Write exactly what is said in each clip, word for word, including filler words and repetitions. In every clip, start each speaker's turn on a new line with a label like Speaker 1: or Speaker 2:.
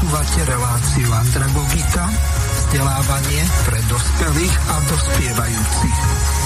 Speaker 1: Počúvate reláciu Andragogika, vzdelávanie pre dospelých a dospievajúcich.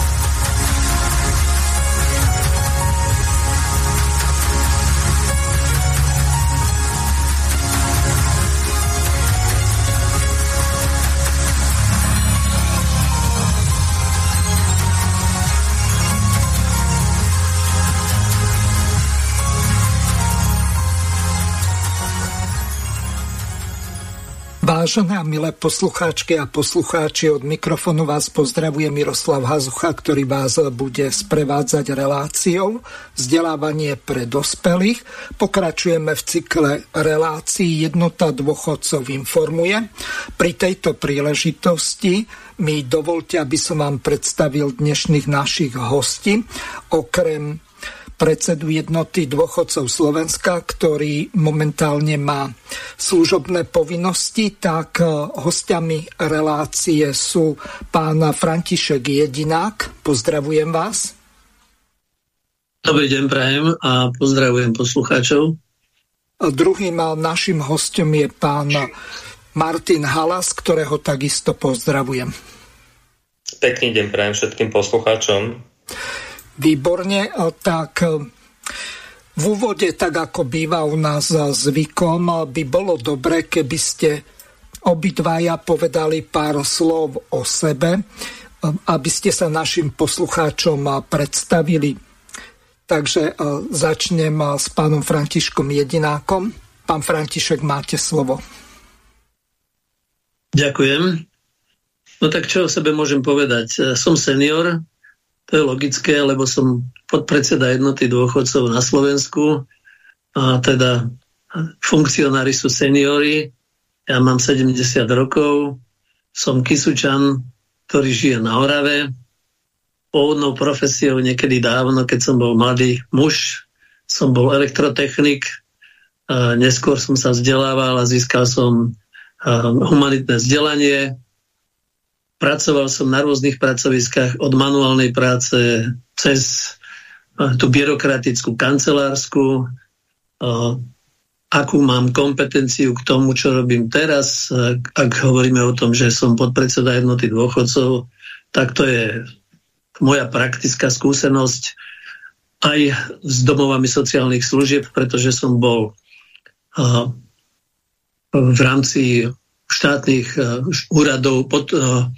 Speaker 1: Vážené a milé poslucháčky a poslucháči, od mikrofónu vás pozdravuje Miroslav Hazucha, ktorý vás bude sprevádzať reláciou Vzdelávanie pre dospelých. Pokračujeme v cykle relácií Jednota dôchodcov informuje. Pri tejto príležitosti mi dovolte, aby som vám predstavil dnešných našich hostí. Okrem predsedu Jednoty dôchodcov Slovenska, ktorý momentálne má služobné povinnosti, tak hostiami relácie sú pán František Jedinák. Pozdravujem vás.
Speaker 2: Dobrý deň prajem a pozdravujem poslucháčov.
Speaker 1: A druhým našim hostom je pán Martin Halas, ktorého takisto pozdravujem.
Speaker 3: Pekný deň prajem všetkým poslucháčom.
Speaker 1: Výborne, tak v úvode, tak ako býva u nás zvykom, by bolo dobre, keby ste obidvaja povedali pár slov o sebe, aby ste sa našim poslucháčom predstavili. Takže začnem s pánom Františkom Jedinákom. Pán František, máte slovo.
Speaker 2: Ďakujem. No tak čo o sebe môžem povedať? Som senior. To je logické, lebo som podpredseda Jednoty dôchodcov na Slovensku a teda funkcionári sú seniori. Ja mám sedemdesiat rokov, som Kysučan, ktorý žije na Orave. Pôvodnou profesiou niekedy dávno, keď som bol mladý muž, som bol elektrotechnik. A neskôr som sa vzdelával a získal som humanitné vzdelanie. Pracoval som na rôznych pracoviskách od manuálnej práce cez tú byrokratickú kancelársku. Akú mám kompetenciu k tomu, čo robím teraz, ak hovoríme o tom, že som podpredseda Jednoty dôchodcov, tak to je moja praktická skúsenosť aj s domovami sociálnych služieb, pretože som bol v rámci štátnych úradov pod,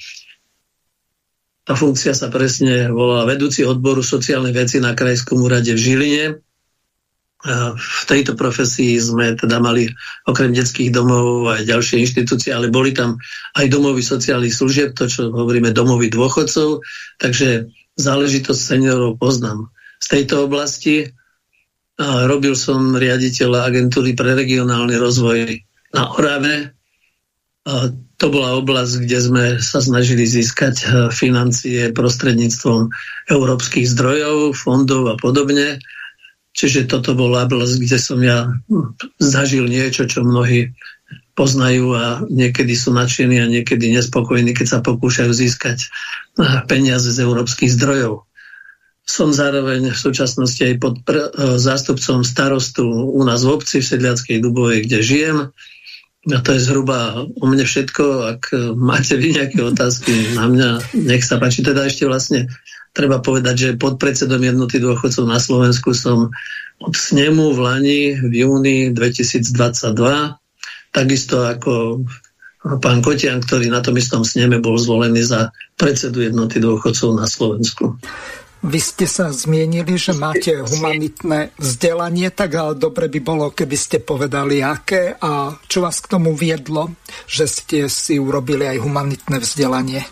Speaker 2: tá funkcia sa presne volá vedúci odboru sociálnych vecí na Krajskom úrade v Žiline. V tejto profesii sme teda mali okrem detských domov aj ďalšie inštitúcie, ale boli tam aj domovy sociálnych služieb, to čo hovoríme domovy dôchodcov, takže záležitosť seniorov poznám z tejto oblasti. Robil som riaditeľa agentúry pre regionálny rozvoj na Orave. A to bola oblasť, kde sme sa snažili získať financie prostredníctvom európskych zdrojov, fondov a podobne. Čiže toto bola oblasť, kde som ja zažil niečo, čo mnohí poznajú a niekedy sú nadšení a niekedy nespokojní, keď sa pokúšajú získať peniaze z európskych zdrojov. Som zároveň v súčasnosti aj pod zástupcom starostu u nás v obci v Sedliackej Dubovej, kde žijem. A to je zhruba o mne všetko. Ak máte vy nejaké otázky na mňa, nech sa páči. Teda ešte vlastne treba povedať, že pod predsedom Jednoty dôchodcov na Slovensku som od snemu v Lani v júni dvetisícdvadsaťdva, takisto ako pán Kotian, ktorý na tom istom sneme bol zvolený za predsedu Jednoty dôchodcov na Slovensku.
Speaker 1: Vy ste sa zmienili, že máte humanitné vzdelanie, tak ale dobre by bolo, keby ste povedali, aké a čo vás k tomu viedlo, že ste si urobili aj humanitné vzdelanie.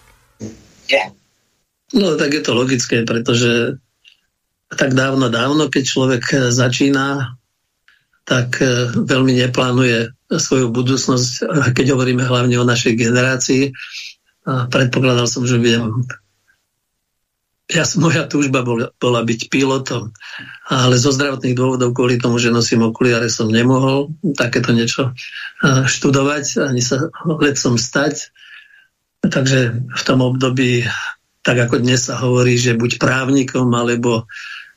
Speaker 2: No tak je to logické, pretože tak dávno, dávno, keď človek začína, tak veľmi neplánuje svoju budúcnosť, keď hovoríme hlavne o našej generácii. A predpokladal som, že budem... Ja, moja túžba bola, bola byť pilotom, ale zo zdravotných dôvodov kvôli tomu, že nosím okuliare, som nemohol takéto niečo študovať, ani sa letcom stať. Takže v tom období, tak ako dnes sa hovorí, že buď právnikom, alebo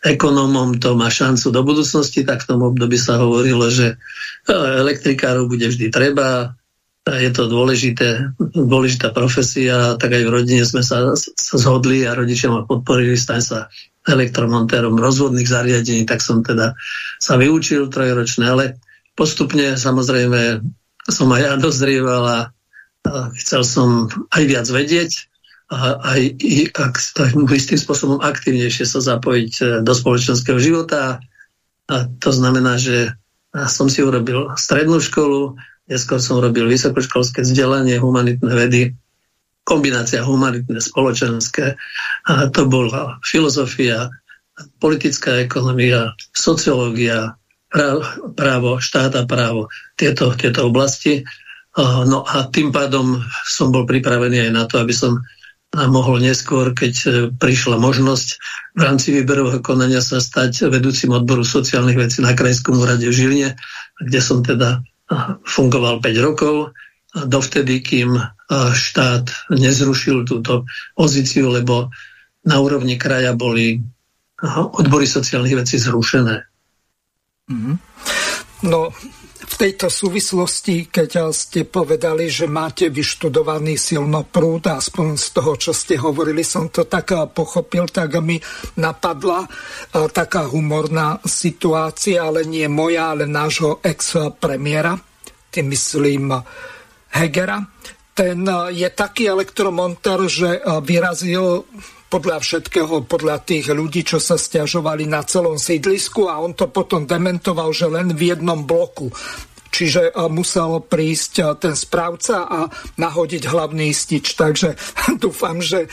Speaker 2: ekonómom to má šancu do budúcnosti, tak v tom období sa hovorilo, že elektrikárov bude vždy treba, je to dôležité, dôležitá profesia, tak aj v rodine sme sa, sa zhodli a rodičia ma podporili, staň sa elektromontérom rozvodných zariadení, tak som teda sa vyučil trojročné, ale postupne samozrejme som aj ja dozrieval a chcel som aj viac vedieť a aj ak, istým spôsobom aktívnejšie sa zapojiť do spoločenského života. A to znamená, že som si urobil strednú školu, neskôr som robil vysokoškolské vzdelanie, humanitné vedy, kombinácia humanitné, spoločenské. A to bola filozofia, politická ekonomia, sociológia, právo, právo štát a právo, tieto, tieto oblasti. No a tým pádom som bol pripravený aj na to, aby som mohol neskôr, keď prišla možnosť v rámci výberového konania sa stať vedúcim odboru sociálnych vecí na Krajskom úrade v Žiline, kde som teda fungoval päť rokov, dovtedy, kým štát nezrušil túto pozíciu, lebo na úrovni kraja boli odbory sociálnych vecí zrušené.
Speaker 1: Mm-hmm. No, v tejto súvislosti, keď ste povedali, že máte vyštudovaný silnoprúd, aspoň z toho, čo ste hovorili, som to tak pochopil, tak mi napadla taká humorná situácia, ale nie moja, ale nášho ex-premiéra, tým myslím Hegera. Ten je taký elektromontér, že vyrazil podľa všetkého, podľa tých ľudí, čo sa sťažovali na celom sídlisku, a on to potom dementoval, že len v jednom bloku. Čiže musel prísť ten správca a nahodiť hlavný istič. Takže dúfam, že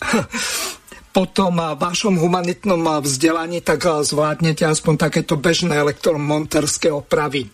Speaker 1: po tom vašom humanitnom vzdelaní tak zvládnete aspoň takéto bežné elektromontérske opravy.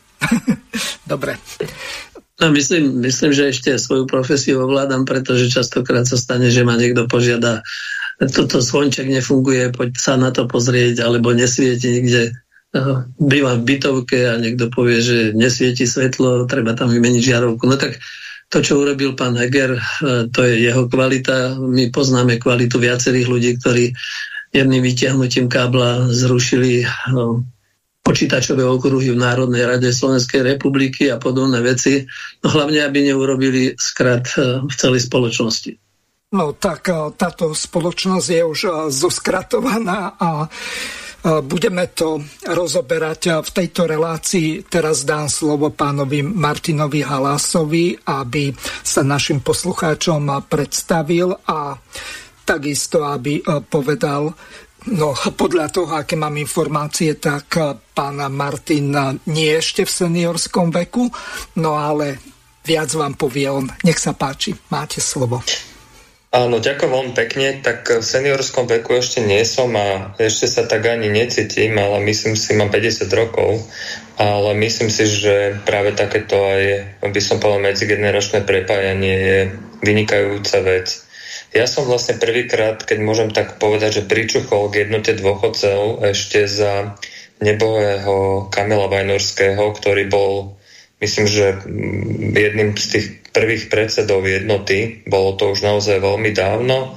Speaker 1: Dobre.
Speaker 2: No, myslím, myslím, že ešte svoju profesiu ovládam, pretože častokrát sa stane, že ma niekto požiada, toto zvonček nefunguje, poď sa na to pozrieť, alebo nesvieti niekde. Bývam v bytovke a niekto povie, že nesvieti svetlo, treba tam vymeniť žiarovku. No tak to, čo urobil pán Heger, to je jeho kvalita. My poznáme kvalitu viacerých ľudí, ktorí jedným vytiahnutím kábla zrušili no, počítačové okruhy v Národnej rade Slovenskej republiky a podobné veci. No hlavne, aby neurobili skrat v celej spoločnosti.
Speaker 1: No tak táto spoločnosť je už zoskratovaná a budeme to rozoberať v tejto relácii. Teraz dám slovo pánovi Martinovi Halásovi, aby sa našim poslucháčom predstavil a takisto, aby povedal, no podľa toho, aké mám informácie, tak pán Martin nie je ešte v seniorskom veku, no ale viac vám povie on. Nech sa páči, máte slovo.
Speaker 3: Áno, ďakujem veľmi pekne. Tak v seniorskom veku ešte nie som a ešte sa tak ani necítim, ale myslím si, mám päťdesiat rokov, ale myslím si, že práve takéto aj, by som povedal, medzigeneračné prepájanie je vynikajúca vec. Ja som vlastne prvýkrát, keď môžem tak povedať, že pričuchol k jednote dôchodcov ešte za nebohého Kamila Vajnorského, ktorý bol, myslím, že jedným z tých prvých predsedov jednoty, bolo to už naozaj veľmi dávno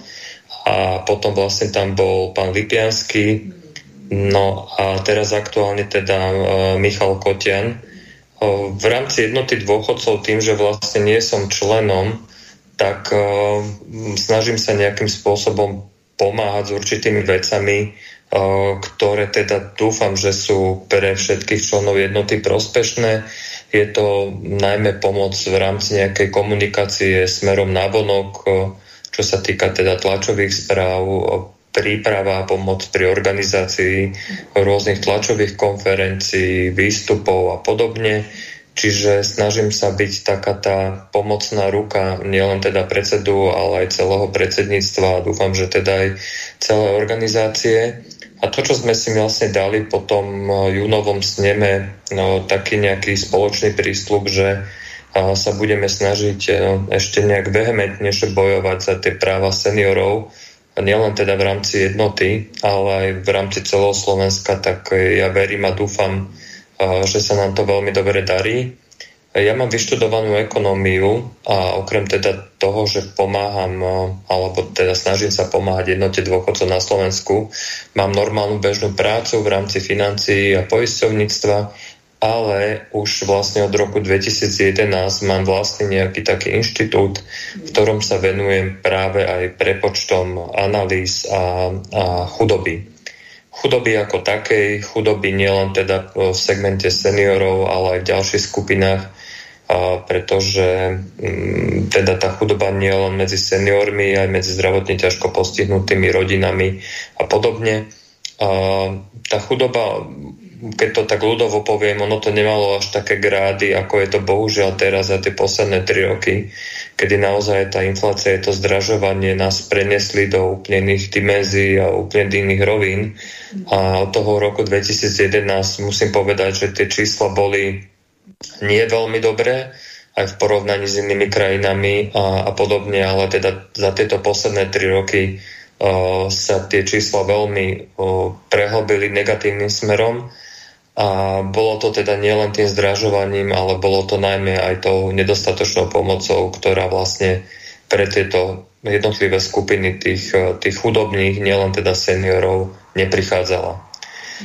Speaker 3: a potom vlastne tam bol pán Lipiansky, no a teraz aktuálne teda uh, Michal Kotian. Uh, v rámci jednoty dôchodcov, tým, že vlastne nie som členom, tak uh, snažím sa nejakým spôsobom pomáhať s určitými vecami, uh, ktoré teda dúfam, že sú pre všetkých členov jednoty prospešné. Je to najmä pomoc v rámci nejakej komunikácie smerom navonok, čo sa týka teda tlačových správ, príprava a pomoc pri organizácii rôznych tlačových konferencií, výstupov a podobne. Čiže snažím sa byť taká tá pomocná ruka nielen teda predsedu, ale aj celého predsedníctva a dúfam, že teda aj celé organizácie. A to, čo sme si vlastne dali po tom júnovom sneme, no, taký nejaký spoločný prísľub, že a, sa budeme snažiť a, ešte nejak vehementnejšie bojovať za tie práva seniorov, nielen teda v rámci jednoty, ale aj v rámci celého Slovenska, tak ja verím a dúfam, a, že sa nám to veľmi dobre darí. Ja mám vyštudovanú ekonómiu a okrem teda toho, že pomáham, alebo teda snažím sa pomáhať jednote dôchodcov na Slovensku, mám normálnu bežnú prácu v rámci financií a poisťovníctva, ale už vlastne od roku dvetisíc jedenásť mám vlastne nejaký taký inštitút, v ktorom sa venujem práve aj prepočtom analýz a, a chudoby. Chudoby ako takej, chudoby nielen teda v segmente seniorov, ale aj v ďalších skupinách, a pretože m, teda tá chudoba nie len medzi seniormi, aj medzi zdravotne ťažko postihnutými rodinami a podobne. A tá chudoba, keď to tak ľudovo poviem, ono to nemalo až také grády, ako je to bohužiaľ teraz za tie posledné tri roky, kedy naozaj tá inflácia, to zdražovanie nás preniesli do úplne iných dimenzií a úplne iných rovín. A od toho roku dvetisíc jedenásť musím povedať, že tie čísla boli nie veľmi dobré, aj v porovnaní s inými krajinami a, a podobne, ale teda za tieto posledné tri roky uh, sa tie čísla veľmi uh, prehlbili negatívnym smerom a bolo to teda nielen tým zdražovaním, ale bolo to najmä aj tou nedostatočnou pomocou, ktorá vlastne pre tieto jednotlivé skupiny tých, tých chudobných, nielen teda seniorov, neprichádzala.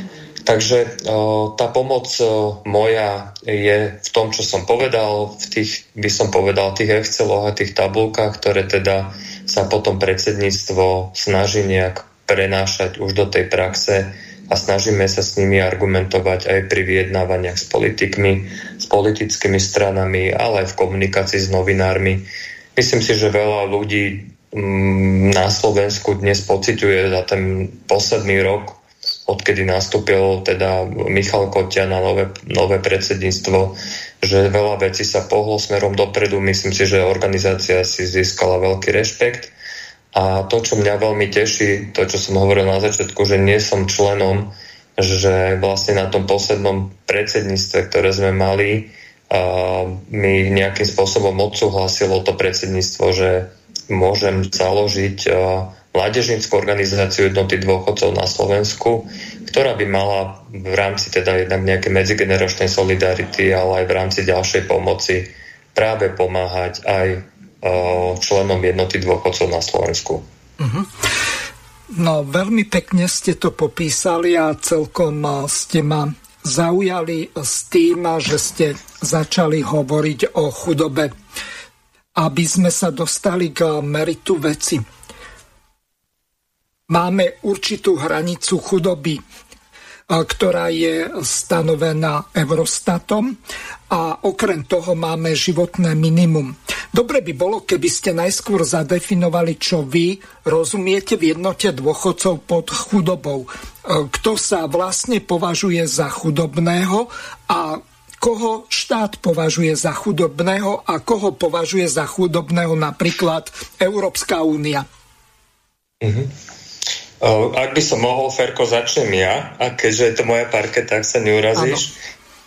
Speaker 3: Takže o, tá pomoc o, moja je v tom, čo som povedal, v tých, by som povedal, tých Exceloch a tých tabulkách, ktoré teda sa potom predsedníctvo snaží nejak prenášať už do tej praxe a snažíme sa s nimi argumentovať aj pri vyjednávaniach s politikmi, s politickými stranami, ale aj v komunikácii s novinármi. Myslím si, že veľa ľudí mm, na Slovensku dnes pociťuje za ten posledný rok, odkedy nastúpil teda Michal Koťan na nové, nové predsedníctvo, že veľa vecí sa pohlo smerom dopredu. Myslím si, že organizácia si získala veľký rešpekt. A to, čo mňa veľmi teší, to, čo som hovoril na začiatku, že nie som členom, že vlastne na tom poslednom predsedníctve, ktoré sme mali, a mi nejakým spôsobom odsúhlasilo to predsedníctvo, že môžem založiť mládežnícku organizáciu jednoty dôchodcov na Slovensku, ktorá by mala v rámci teda jednak nejakej medzigeneračnej solidarity, ale aj v rámci ďalšej pomoci práve pomáhať aj uh, členom jednoty dôchodcov na Slovensku.
Speaker 1: Uh-huh. No, veľmi pekne ste to popísali a celkom ste ma zaujali s tým, že ste začali hovoriť o chudobe. Aby sme sa dostali k meritu veci. Máme určitú hranicu chudoby, ktorá je stanovená Eurostatom a okrem toho máme životné minimum. Dobre by bolo, keby ste najskôr zadefinovali, čo vy rozumiete v jednote dôchodcov pod chudobou. Kto sa vlastne považuje za chudobného a koho štát považuje za chudobného a koho považuje za chudobného napríklad Európska únia.
Speaker 3: Mhm. Ak by som mohol, Ferko, začnem ja, a keďže je to moja parketa, tak sa neurazíš.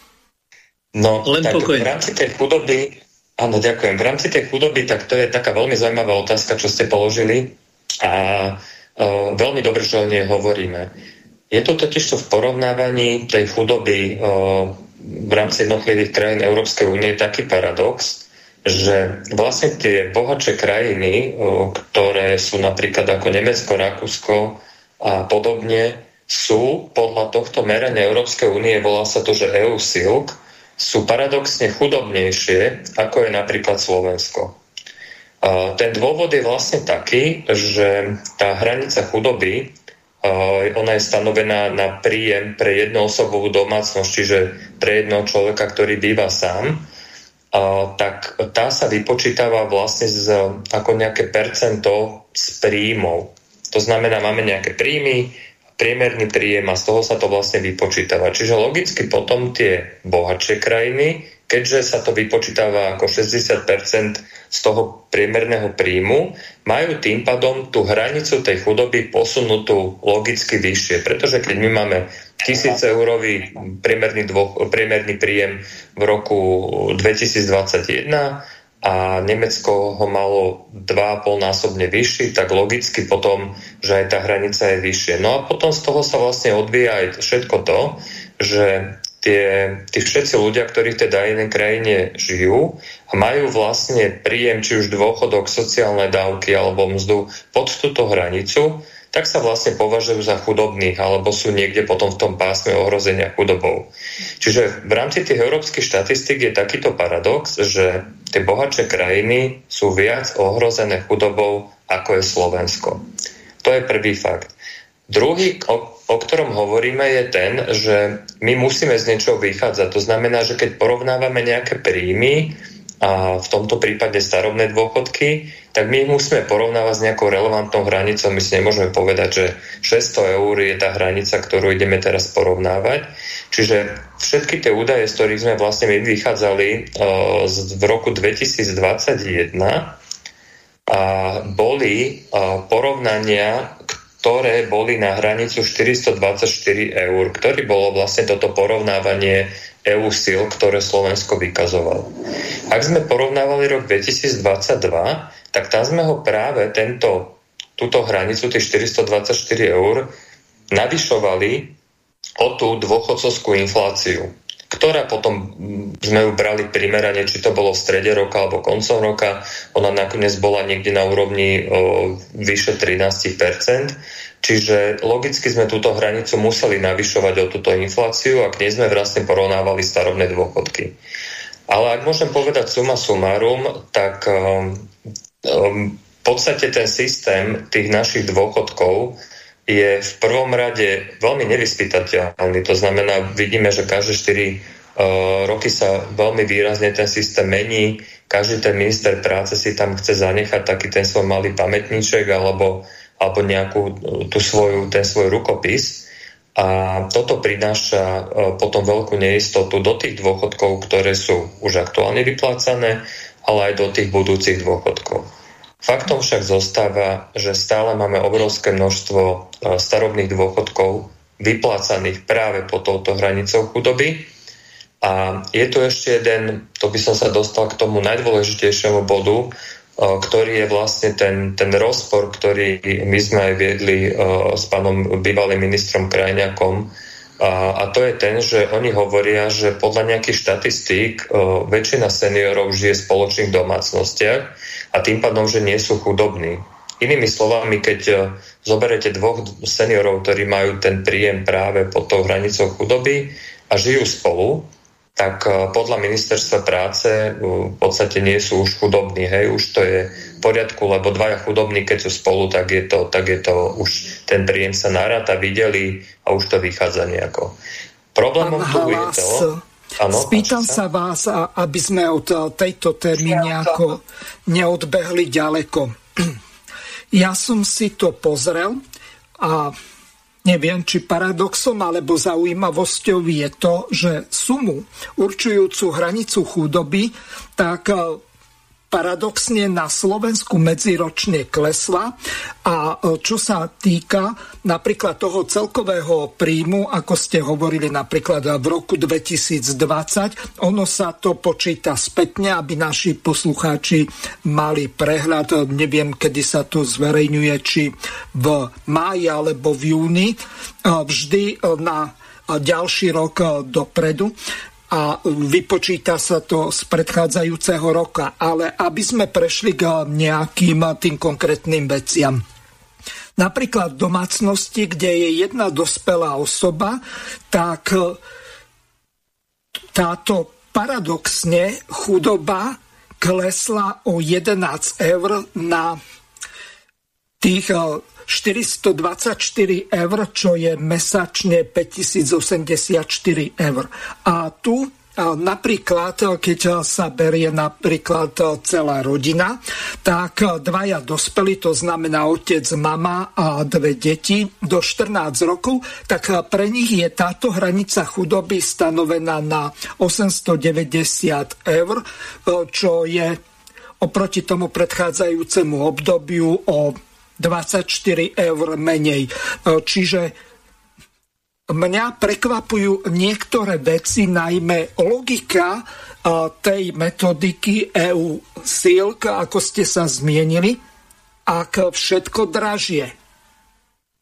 Speaker 3: No,
Speaker 2: len
Speaker 3: tak
Speaker 2: pokojne.
Speaker 3: V rámci tej chudoby, áno, ďakujem, v rámci tej chudoby, tak to je taká veľmi zaujímavá otázka, čo ste položili a uh, veľmi dobre, že o nej hovoríme. Je to totiž v porovnávaní tej chudoby uh, v rámci jednotlivých krajín Európskej únie taký paradox, že vlastne tie bohatšie krajiny, ktoré sú napríklad ako Nemecko, Rakúsko a podobne, sú podľa tohto merania Európskej únie, volá sa to, že é ú Silk, sú paradoxne chudobnejšie, ako je napríklad Slovensko. A ten dôvod je vlastne taký, že tá hranica chudoby, ona je stanovená na príjem pre jednoosobovú domácnosť, čiže pre jedného človeka, ktorý býva sám, Uh, tak tá sa vypočítava vlastne z, ako nejaké percento z príjmov. To znamená, máme nejaké príjmy, priemerný príjem a z toho sa to vlastne vypočítava. Čiže logicky potom tie bohatšie krajiny, keďže sa to vypočítava ako šesťdesiat percent z toho priemerného príjmu, majú tým pádom tú hranicu tej chudoby posunutú logicky vyššie. Pretože keď my máme tisíc eurový priemerný, dvo, priemerný príjem v roku dvetisícdvadsaťjeden a Nemecko ho malo dva a pol násobne vyšší, tak logicky potom, že aj tá hranica je vyššie. No a potom z toho sa vlastne odvíja aj všetko to, že tie, tí všetci ľudia, ktorí v tej danej krajine žijú a majú vlastne príjem, či už dôchodok, sociálne dávky alebo mzdu pod túto hranicu, tak sa vlastne považujú za chudobných alebo sú niekde potom v tom pásme ohrozenia chudobou. Čiže v rámci tých európskych štatistík je takýto paradox, že tie bohatšie krajiny sú viac ohrozené chudobou, ako je Slovensko. To je prvý fakt. Druhý, o, o ktorom hovoríme, je ten, že my musíme z niečoho vychádzať. To znamená, že keď porovnávame nejaké príjmy, a v tomto prípade starobné dôchodky, tak my ich musíme porovnávať s nejakou relevantnou hranicou. My si nemôžeme povedať, že šesťsto eur je tá hranica, ktorú ideme teraz porovnávať. Čiže všetky tie údaje, z ktorých sme vlastne my vychádzali uh, z, v roku dvetisícdvadsaťjeden, uh, boli uh, porovnania, ktoré boli na hranicu štyristodvadsaťštyri eur, ktorý bolo vlastne toto porovnávanie é ú síl, ktoré Slovensko vykazovalo. Ak sme porovnávali rok dvetisícdvadsaťdva, tak tam sme ho práve tento, túto hranicu, tých štyristodvadsaťštyri eur, navyšovali o tú dôchodcovskú infláciu, ktorá potom sme ju brali primerane, či to bolo v strede roka alebo koncom roka. Ona nakoniec bola niekde na úrovni o, vyše trinásť percent. Čiže logicky sme túto hranicu museli navyšovať o túto infláciu, ak nie sme vlastne porovnávali starobné dôchodky. Ale ak môžem povedať suma sumárum, tak um, um, v podstate ten systém tých našich dôchodkov je v prvom rade veľmi nevyspytateľný. To znamená, vidíme, že každé štyri uh, roky sa veľmi výrazne ten systém mení. Každý ten minister práce si tam chce zanechať taký ten svoj malý pamätníček alebo alebo nejakú tú svoju, ten svoj rukopis. A toto prináša potom veľkú neistotu do tých dôchodkov, ktoré sú už aktuálne vyplácané, ale aj do tých budúcich dôchodkov. Faktom však zostáva, že stále máme obrovské množstvo starobných dôchodkov vyplácaných práve pod touto hranicou chudoby. A je tu ešte jeden, to by som sa dostal k tomu najdôležitejšiemu bodu, ktorý je vlastne ten, ten rozpor, ktorý my sme aj viedli uh, s pánom bývalým ministrom Krajňakom. A, a to je ten, že oni hovoria, že podľa nejakých štatistík uh, väčšina seniorov žije v spoločných domácnostiach a tým pádom, že nie sú chudobní. Inými slovami, keď uh, zoberete dvoch seniorov, ktorí majú ten príjem práve pod tou hranicou chudoby a žijú spolu, tak podľa ministerstva práce v podstate nie sú už chudobní. Hej, už to je v poriadku, lebo dvaja chudobní, keď sú spolu, tak je to, tak je to už ten príjem sa naráta, videli a už to vychádza nejako. Problémom tu je to... Ano,
Speaker 1: spýtam sa vás, aby sme od tejto témy nejako neodbehli ďaleko. Ja som si to pozrel a neviem, či paradoxom alebo zaujímavosťou je to, že sumu určujúcu hranicu chudoby, tak paradoxne na Slovensku medziročne klesla a čo sa týka napríklad toho celkového príjmu, ako ste hovorili napríklad v roku dvetisícdvadsať, ono sa to počíta spätne, aby naši poslucháči mali prehľad, neviem, kedy sa to zverejňuje, či v máji alebo v júni, vždy na ďalší rok dopredu. A vypočíta sa to z predchádzajúceho roka. Ale aby sme prešli k nejakým tým konkrétnym veciam. Napríklad v domácnosti, kde je jedna dospelá osoba, tak táto paradoxne chudoba klesla o jedenásť eur na tých štyristodvadsaťštyri eur, čo je mesačne päťtisícosemdesiatštyri eur. A tu napríklad, keď sa berie napríklad celá rodina, tak dvaja dospelí, to znamená otec, mama a dve deti do štrnásť rokov, tak pre nich je táto hranica chudoby stanovená na osemstodeväťdesiat eur, čo je oproti tomu predchádzajúcemu obdobiu o dvadsaťštyri eur menej. Čiže mňa prekvapujú niektoré veci, najmä logika tej metodiky é ú síl, ako ste sa zmienili, ak všetko dražie.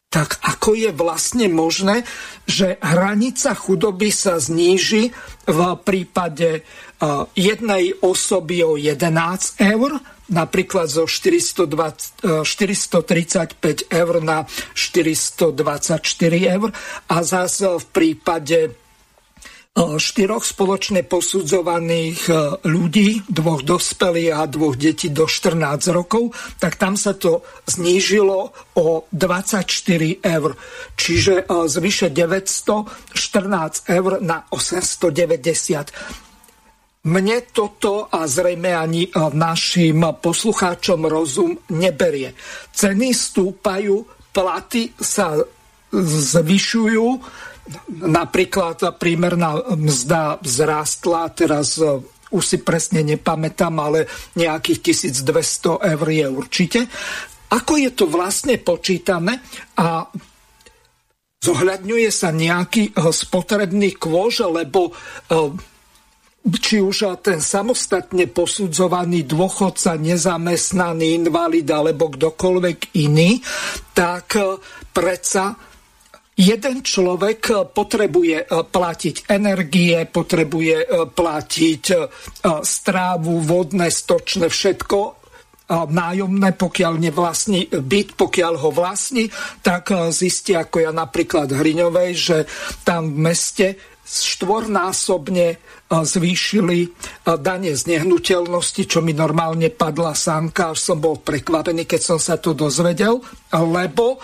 Speaker 1: tak ako je vlastne možné, že hranica chudoby sa zníži v prípade jednej osoby o jedenásť eur, napríklad zo štyristotridsaťpäť eur na štyristodvadsaťštyri eur, a zase v prípade štyroch spoločne posudzovaných ľudí, dvoch dospelých a dvoch detí do štrnásť rokov, tak tam sa to znížilo o dvadsaťštyri eur. Čiže z vyše deväťstoštrnásť eur na osemstodeväťdesiat. Mne toto a zrejme ani našim poslucháčom rozum neberie. Ceny stúpajú, platy sa zvyšujú, napríklad prímerná mzda vzrástla, teraz už si presne nepamätám, ale nejakých tisícdvesto eur je určite. Ako je to vlastne počítané a zohľadňuje sa nejaký spotrebný kôž, lebo či už ten samostatne posudzovaný dôchodca, nezamestnaný invalid alebo kdokoľvek iný, tak predsa jeden človek potrebuje platiť energie, potrebuje platiť strávu, vodné, stočné, všetko, nájomné, pokiaľ nevlastní byt, pokiaľ ho vlastní, tak zistí, ako ja napríklad Hriňovej, že tam v meste štvornásobne zvýšili dane z nehnuteľnosti, čo mi normálne padla sánka, až som bol prekvapený, keď som sa to dozvedel, lebo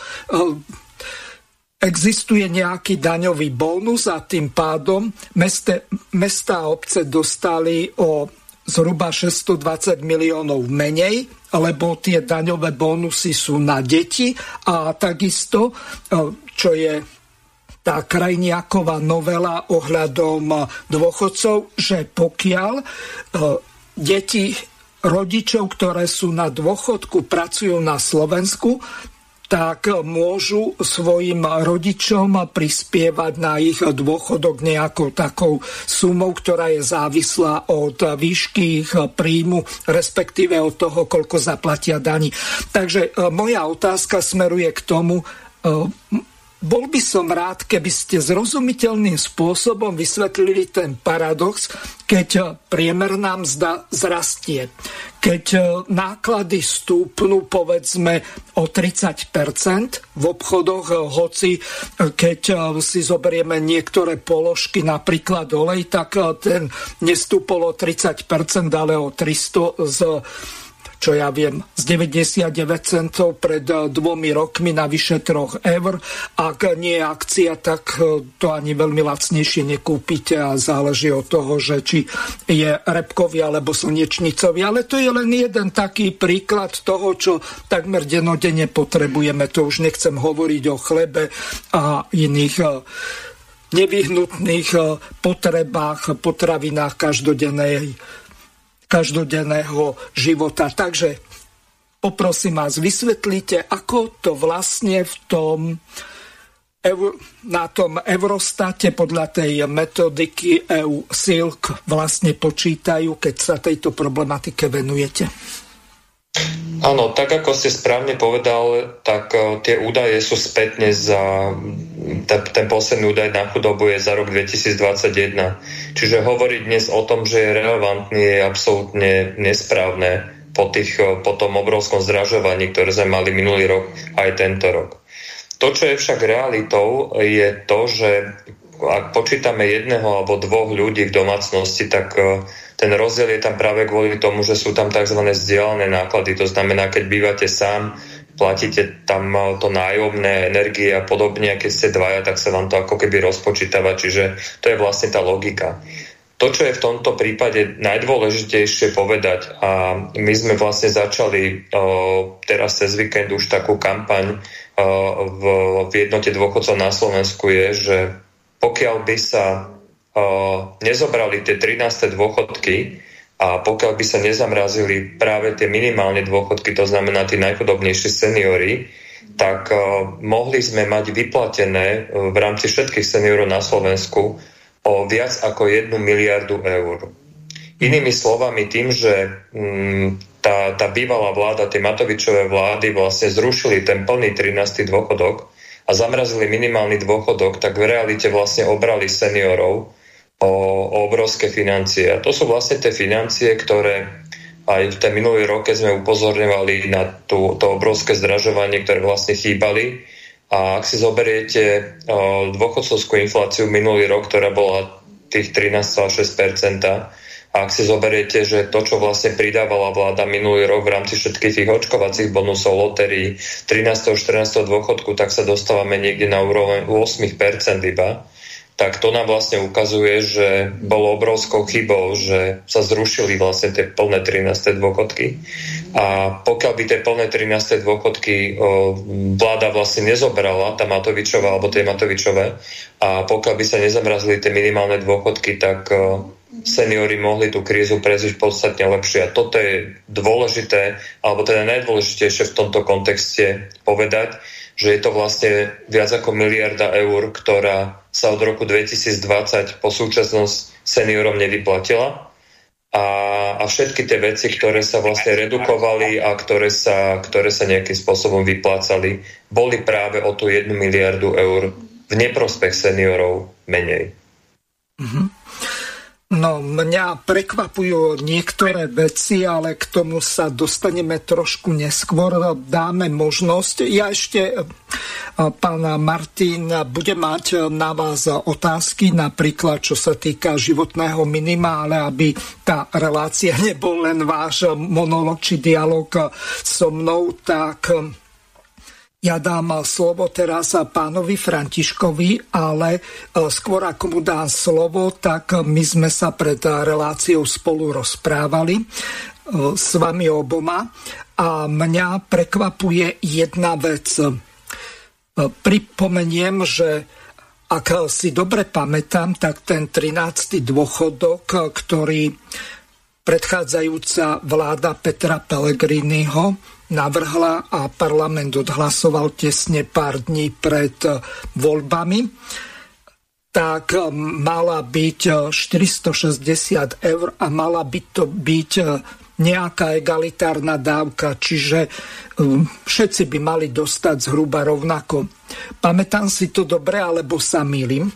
Speaker 1: existuje nejaký daňový bonus a tým pádom meste, mesta a obce dostali o zhruba šesťstodvadsať miliónov menej, lebo tie daňové bonusy sú na deti a takisto, čo je tá Krajniaková novela ohľadom dôchodcov, že pokiaľ deti rodičov, ktoré sú na dôchodku, pracujú na Slovensku, tak môžu svojim rodičom prispievať na ich dôchodok nejakou takou sumou, ktorá je závislá od výšky ich príjmu, respektíve od toho, koľko zaplatia daní. Takže moja otázka smeruje k tomu, bol by som rád, keby ste zrozumiteľným spôsobom vysvetlili ten paradox, keď priemerná mzda zrastie. Keď náklady stúpnú povedzme o tridsať percent v obchodoch, hoci keď si zoberieme niektoré položky, napríklad olej, tak ten nestúpol o tridsať percent, ale o tristo z čo ja viem, z deväťdesiatdeväť centov pred dvomi rokmi na vyše troch eur. Ak nie je akcia, tak to ani veľmi lacnejšie nekúpite a záleží od toho, že či je repkový alebo slnečnicový. Ale to je len jeden taký príklad toho, čo takmer denodenne potrebujeme. To už nechcem hovoriť o chlebe a iných nevyhnutných potrebách, potravinách každodennej každodenného života. Takže poprosím vás, vysvetlite, ako to vlastne v tom na tom Eurostate podľa tej metodiky é ú Silk vlastne počítajú, keď sa tejto problematike venujete.
Speaker 3: Áno, tak ako ste správne povedal, tak tie údaje sú spätne za ten posledný údaj na chudobu je za rok dvetisícdvadsaťjeden. Čiže hovoriť dnes o tom, že je relevantný, je absolútne nesprávne po, tých, po tom obrovskom zdražovaní, ktoré sme mali minulý rok aj tento rok. To, čo je však realitou, je to, že ak počítame jedného alebo dvoch ľudí v domácnosti, tak ten rozdiel je tam práve kvôli tomu, že sú tam tzv. Zdieľané náklady. To znamená, keď bývate sám, platíte tam to nájomné, energie a podobne, keď ste dvaja, tak sa vám to ako keby rozpočítava. Čiže to je vlastne tá logika. To, čo je v tomto prípade najdôležitejšie povedať, a my sme vlastne začali o, teraz cez víkend už takú kampaň o, v, v jednote dôchodcov na Slovensku, je, že pokiaľ by sa o, nezobrali tie trináste dôchodky a pokiaľ by sa nezamrazili práve tie minimálne dôchodky, to znamená tí najchudobnejší seniori, tak o, mohli sme mať vyplatené o, v rámci všetkých seniorov na Slovensku o viac ako jednu miliardu eur. Inými slovami tým, že mm, tá, tá bývalá vláda, tie Matovičové vlády vlastne zrušili ten plný trinásty dôchodok a zamrazili minimálny dôchodok, tak v realite vlastne obrali seniorov o, o obrovské financie. A to sú vlastne tie financie, ktoré aj v ten minulý rok, keď sme upozorňovali na tú, to obrovské zdražovanie, ktoré vlastne chýbali. A ak si zoberiete o, dôchodcovskú infláciu minulý rok, ktorá bola tých trinásť celá šesť percenta, a ak si zoberiete, že to, čo vlastne pridávala vláda minulý rok v rámci všetkých tých očkovacích bonusov, lotérií, trinásteho štrnásteho dôchodku, tak sa dostávame niekde na úroveň osem percent iba. Tak to nám vlastne ukazuje, že bolo obrovskou chybou, že sa zrušili vlastne tie plné trináste dôchodky. A pokiaľ by tie plné trináste dôchodky o, vláda vlastne nezobrala, tá Matovičová alebo tie Matovičové, a pokiaľ by sa nezamrazili tie minimálne dôchodky, tak o, seniori mohli tú krízu prežiť podstatne lepšie. A toto je dôležité, alebo teda najdôležitejšie v tomto kontexte povedať, že je to vlastne viac ako miliarda eur, ktorá sa od roku dvetisícdvadsať po súčasnosť seniorom nevyplatila. A, a všetky tie veci, ktoré sa vlastne redukovali a ktoré sa, ktoré sa nejakým spôsobom vyplácali, boli práve o tú jednu miliardu eur v neprospech seniorov menej.
Speaker 1: Mhm. No, mňa prekvapujú niektoré veci, ale k tomu sa dostaneme trošku neskôr. Dáme možnosť. Ja ešte, pán Martin, budem mať na vás otázky, napríklad čo sa týka životného minima, ale aby tá relácia nebol len váš monolog či dialog so mnou, tak ja dám slovo teraz pánovi Františkovi, ale skôr ako mu dám slovo, tak my sme sa pred reláciou spolu rozprávali s vami oboma a mňa prekvapuje jedna vec. Pripomeniem, že ak si dobre pamätám, tak ten trinásty dôchodok, ktorý predchádzajúca vláda Petra Pellegriniho navrhla a parlament odhlasoval tesne pár dní pred voľbami, tak mala byť štyristošesťdesiat eur a mala by to byť nejaká egalitárna dávka, čiže všetci by mali dostať zhruba rovnako. Pamätám si to dobre, alebo sa mýlim?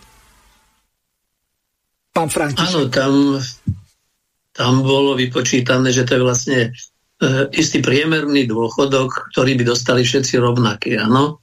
Speaker 1: Pán František.
Speaker 2: Áno, tam, tam bolo vypočítané, že to je vlastne istý priemerný dôchodok, ktorý by dostali všetci rovnaký, áno.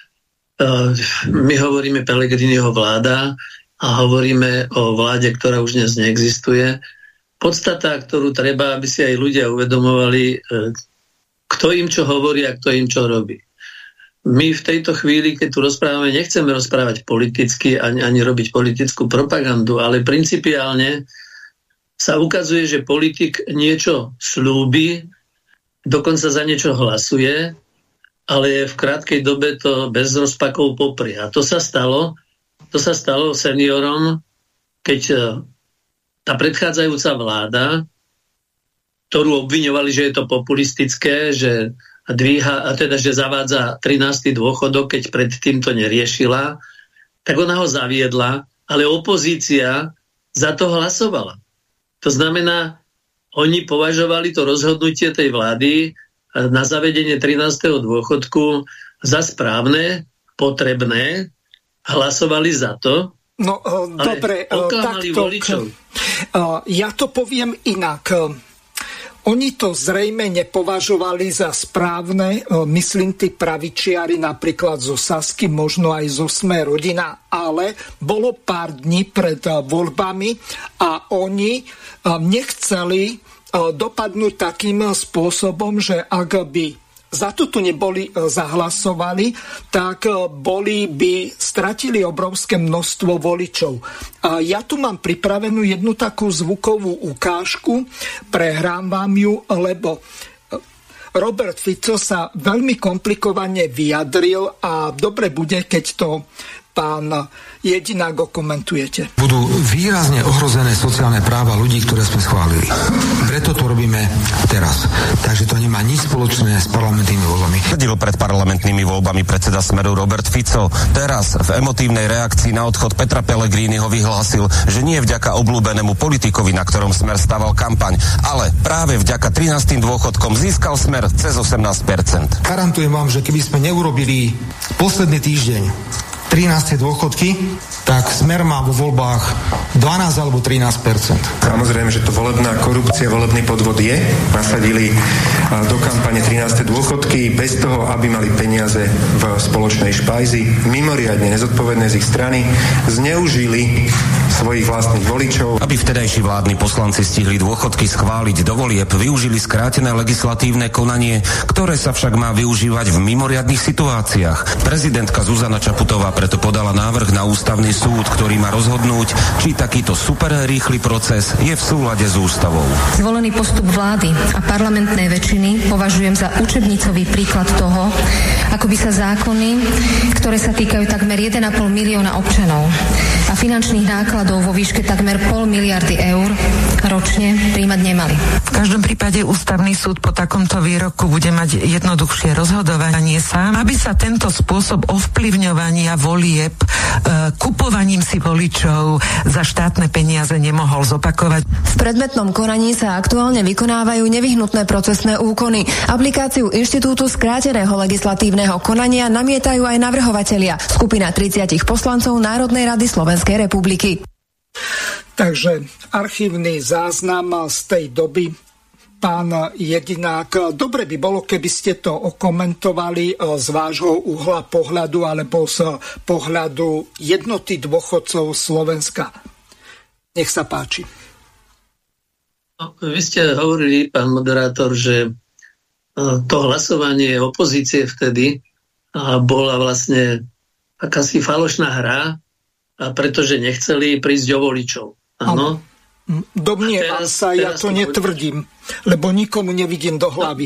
Speaker 2: My hovoríme Pellegriniho vláda a hovoríme o vláde, ktorá už dnes neexistuje. Podstata, ktorú treba, aby si aj ľudia uvedomovali, kto im čo hovorí a kto im čo robí. My v tejto chvíli, keď tu rozprávame, nechceme rozprávať politicky ani, ani robiť politickú propagandu, ale principiálne sa ukazuje, že politik niečo slúbi, dokonca za niečo hlasuje, ale v krátkej dobe to bez rozpakov poprie. A to sa stalo, to sa stalo seniorom, keď tá predchádzajúca vláda, ktorú obviňovali, že je to populistické, že dvíha, a teda, že zavádza trinásty dôchodok, keď predtým to neriešila, tak ona ho zaviedla, ale opozícia za to hlasovala. To znamená, oni považovali to rozhodnutie tej vlády na zavedenie trinásteho dôchodku za správne, potrebné, hlasovali za to,
Speaker 1: no, uh, dobre,
Speaker 2: oklamali voličov.
Speaker 1: Uh, ja to poviem inak. Oni to zrejme nepovažovali za správne, myslím tí pravičiari napríklad zo Sasky, možno aj zo Sme rodina, ale bolo pár dní pred voľbami a oni nechceli dopadnúť takým spôsobom, že ak by za toto neboli zahlasovali, tak boli by stratili obrovské množstvo voličov. A ja tu mám pripravenú jednu takú zvukovú ukážku, prehrám vám ju, lebo Robert Fico sa veľmi komplikovane vyjadril a dobre bude, keď to Pán Jedinák, komentujete.
Speaker 4: Budú výrazne ohrozené sociálne práva ľudí, ktoré sme schválili. Preto to robíme teraz. Takže to nemá nič spoločné s parlamentnými voľbami.
Speaker 5: Tvrdil pred parlamentnými voľbami predseda Smeru Robert Fico. Teraz v emotívnej reakcii na odchod Petra Pellegriniho vyhlásil, že nie vďaka obľúbenému politikovi, na ktorom Smer staval kampaň, ale práve vďaka trinástim dôchodkom získal Smer cez osemnásť percent.
Speaker 4: Garantujem vám, že keby sme neurobili posledný týždeň trináste dôchodky, tak Smer má vo voľbách dvanásť alebo trinásť percent.
Speaker 6: Samozrejme, že to volebná korupcia, volebný podvod je. Nasadili do kampane trináste dôchodky bez toho, aby mali peniaze v spoločnej špajzi. Mimoriadne nezodpovedné z ich strany zneužili svojich vlastných voličov.
Speaker 5: Aby vtedajší vládni poslanci stihli dôchodky schváliť do volieb, využili skrátené legislatívne konanie, ktoré sa však má využívať v mimoriadnych situáciách. Prezidentka Zuzana Čaputová preto podala návrh na ústavný súd, ktorý má rozhodnúť, či takýto super rýchly proces je v súlade s ústavou.
Speaker 7: Zvolený postup vlády a parlamentnej väčšiny považujem za učebnicový príklad toho, ako by sa zákony, ktoré sa týkajú takmer jeden a pol milióna občanov a finančných nákladov vo výške takmer pol miliardy eur ročne príjmať nemali.
Speaker 8: V každom prípade ústavný súd po takomto výroku bude mať jednoduchšie rozhodovanie sám, aby sa tento spôsob ovplyvňovania volieb e, kupovaním si voličov za štátne peniaze nemohol zopakovať.
Speaker 9: V predmetnom konaní sa aktuálne vykonávajú nevyhnutné procesné úkony. Aplikáciu inštitútu skráteného legislatívneho konania namietajú aj navrhovatelia, skupina tridsať poslancov Národnej rady Slovenskej republiky.
Speaker 1: Takže archívny záznam z tej doby. Pán Jedinák, dobre by bolo, keby ste to okomentovali z vášho uhla pohľadu alebo z pohľadu jednoty dôchodcov Slovenska. Nech sa páči.
Speaker 2: No, vy ste hovorili, pán moderátor, že to hlasovanie opozície vtedy bola vlastne akási falošná hra, pretože nechceli prísť o voličov. Áno.
Speaker 1: Domnievam sa, ja to netvrdím, lebo nikomu nevidím do hlavy.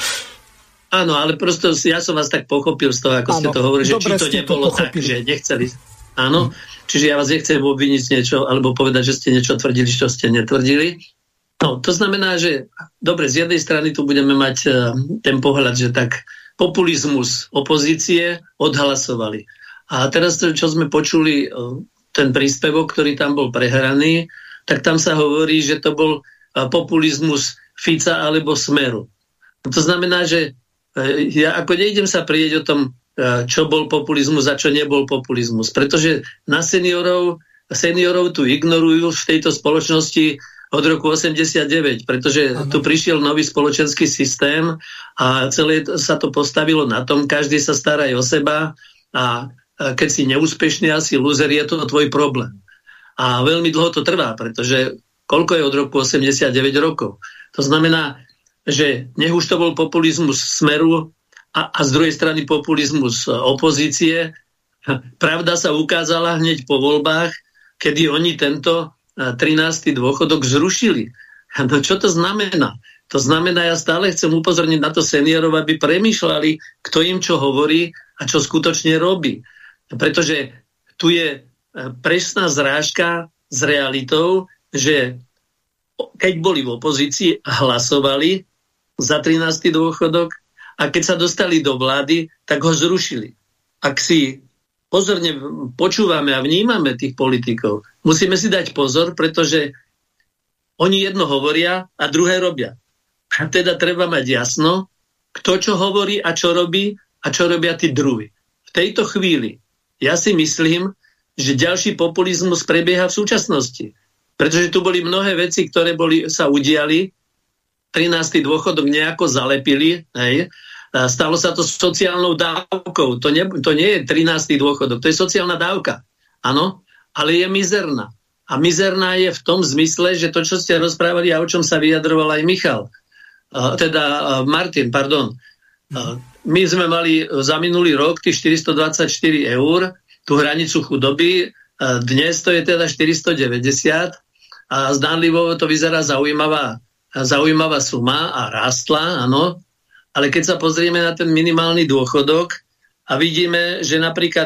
Speaker 2: Áno, ale proste ja som vás tak pochopil z toho, ako áno, ste to hovorili, že či to nebolo to tak, že nechceli. Áno, hm. Čiže ja vás nechcem obviniť niečo, alebo povedať, že ste niečo tvrdili, čo ste netvrdili. No, to znamená, že dobre, z jednej strany tu budeme mať uh, ten pohľad, že tak populizmus opozície odhlasovali. A teraz, čo sme počuli, uh, ten príspevok, ktorý tam bol prehraný, tak tam sa hovorí, že to bol populizmus Fica alebo Smeru. To znamená, že ja ako nejdem sa prieť o tom, čo bol populizmus a čo nebol populizmus, pretože na seniorov, seniorov tu ignorujú v tejto spoločnosti od roku osemdesiatdeväť, pretože ano. Tu prišiel nový spoločenský systém a celé sa to postavilo na tom, každý sa stará aj o seba a keď si neúspešný a si loser, je to tvoj problém. A veľmi dlho to trvá, pretože koľko je od roku osemdesiatdeväť rokov? To znamená, že nech už to bol populizmus Smeru a, a z druhej strany populizmus opozície, pravda sa ukázala hneď po voľbách, kedy oni tento trinásty dôchodok zrušili. No čo to znamená? To znamená, ja stále chcem upozorniť na to seniorov, aby premýšľali, kto im čo hovorí a čo skutočne robí. Pretože tu je presná zrážka s realitou, že keď boli v opozícii, hlasovali za trinásty dôchodok a keď sa dostali do vlády, tak ho zrušili. Ak si pozorne počúvame a vnímame tých politikov, musíme si dať pozor, pretože oni jedno hovoria a druhé robia. A teda treba mať jasno, kto čo hovorí a čo robí a čo robia tí druhí. V tejto chvíli ja si myslím, že ďalší populizmus prebieha v súčasnosti. Pretože tu boli mnohé veci, ktoré boli, sa udiali, trinásty dôchodok nejako zalepili, hej. Stalo sa to sociálnou dávkou. To nie, to nie je trinásty dôchodok, to je sociálna dávka. Áno, ale je mizerná. A mizerná je v tom zmysle, že to, čo ste rozprávali a o čom sa vyjadroval aj Michal, uh, teda uh, Martin, pardon, uh, my sme mali za minulý rok tých štyristodvadsaťštyri eur, tú hranicu chudoby, dnes to je teda štyristodeväťdesiat a zdánlivo to vyzerá zaujímavá, zaujímavá suma a rástla, áno, ale keď sa pozrieme na ten minimálny dôchodok a vidíme, že napríklad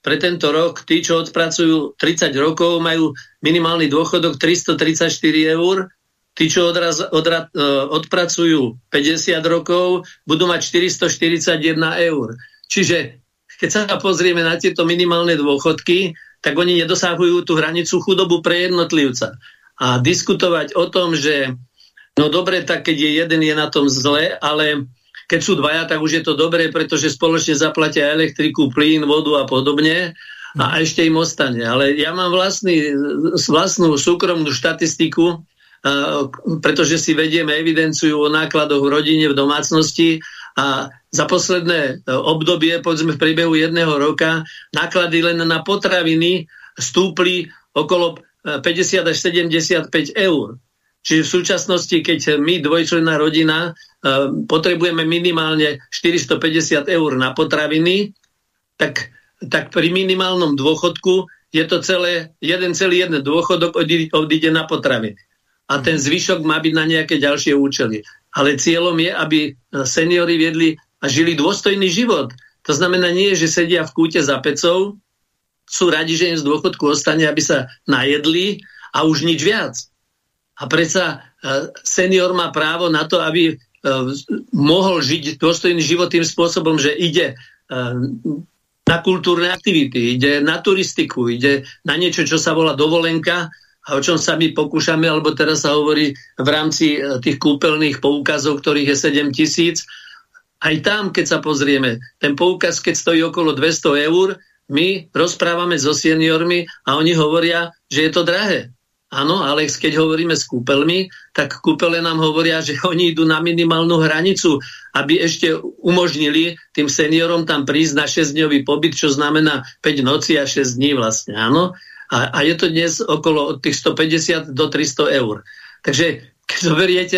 Speaker 2: pre tento rok tí, čo odpracujú tridsať rokov, majú minimálny dôchodok tristotridsaťštyri eur, tí, čo odraz, odra, odpracujú päťdesiat rokov, budú mať štyristoštyridsaťjeden eur. Čiže keď sa pozrieme na tieto minimálne dôchodky, tak oni nedosahujú tú hranicu chudobu pre jednotlivca. A diskutovať o tom, že no dobre, tak keď je jeden, je na tom zle, ale keď sú dvaja, tak už je to dobré, pretože spoločne zaplatia elektriku, plyn, vodu a podobne a ešte im ostane. Ale ja mám vlastný, vlastnú súkromnú štatistiku, pretože si vedieme evidenciu o nákladoch v rodine, v domácnosti a za posledné obdobie, povedzme v priebehu jedného roka, náklady len na potraviny stúpli okolo päťdesiat až sedemdesiatpäť eur. Čiže v súčasnosti, keď my, dvojčlenná rodina, potrebujeme minimálne štyristopäťdesiat eur na potraviny, tak, tak pri minimálnom dôchodku je to celé, jeden celý jeden dôchodok odíde na potraviny. A ten zvyšok má byť na nejaké ďalšie účely. Ale cieľom je, aby seniori viedli a žili dôstojný život. To znamená nie, že sedia v kúte za pecou, sú radi, že im z dôchodku ostane, aby sa najedli a už nič viac. A predsa senior má právo na to, aby mohol žiť dôstojný život tým spôsobom, že ide na kultúrne aktivity, ide na turistiku, ide na niečo, čo sa volá dovolenka, a o čom sa my pokúšame, alebo teraz sa hovorí v rámci tých kúpeľných poukazov, ktorých je sedem tisíc. Aj tam, keď sa pozrieme, ten poukaz, keď stojí okolo dvesto eur, my rozprávame so seniormi a oni hovoria, že je to drahé. Áno, ale keď hovoríme s kúpeľmi, tak kúpeľe nám hovoria, že oni idú na minimálnu hranicu, aby ešte umožnili tým seniorom tam prísť na šesťdňový pobyt, čo znamená päť nocí a šesť dní vlastne, áno. A, a je to dnes okolo od tých stopäťdesiat do tristo eur. Takže keď zoberiete,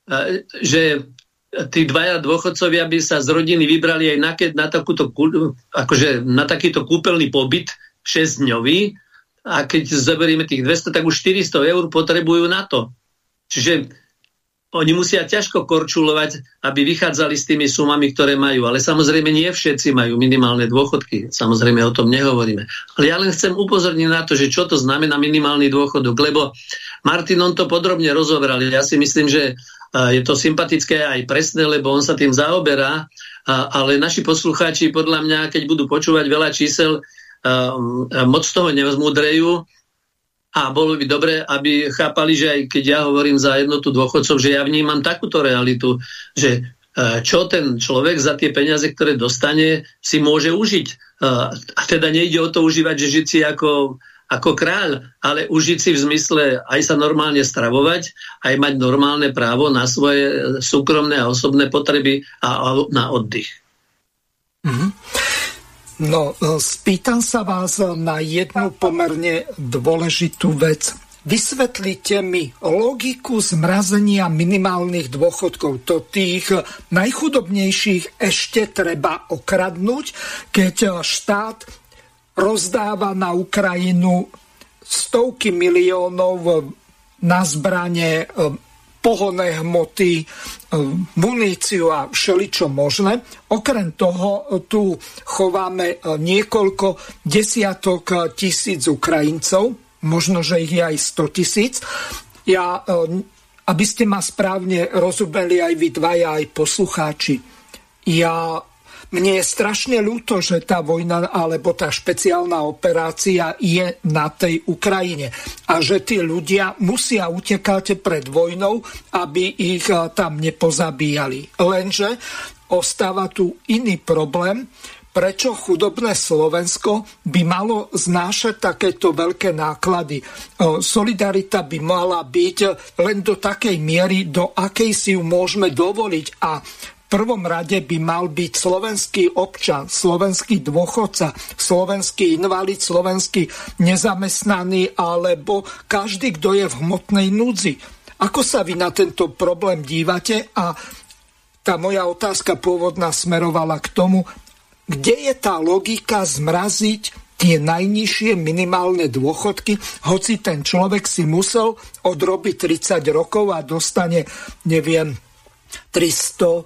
Speaker 2: že tí dvaja dôchodcovia by sa z rodiny vybrali aj na, na, takúto, akože na takýto kúpeľný pobyt šesťdňový, a keď zoberieme tých dvesto, tak už štyristo eur potrebujú na to. Čiže oni musia ťažko korčulovať, aby vychádzali s tými sumami, ktoré majú. Ale samozrejme nie všetci majú minimálne dôchodky. Samozrejme o tom nehovoríme. Ale ja len chcem upozorniť na to, že čo to znamená minimálny dôchodok. Lebo Martin, on to podrobne rozoberal. Ja si myslím, že je to sympatické aj presné, lebo on sa tým zaoberá. Ale naši poslucháči, podľa mňa, keď budú počúvať veľa čísel, moc z toho nevzmúdrejú. A bolo by dobre, aby chápali, že aj keď ja hovorím za jednotu dôchodcov, že ja vnímam takúto realitu, že čo ten človek za tie peniaze, ktoré dostane, si môže užiť. A teda nejde o to užívať, že žiť si ako, ako kráľ, ale užiť si v zmysle aj sa normálne stravovať, aj mať normálne právo na svoje súkromné a osobné potreby a na oddych.
Speaker 1: Mm-hmm. No, spýtam sa vás na jednu pomerne dôležitú vec. Vysvetlite mi logiku zmrazenia minimálnych dôchodkov. To tých najchudobnejších ešte treba okradnúť, keď štát rozdáva na Ukrajinu stovky miliónov na zbrane, pohonné hmoty, muníciu a všeličo možné. Okrem toho tu chováme niekoľko desiatok tisíc Ukrajincov, možno, že ich je aj sto tisíc. Ja, aby ste ma správne rozumeli aj vy dvaja, aj poslucháči, ja mne je strašne ľúto, že tá vojna alebo tá špeciálna operácia je na tej Ukrajine a že tí ľudia musia utekať pred vojnou, aby ich tam nepozabíjali. Lenže ostáva tu iný problém, prečo chudobné Slovensko by malo znášať takéto veľké náklady. Solidarita by mala byť len do takej miery, do akej si ju môžeme dovoliť, a v prvom rade by mal byť slovenský občan, slovenský dôchodca, slovenský invalid, slovenský nezamestnaný alebo každý, kto je v hmotnej núdzi. Ako sa vy na tento problém dívate? A tá moja otázka pôvodná smerovala k tomu, kde je tá logika zmraziť tie najnižšie minimálne dôchodky, hoci ten človek si musel odrobiť tridsať rokov a dostane, neviem,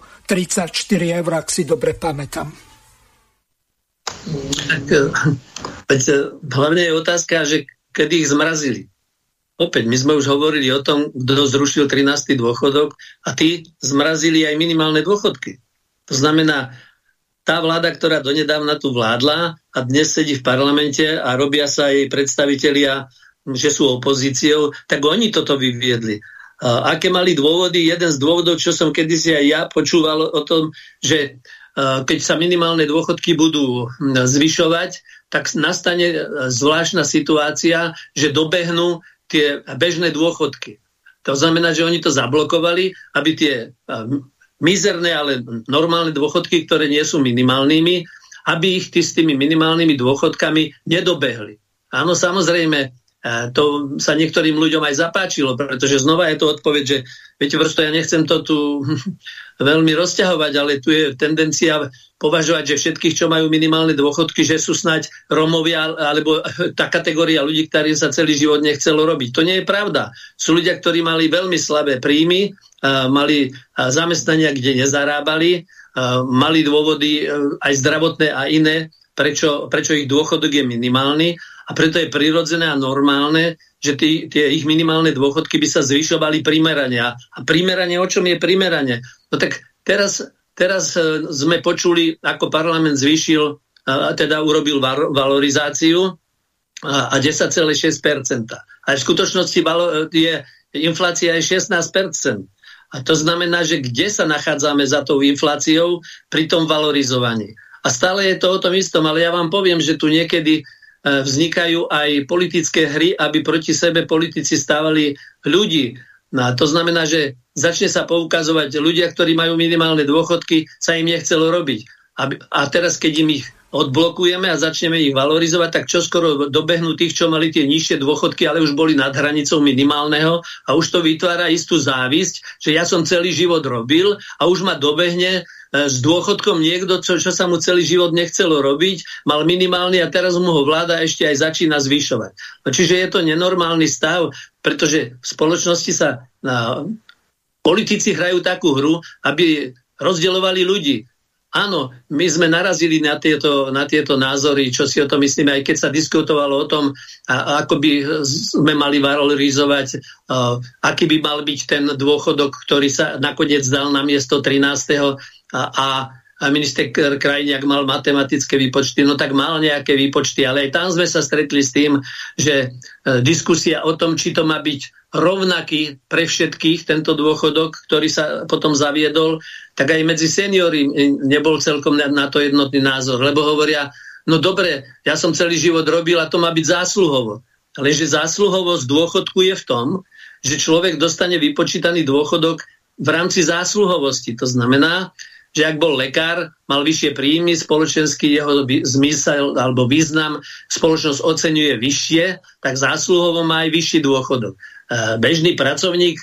Speaker 1: tristotridsaťštyri eur, ak si dobre pamätám.
Speaker 2: Tak, Veď hlavne je otázka, že kedy ich zmrazili. Opäť, my sme už hovorili o tom, kto zrušil trinásty dôchodok a tí zmrazili aj minimálne dôchodky. To znamená, tá vláda, ktorá donedávna tu vládla a dnes sedí v parlamente a robia sa jej predstavitelia, že sú opozíciou, tak oni toto vyviedli. A aké mali dôvody? Jeden z dôvodov, čo som kedysi aj ja počúval o tom, že keď sa minimálne dôchodky budú zvyšovať, tak nastane zvláštna situácia, že dobehnú tie bežné dôchodky. To znamená, že oni to zablokovali, aby tie mizerné, ale normálne dôchodky, ktoré nie sú minimálnymi, aby ich tí s tými minimálnymi dôchodkami nedobehli. Áno, samozrejme, to sa niektorým ľuďom aj zapáčilo, pretože znova je to odpoveď, že viete, prosto ja nechcem to tu veľmi rozťahovať, ale tu je tendencia považovať, že všetkých, čo majú minimálne dôchodky, že sú snáď Rómovia, alebo tá kategória ľudí, ktorí sa celý život nechcelo robiť. To nie je pravda. Sú ľudia, ktorí mali veľmi slabé príjmy, mali zamestnania, kde nezarábali, mali dôvody aj zdravotné a iné, prečo, prečo ich dôchodok je minimálny. A preto je prirodzené a normálne, že tí, tie ich minimálne dôchodky by sa zvyšovali primerane. A primerane, o čom je primerane? No tak teraz, teraz sme počuli, ako parlament zvýšil, teda urobil valorizáciu a desať celá šesť percenta. A v skutočnosti je, inflácia je šestnásť percent. A to znamená, že kde sa nachádzame za tou infláciou pri tom valorizovaní. A stále je to o tom istom, ale ja vám poviem, že tu niekedy vznikajú aj politické hry, aby proti sebe politici stávali ľudí. No a to znamená, že začne sa poukazovať ľudia, ktorí majú minimálne dôchodky, sa im nechcelo robiť. A teraz, keď im ich odblokujeme a začneme ich valorizovať, tak čoskoro dobehnú tých, čo mali tie nižšie dôchodky, ale už boli nad hranicou minimálneho a už to vytvára istú závisť, že ja som celý život robil a už ma dobehne s dôchodkom niekto, čo, čo sa mu celý život nechcelo robiť, mal minimálny a teraz mu ho vláda ešte aj začína zvyšovať. No, čiže je to nenormálny stav, pretože v spoločnosti sa na, politici hrajú takú hru, aby rozdeľovali ľudí. Áno, my sme narazili na tieto, na tieto názory, čo si o tom myslíme, aj keď sa diskutovalo o tom, a, ako by sme mali valorizovať, uh, aký by mal byť ten dôchodok, ktorý sa nakoniec dal na miesto trinásteho a, a minister Krajniak mal matematické výpočty, no tak mal nejaké výpočty, ale aj tam sme sa stretli s tým, že uh, diskusia o tom, či to má byť rovnaký pre všetkých, tento dôchodok, ktorý sa potom zaviedol, tak aj medzi seniori nebol celkom na to jednotný názor, lebo hovoria, no dobre, ja som celý život robil a to má byť zásluhovo. Ale že zásluhovosť dôchodku je v tom, že človek dostane vypočítaný dôchodok v rámci zásluhovosti. To znamená, že ak bol lekár, mal vyššie príjmy, spoločenský jeho zmysel alebo význam spoločnosť oceňuje vyššie, tak zásluhovo má aj vyšší dôchodok. Bežný pracovník,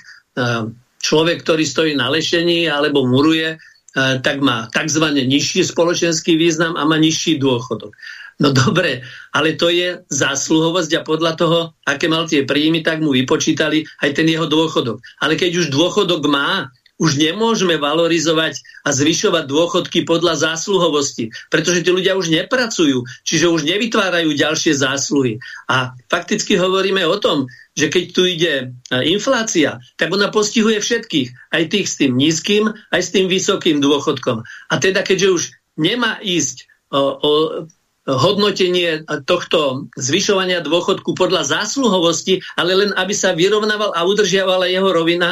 Speaker 2: človek, ktorý stojí na lešení alebo muruje, tak má takzvané nižší spoločenský význam a má nižší dôchodok. No dobre, ale to je zásluhovosť a podľa toho, aké mal tie príjmy, tak mu vypočítali aj ten jeho dôchodok. Ale keď už dôchodok má, už nemôžeme valorizovať a zvyšovať dôchodky podľa zásluhovosti, pretože tí ľudia už nepracujú, čiže už nevytvárajú ďalšie zásluhy. A fakticky hovoríme o tom, že keď tu ide inflácia, tak ona postihuje všetkých, aj tých s tým nízkym, aj s tým vysokým dôchodkom. A teda keďže už nemá ísť o, o hodnotenie tohto zvyšovania dôchodku podľa zásluhovosti, ale len aby sa vyrovnával a udržiavala jeho rovina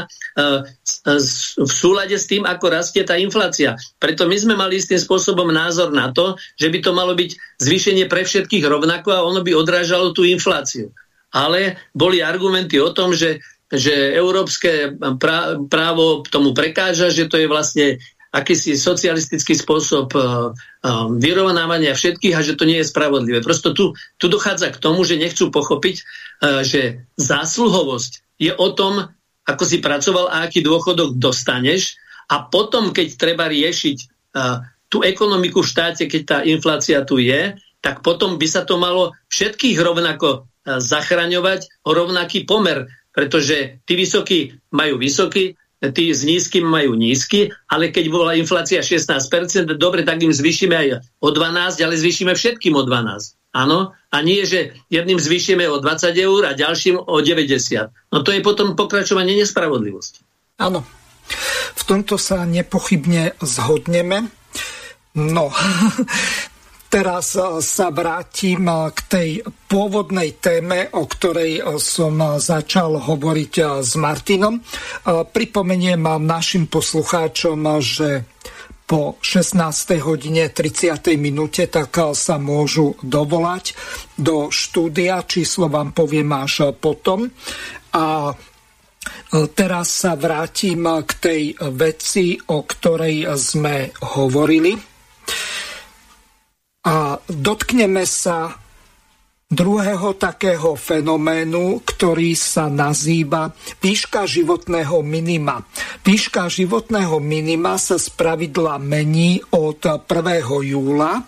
Speaker 2: v súlade s tým, ako rastie tá inflácia. Preto my sme mali istým spôsobom názor na to, že by to malo byť zvýšenie pre všetkých rovnako a ono by odrážalo tú infláciu. Ale boli argumenty o tom, že, že európske právo tomu prekáža, že to je vlastne akýsi socialistický spôsob uh, uh, vyrovnávania všetkých a že to nie je spravodlivé. Prosto tu, tu dochádza k tomu, že nechcú pochopiť, uh, že zásluhovosť je o tom, ako si pracoval a aký dôchodok dostaneš a potom, keď treba riešiť uh, tú ekonomiku v štáte, keď tá inflácia tu je, tak potom by sa to malo všetkých rovnako uh, zachraňovať o rovnaký pomer, pretože tí vysokí majú vysoký, tí s nízkym majú nízky, ale keď bola inflácia šestnásť percent, dobre, tak im zvýšime aj o dvanásť, ale zvýšime všetkým o dvanásť. Áno? A nie, že jedným zvýšime o dvadsať eur a ďalším o deväťdesiat. No to je potom pokračovanie nespravodlivosti.
Speaker 1: Áno, v tomto sa nepochybne zhodneme. No, teraz sa vrátim k tej pôvodnej téme, o ktorej som začal hovoriť s Martinom. Pripomeniem našim poslucháčom, že po šestnástej hodine tridsiatej minúte tak sa môžu dovolať do štúdia. Číslo vám poviem až potom. A teraz sa vrátim k tej veci, o ktorej sme hovorili. A dotkneme sa druhého takého fenoménu, ktorý sa nazýva výška životného minima. Výška životného minima sa spravidla mení od prvého júla.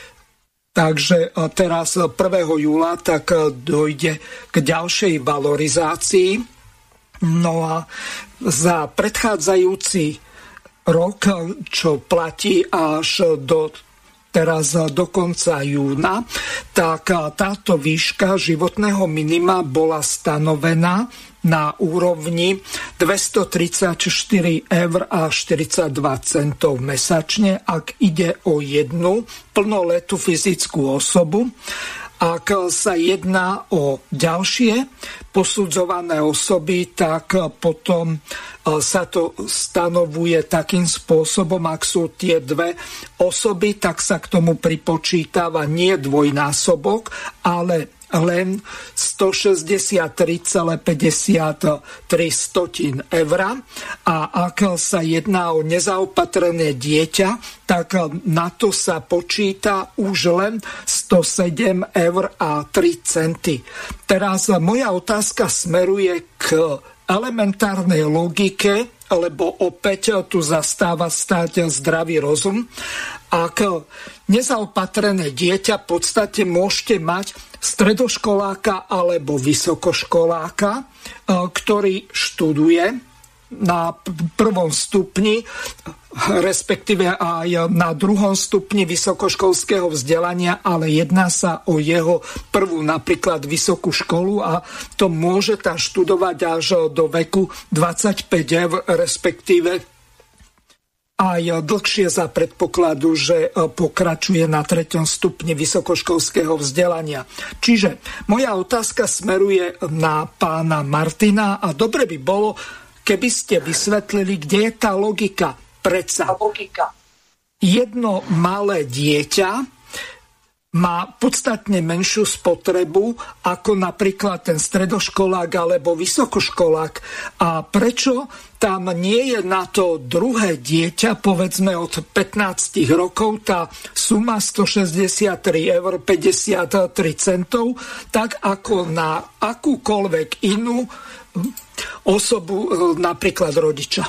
Speaker 1: Takže teraz prvého júla tak dojde k ďalšej valorizácii. No a za predchádzajúci rok, čo platí až do teraz do konca júna, tak táto výška životného minima bola stanovená na úrovni dvestotridsaťštyri eur a štyridsaťdva centov mesačne, ak ide o jednu plnoletú fyzickú osobu. Ak sa jedná o ďalšie posudzované osoby, tak potom sa to stanovuje takým spôsobom, ak sú tie dve osoby, tak sa k tomu pripočítava nie dvojnásobok, ale len stošesťdesiattri celá päťdesiattri eur. A ak sa jedná o nezaopatrené dieťa, tak na to sa počíta už len stosedem eur a tri centy. Teraz moja otázka smeruje k elementárnej logike, lebo opäť tu zastáva stáť zdravý rozum. Ak nezaopatrené dieťa v podstate môžete mať stredoškoláka alebo vysokoškoláka, ktorý študuje na prvom stupni, respektíve aj na druhom stupni vysokoškolského vzdelania, ale jedná sa o jeho prvú napríklad vysokú školu a to môže tam študovať až do veku dvadsaťpäť eur, respektíve aj dlhšie za predpokladu, že pokračuje na treťom stupni vysokoškolského vzdelania. Čiže moja otázka smeruje na pána Martina a dobre by bolo, keby ste vysvetlili, kde je tá logika. Predsa jedno malé dieťa má podstatne menšiu spotrebu ako napríklad ten stredoškolák alebo vysokoškolák. A prečo tam nie je na to druhé dieťa, povedzme od pätnásť rokov, tá suma stošesťdesiattri eur päťdesiattri centov, tak ako na akúkoľvek inú osobu, napríklad rodiča?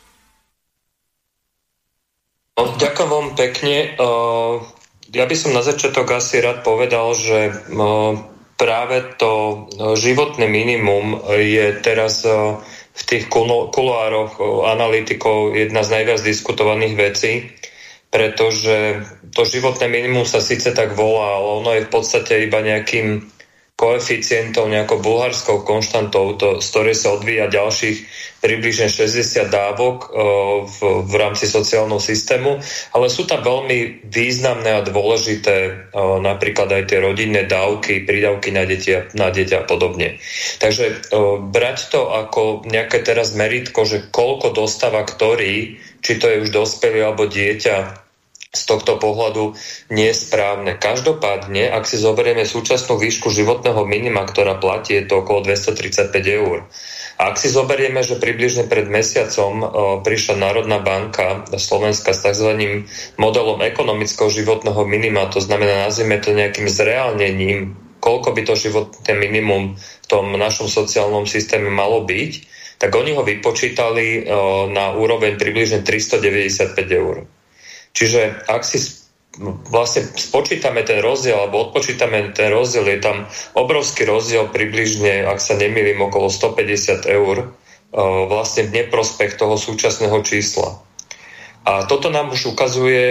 Speaker 3: Ďakujem vám pekne. Ja by som na začiatok asi rád povedal, že práve to životné minimum je teraz v tých kuloároch analytikov jedna z najviac diskutovaných vecí, pretože to životné minimum sa síce tak volá, ale ono je v podstate iba nejakým koeficientom, nejakou bulharskou konštantou, to, z ktorej sa odvíja ďalších približne šesťdesiat dávok o, v, v rámci sociálneho systému, ale sú tam veľmi významné a dôležité o, napríklad aj tie rodinné dávky, prídavky na dieťa, na dieťa a podobne. Takže o, brať to ako nejaké teraz meritko, že koľko dostáva ktorý, či to je už dospelý alebo dieťa, z tohto pohľadu nie je správne. Každopádne, ak si zoberieme súčasnú výšku životného minima, ktorá platí, je to okolo dvestotridsaťpäť eur. A ak si zoberieme, že približne pred mesiacom o, prišla Národná banka Slovenska s tzv. Modelom ekonomického životného minima, to znamená, nazvime to nejakým zreálnením, koľko by to životné minimum v tom našom sociálnom systéme malo byť, tak oni ho vypočítali o, na úroveň približne tristodeväťdesiatpäť eur. Čiže ak si vlastne spočítame ten rozdiel alebo odpočítame ten rozdiel, je tam obrovský rozdiel približne, ak sa nemýlim, okolo stopäťdesiat eur vlastne v neprospech toho súčasného čísla. A toto nám už ukazuje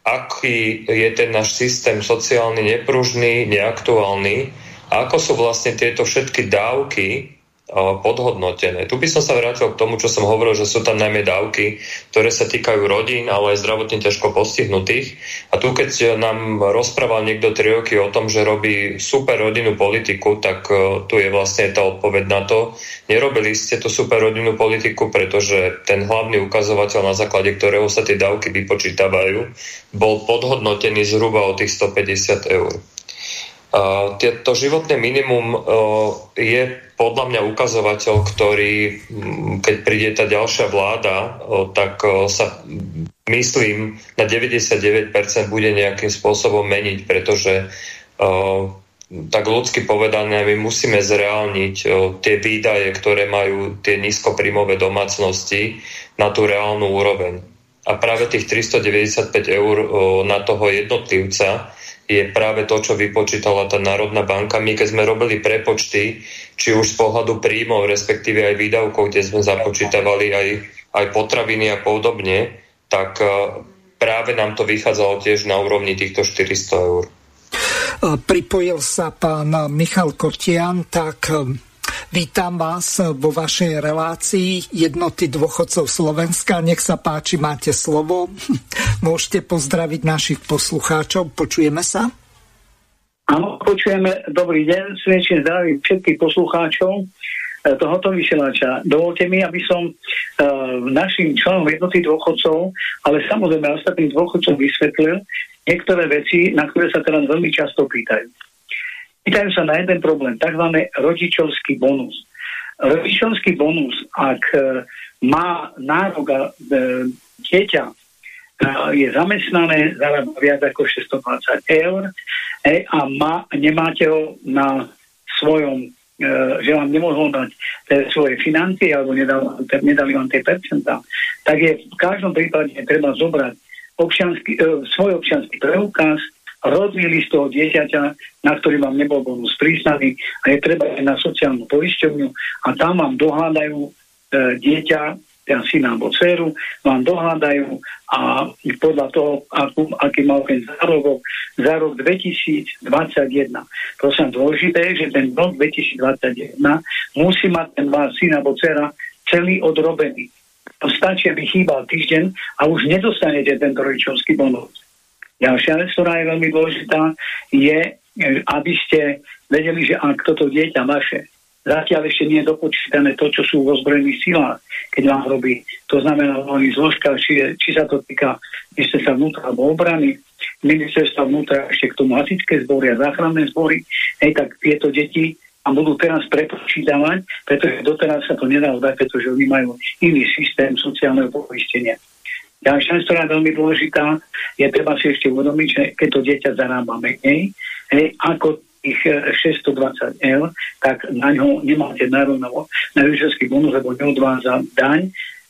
Speaker 3: aký je ten náš systém sociálny nepružný, neaktuálny a ako sú vlastne tieto všetky dávky podhodnotené. Tu by som sa vrátil k tomu, čo som hovoril, že sú tam najmä dávky, ktoré sa týkajú rodín, ale aj zdravotne ťažko postihnutých. A tu, keď nám rozprával niekto tri roky o tom, že robí super rodinnú politiku, tak tu je vlastne tá odpoveď na to. Nerobili ste tú super rodinnú politiku, pretože ten hlavný ukazovateľ, na základe ktorého sa tie dávky vypočítavajú, bol podhodnotený zhruba o tých stopäťdesiat eur. Uh, to životné minimum uh, je podľa mňa ukazovateľ, ktorý, keď príde tá ďalšia vláda, uh, tak uh, sa, myslím, na deväťdesiatdeväť percent bude nejakým spôsobom meniť, pretože uh, tak ľudsky povedané, my musíme zreálniť uh, tie výdaje, ktoré majú tie nízkopríjmové domácnosti na tú reálnu úroveň. A práve tých tristodeväťdesiatpäť eur uh, na toho jednotlivca je práve to, čo vypočítala tá Národná banka. My, keď sme robili prepočty, či už z pohľadu príjmov, respektíve aj výdavkov, kde sme započítavali aj, aj potraviny a podobne, tak práve nám to vychádzalo tiež na úrovni týchto štyristo eur.
Speaker 1: Pripojil sa pán Michal Kotian, tak vítam vás vo vašej relácii Jednoty dôchodcov Slovenska. Nech sa páči, máte slovo. Môžete pozdraviť našich poslucháčov. Počujeme sa?
Speaker 10: Áno, počujeme. Dobrý deň. Srdečne zdravím všetkých poslucháčov tohoto vysielača. Dovolte mi, aby som uh, našim členom Jednoty dôchodcov, ale samozrejme ostatným dôchodcom vysvetlil niektoré veci, na ktoré sa teraz veľmi často pýtajú. Pýtajú sa na jeden problém, takzvaný rodičovský bonus. Rodičovský bonus, ak e, má nárok a e, dieťa e, je zamestnané, zarába viac ako šesťstodvadsať eur e, a má, nemáte ho na svojom, e, že vám nemôžu dať e, svoje financie alebo nedali, nedali vám tie percentá, tak je v každom prípade treba zobrať občiansky, e, svoj občiansky preukaz, rodný list toho dieťaťa, na ktorý vám nebol bonus priznaný a je treba aj na sociálnu poisťovňu a tam vám dohľadajú e, dieťa, ten syna alebo dceru, vám dohľadajú a podľa toho, akú, aký mal ten zárobok za rok dvetisícdvadsaťjeden. Prosím, dôležité je, že ten rok dvetisícdvadsaťjeden musí mať ten váš syn alebo dcera celý odrobený. Stačí, aby chýbal týždeň a už nedostanete tento rodičovský bonus. Ďalšia vec, ktorá je veľmi dôležitá, je, aby ste vedeli, že ak toto dieťa vaše zatiaľ ešte nie je dopočítané to, čo sú v ozbrojených silách, keď vám robí, to znamená v zložkách, či, či sa to týka ministerstva vnútra alebo obrany, ministerstva vnútra ešte k tomu hasičské zbory a záchranné zbory, hej, tak tieto deti a budú teraz prepočítavať, pretože doteraz sa to nedalo dať, pretože oni majú iný systém sociálneho poistenia. Ďalšia, ktorá je veľmi dôležitá, je treba si ešte uvedomiť, že keď to dieťa zarába menej, hej, ako tých šesťstodvadsať eur, tak na ňo nemáte nárok na rodičovský bonus, lebo neodvádza daň e,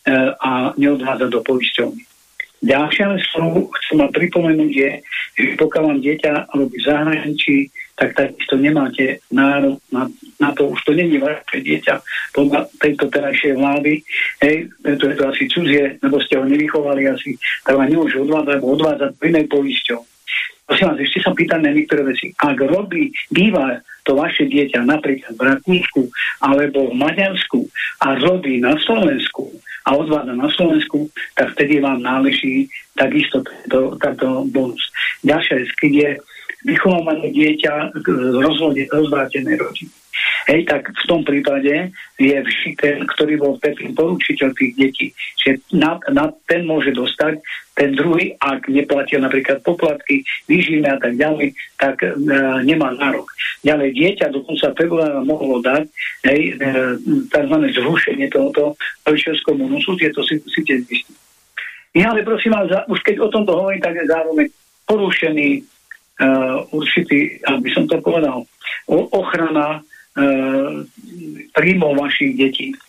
Speaker 10: a neodvádza do poisťovny. Ďalšia vec, ktorú chcem vám pripomenúť, je, že pokiaľ vám dieťa robí v zahraničí, tak takisto nemáte nárok na, na to, už to není vaše dieťa podľa tejto terajšej vlády, hej, to je to asi cudzie, lebo ste ho nevychovali asi, tak vám nemôže odvádzať, alebo odvádzať v inej poisťovni. Prosím vás, ešte sa pýtam na niektoré veci. Ak robí, býva to vaše dieťa napríklad v Rakúsku alebo v Maďarsku a robí na Slovensku a odvádza na Slovensku, tak vtedy vám náleží takisto tento, tento bonus. Ďalšia vec, keď je vychované dieťa z rozvrátenej rodiny. Hej, tak v tom prípade je vždy ten, ktorý bol ten poručiteľ tých detí, že na, na ten môže dostať, ten druhý, ak neplatil napríklad poplatky, výživné a tak ďalej, tak e, nemá nárok. Ďalej dieťa do konca februára mohlo dať hej, e, tzv. Zrušenie tohoto rodičovského bonusu, tieto si musíte zistiť. Ja, ale prosím vás, už keď o tomto hovorím, tak je zároveň porušený Uh, určitý, aby som to povedal, o, ochrana uh, príjmov vašich detí.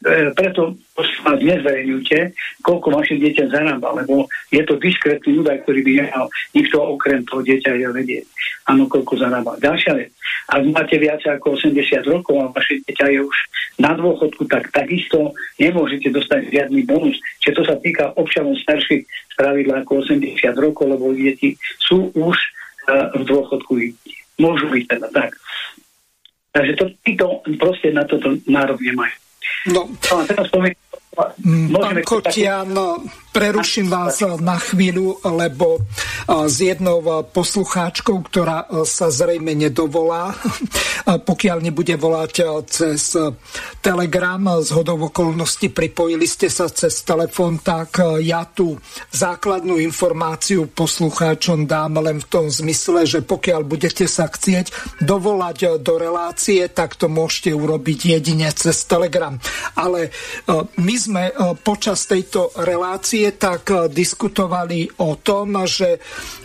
Speaker 10: preto vás nezverejňujte, koľko vaše dieťa zarába, lebo je to diskrétny údaj, ktorý by nemal nikto okrem toho dieťa vedieť. Áno, koľko zarába. Ďalšia vec. Ak máte viac ako osemdesiat rokov a vaše dieťa je už na dôchodku, tak takisto nemôžete dostať žiadny bonus. Čiže to sa týka občanov starších spravidla ako osemdesiat rokov, lebo deti sú už uh, v dôchodku. Môžu byť teda tak. Takže to, títo proste na toto nárok nemajú.
Speaker 1: No,
Speaker 10: no a teraz poviem,
Speaker 1: pán Kotian, preruším vás na chvíľu, lebo s jednou poslucháčkou, ktorá sa zrejme nedovolá, pokiaľ nebude volať cez Telegram, z hodou okolností pripojili ste sa cez telefón, tak ja tú základnú informáciu poslucháčom dám len v tom zmysle, že pokiaľ budete sa chcieť dovolať do relácie, tak to môžete urobiť jedine cez Telegram. Ale my sme počas tejto relácie tak diskutovali o tom, že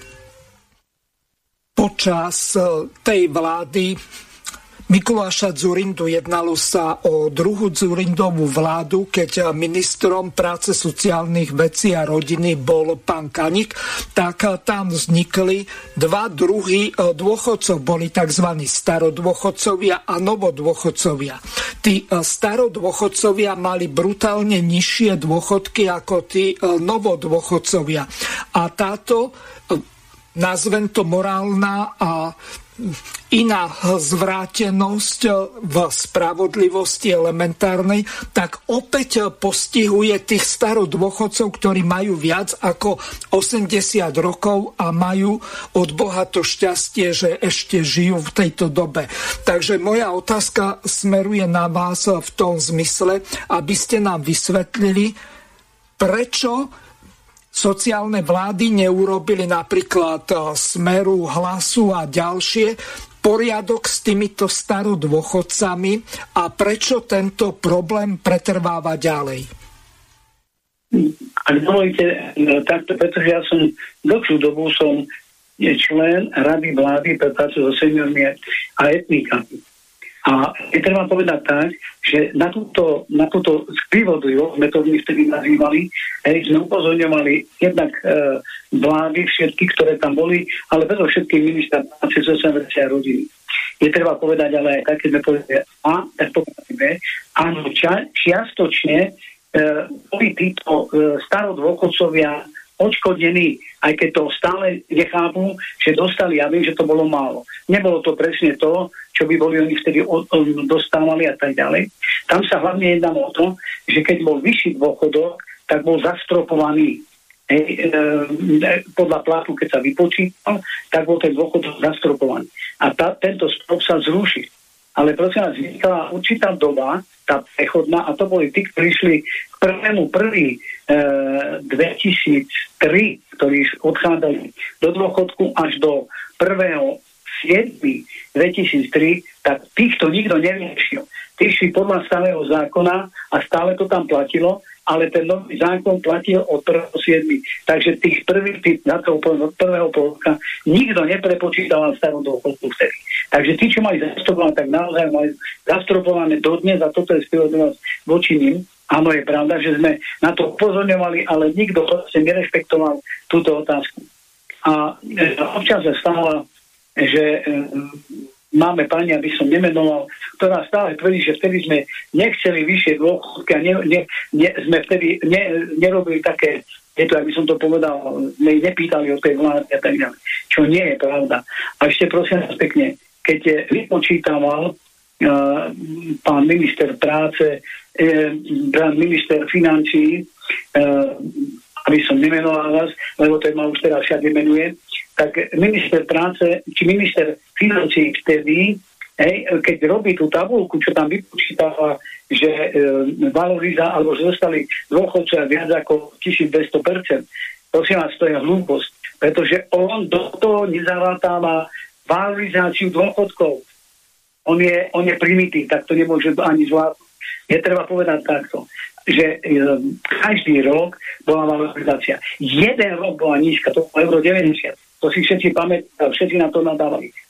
Speaker 1: počas tej vlády Mikuláša Dzurindu jednalo sa o druhú Dzurindovú vládu, keď ministrom práce, sociálnych vecí a rodiny bol pán Kaník, tak tam vznikli dva druhy dôchodcov. Boli tzv. Starodôchodcovia a novodôchodcovia. Tí starodôchodcovia mali brutálne nižšie dôchodky ako tí novodôchodcovia. A táto, nazvem to morálna a iná zvrátenosť v spravodlivosti elementárnej, tak opäť postihuje tých starodôchodcov, ktorí majú viac ako osemdesiat rokov a majú od Boha to šťastie, že ešte žijú v tejto dobe. Takže moja otázka smeruje na vás v tom zmysle, aby ste nám vysvetlili, prečo sociálne vlády neurobili napríklad Smeru, Hlasu a ďalšie poriadok s týmito starodôchodcami a prečo tento problém pretrváva ďalej?
Speaker 10: Ak dovolíte, takto, pretože ja som dlhšiu dobu som člen Rady vlády pre prácu so seniormi a etnikami. A je treba povedať tak, že na túto, na túto skrivodlivosť, sme to vtedy nazývali, hej, sme upozorňovali jednak e, vlády všetky, ktoré tam boli, ale predovšetkým ministra práce, sociálnej veci a rodiny. Je treba povedať, ale aj tak, keď sme povedali A, tak to povedíme, áno, ča, čiastočne e, boli títo e, starodôchodcovia odškodnení, aj keď to stále nechápu, že dostali, ja viem, že to bolo málo. Nebolo to presne to, čo by boli oni vtedy dostávali a tak ďalej. Tam sa hlavne jedná o to, že keď bol vyšší dôchodok, tak bol zastropovaný. Hej, e, podľa platu, keď sa vypočítal, tak bol ten dôchodok zastropovaný. A tá, tento strop sa zrušil. Ale prosím vás, vznikla určitá doba, tá prechodná, a to boli tí, ktorí išli k prvému prvý e, dvetisíctri, ktorí odchádzali do dôchodku až do prvého siedmeho dvetisíctri, tak týchto nikto nevyšiel. Tí šli podľa starého zákona a stále to tam platilo, ale ten nový zákon platil od prvého siedmeho Takže tých prvých, tých, na toho prvého polka nikto neprepočítal starom dôchodku vtedy. Takže tí, čo mali zastropované, tak naozaj mali zastropované dodnes a toto je spravodlivosť voči nim. Áno, je pravda, že sme na to upozorňovali, ale nikto proste nerešpektoval túto otázku. A e, občas sa stalo, že e, máme pani, aby som nemenoval, ktorá stále tvrdí, že vtedy sme nechceli vyššie dôchodky a ne, ne, ne, sme vtedy ne, nerobili také, je to, aby som to povedal, sme nepýtali o tej vlády a tak ďalej. Čo nie je pravda. A ešte prosím vás pekne, keď je vypočítaval uh, pán minister práce, uh, pán minister financií, uh, aby som nemenoval vás, lebo to ma už teraz všade menuje, tak minister práce, či minister financií vtedy, hej, keď robí tú tabuľku, čo tam vypočítava, že e, valoriza, alebo že dostali dôchodcovia viac ako tisícdvesto percent, prosím vás, to je hlúposť, pretože on do toho nezavátáva valorizáciu dôchodkov. On je, on je primitív, tak to nemôže ani zvládnuť. Je treba povedať takto, že e, každý rok bola valorizácia. Jeden rok bola nízka, to bolo euro deväťdesiat. To si všetci pamätajú, všetci na to nadávali.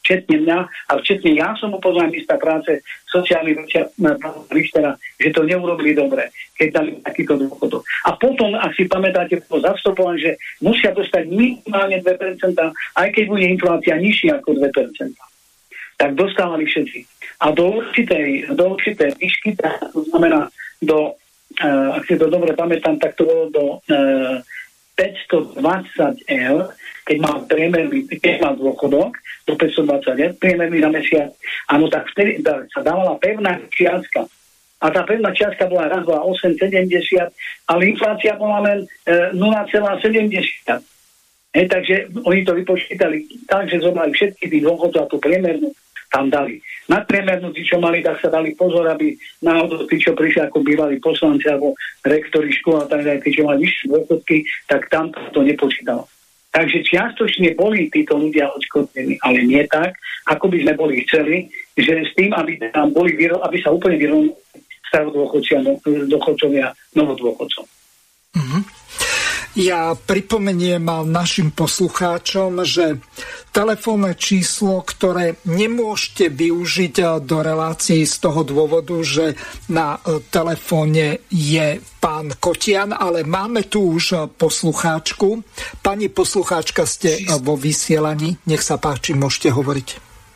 Speaker 10: včetne mňa a včetne ja som upozornil ministra práce sociálnych vecí Richtera, že to neurobili dobre, keď dali takýto dôchodok. A potom, ak si pamätáte, to zastupovanie, že musia dostať minimálne dve percentá, aj keď bude inflácia nižšia ako dve percentá. Tak dostávali všetci. A do určitej, do určitej výšky, to znamená do, uh, ak si to dobre pamätám, tak to bolo do uh, päťstodvadsať eur, keď mal priemerný, keď mal dôchodok, do päťstodvadsať eur, priemerný na mesiac. Áno, tak vtedy tá, sa dávala pevná čiastka. A tá pevná čiastka bola raz, bola osem celá sedemdesiat, ale inflácia bola len e, nula celá sedemdesiat. E, takže oni to vypočítali tak, že zobrali všetky tých dôchodcov a tú priemernú tam dali. Na priemernú, tí, čo mali, tak sa dali pozor, aby náhodou tí, čo prišli ako bývalí poslanci alebo rektori škôl a tak ďalej, tí, čo mali vyššie dôchodky, tak tam to nepočítalo. Takže čiastočne boli títo ľudia odškodnení, ale nie tak, ako by sme boli chceli, že s tým, aby tam boli, aby sa úplne vyrovnali starodôchodcovia novodôchodcov.
Speaker 1: Mm-hmm. Ja pripomeniem našim poslucháčom, že telefónne číslo, ktoré nemôžete využiť do relácií z toho dôvodu, že na telefóne je pán Kotian, ale máme tu už poslucháčku. Pani poslucháčka, ste vo vysielaní. Nech sa páči, môžete hovoriť.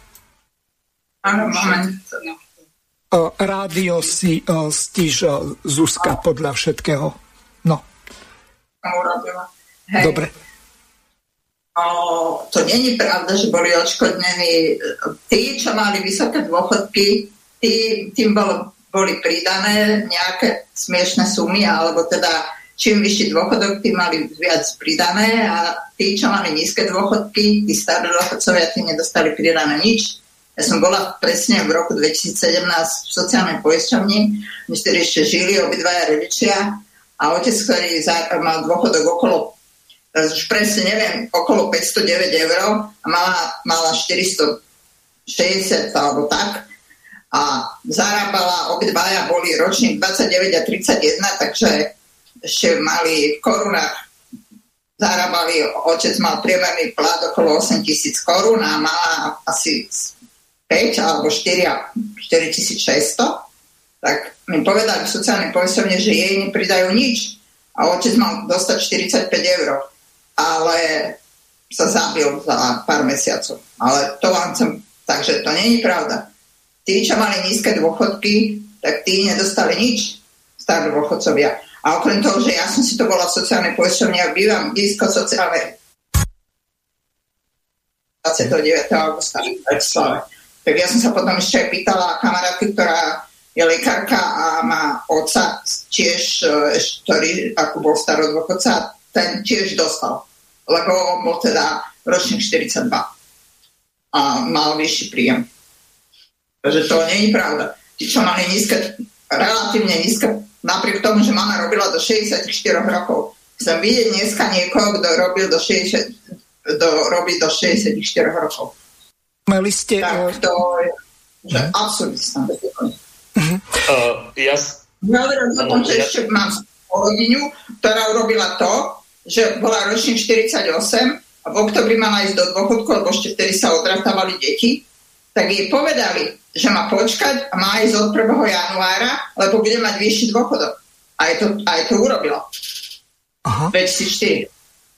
Speaker 11: Áno, moment.
Speaker 1: Rádio si stíž Zuzka podľa všetkého. No.
Speaker 11: Urobila. Hej.
Speaker 1: Dobre.
Speaker 11: O, to není pravda, že boli odškodnení. Tí, čo mali vysoké dôchodky, tí, tým bolo, boli pridané nejaké smiešné sumy, alebo teda čím vyšší dôchodok, tí mali viac pridané a tí, čo mali nízke dôchodky, tí starí dôchodcovia, tí nedostali pridané nič. Ja som bola presne v roku dvetisícsedemnásť v sociálnej poisťovni, my ste ešte žili obidvaja rodičia. A otec, ktorý mal dôchodok okolo, už presne neviem, okolo päťstodeväť eur a mala, mala štyristošesťdesiat alebo tak. A zarábala, obidvaja boli ročník dvadsaťdeväť a tridsaťjeden, takže ešte mali v korunách, zarábali, otec mal priemerný plat okolo osem tisíc korún a mala asi päť alebo štyri tisíc šesťsto. Tak mi povedali v sociálnej poisťovne, že jej nepridajú nič. A otec mal dostať štyridsaťpäť eur. Ale sa zabil za pár mesiacov. Ale to vám chcem... Takže to nie je pravda. Tí, čo mali nízke dôchodky, tak tí nedostali nič. Starí dôchodcovia. A okrem toho, že ja som si to bola v sociálnej poisťovni a bývam blízko sociálnej dvadsiateho deviateho augusta v Bratislave. Tak ja som sa potom ešte aj pýtala kamarátky, ktorá je lekárka a má otca tiež, ktorý ako bol starodôchodca, ten tiež dostal. Lebo on bol teda ročník štyridsaťdva a mal vyšší príjem. Takže to nie je pravda. Tí, čo mali nízke, relatívne nízke, napriek tomu, že mama robila do šesťdesiatštyri rokov. Chcem vidieť dneska niekoho, kto robil do šesťdesiat, kto robí do šesťdesiatštyri rokov.
Speaker 1: Mali ste...
Speaker 11: Tak to je, že absolútne bezpečné.
Speaker 3: Uh-huh. Uh, ja...
Speaker 11: Hovorím o tom, že ešte mám rodinu, ktorá urobila to, že bola ročník štyridsaťosem a v oktobri mala ísť do dôchodku, lebo ešte vtedy sa odratávali deti, tak jej povedali, že má počkať a má ísť od prvého januára, lebo bude mať vyšší dôchodok. Aj to, aj to urobila. Aha. dvetisícštyri.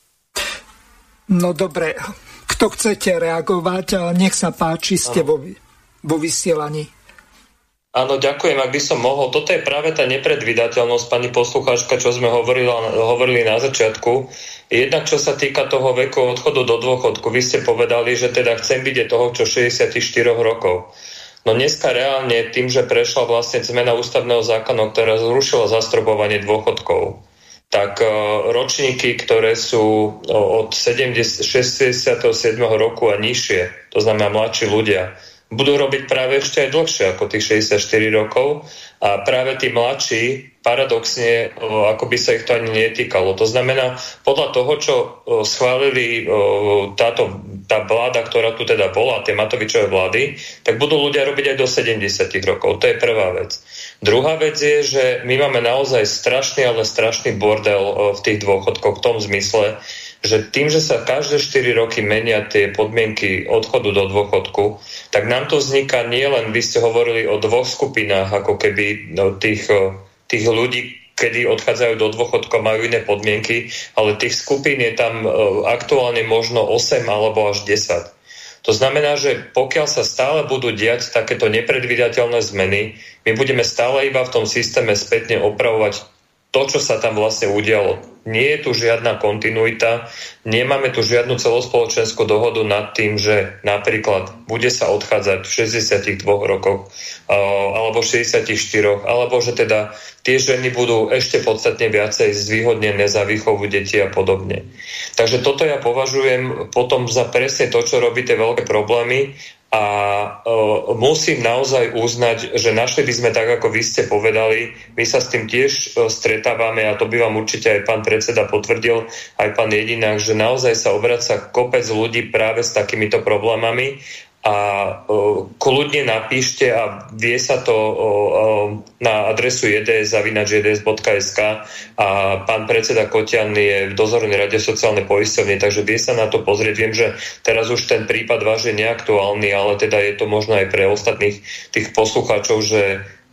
Speaker 1: No dobre, kto chcete reagovať, nech sa páči, ste vo, vo vysielaní.
Speaker 3: Áno, ďakujem, ak by som mohol. Toto je práve tá nepredvídateľnosť, pani poslucháčka, čo sme hovorili, hovorili na začiatku. Jednak, čo sa týka toho veku odchodu do dôchodku, vy ste povedali, že teda chcem vidieť toho, čo šesťdesiatštyri rokov. No dneska reálne tým, že prešla vlastne zmena ústavného zákona, ktorá zrušila zastropovanie dôchodkov, tak ročníky, ktoré sú od šesťdesiateho siedmeho roku a nižšie, to znamená mladší ľudia, budú robiť práve ešte aj dlhšie ako tých šesťdesiatštyri rokov a práve tí mladší paradoxne, ako by sa ich to ani netýkalo. To znamená, podľa toho, čo schválili táto, tá vláda, ktorá tu teda bola, tie Matovičové vlády, tak budú ľudia robiť aj do sedemdesiat rokov. To je prvá vec. Druhá vec je, že my máme naozaj strašný, ale strašný bordel v tých dôchodkoch v tom zmysle, že tým, že sa každé štyri roky menia tie podmienky odchodu do dôchodku, tak nám to vzniká nielen, vy ste hovorili o dvoch skupinách, ako keby no, tých, tých ľudí, kedy odchádzajú do dôchodku, majú iné podmienky, ale tých skupín je tam aktuálne možno osem alebo až desať. To znamená, že pokiaľ sa stále budú diať takéto nepredvídateľné zmeny, my budeme stále iba v tom systéme spätne opravovať to, čo sa tam vlastne udialo. Nie je tu žiadna kontinuita, nemáme tu žiadnu celospoločenskú dohodu nad tým, že napríklad bude sa odchádzať v šesťdesiatich dvoch rokoch alebo šesťdesiatich štyroch, alebo že teda tie ženy budú ešte podstatne viacej zvýhodnené za výchovu detí a podobne. Takže toto ja považujem potom za presne to, čo robí tie veľké problémy. A uh, musím naozaj uznať, že našli by sme, tak ako vy ste povedali, my sa s tým tiež uh, stretávame a to by vám určite aj pán predseda potvrdil, aj pán Jedinák, že naozaj sa obraca kopec ľudí práve s takýmito problémami a uh, kľudne napíšte a vie sa to uh, uh, na adresu j d s zavináč j d s bodka es ka a pán predseda Koťan je v dozornej rade sociálnej poisťovne, takže vie sa na to pozrieť. Viem, že teraz už ten prípad váš je neaktuálny, ale teda je to možno aj pre ostatných tých poslucháčov, že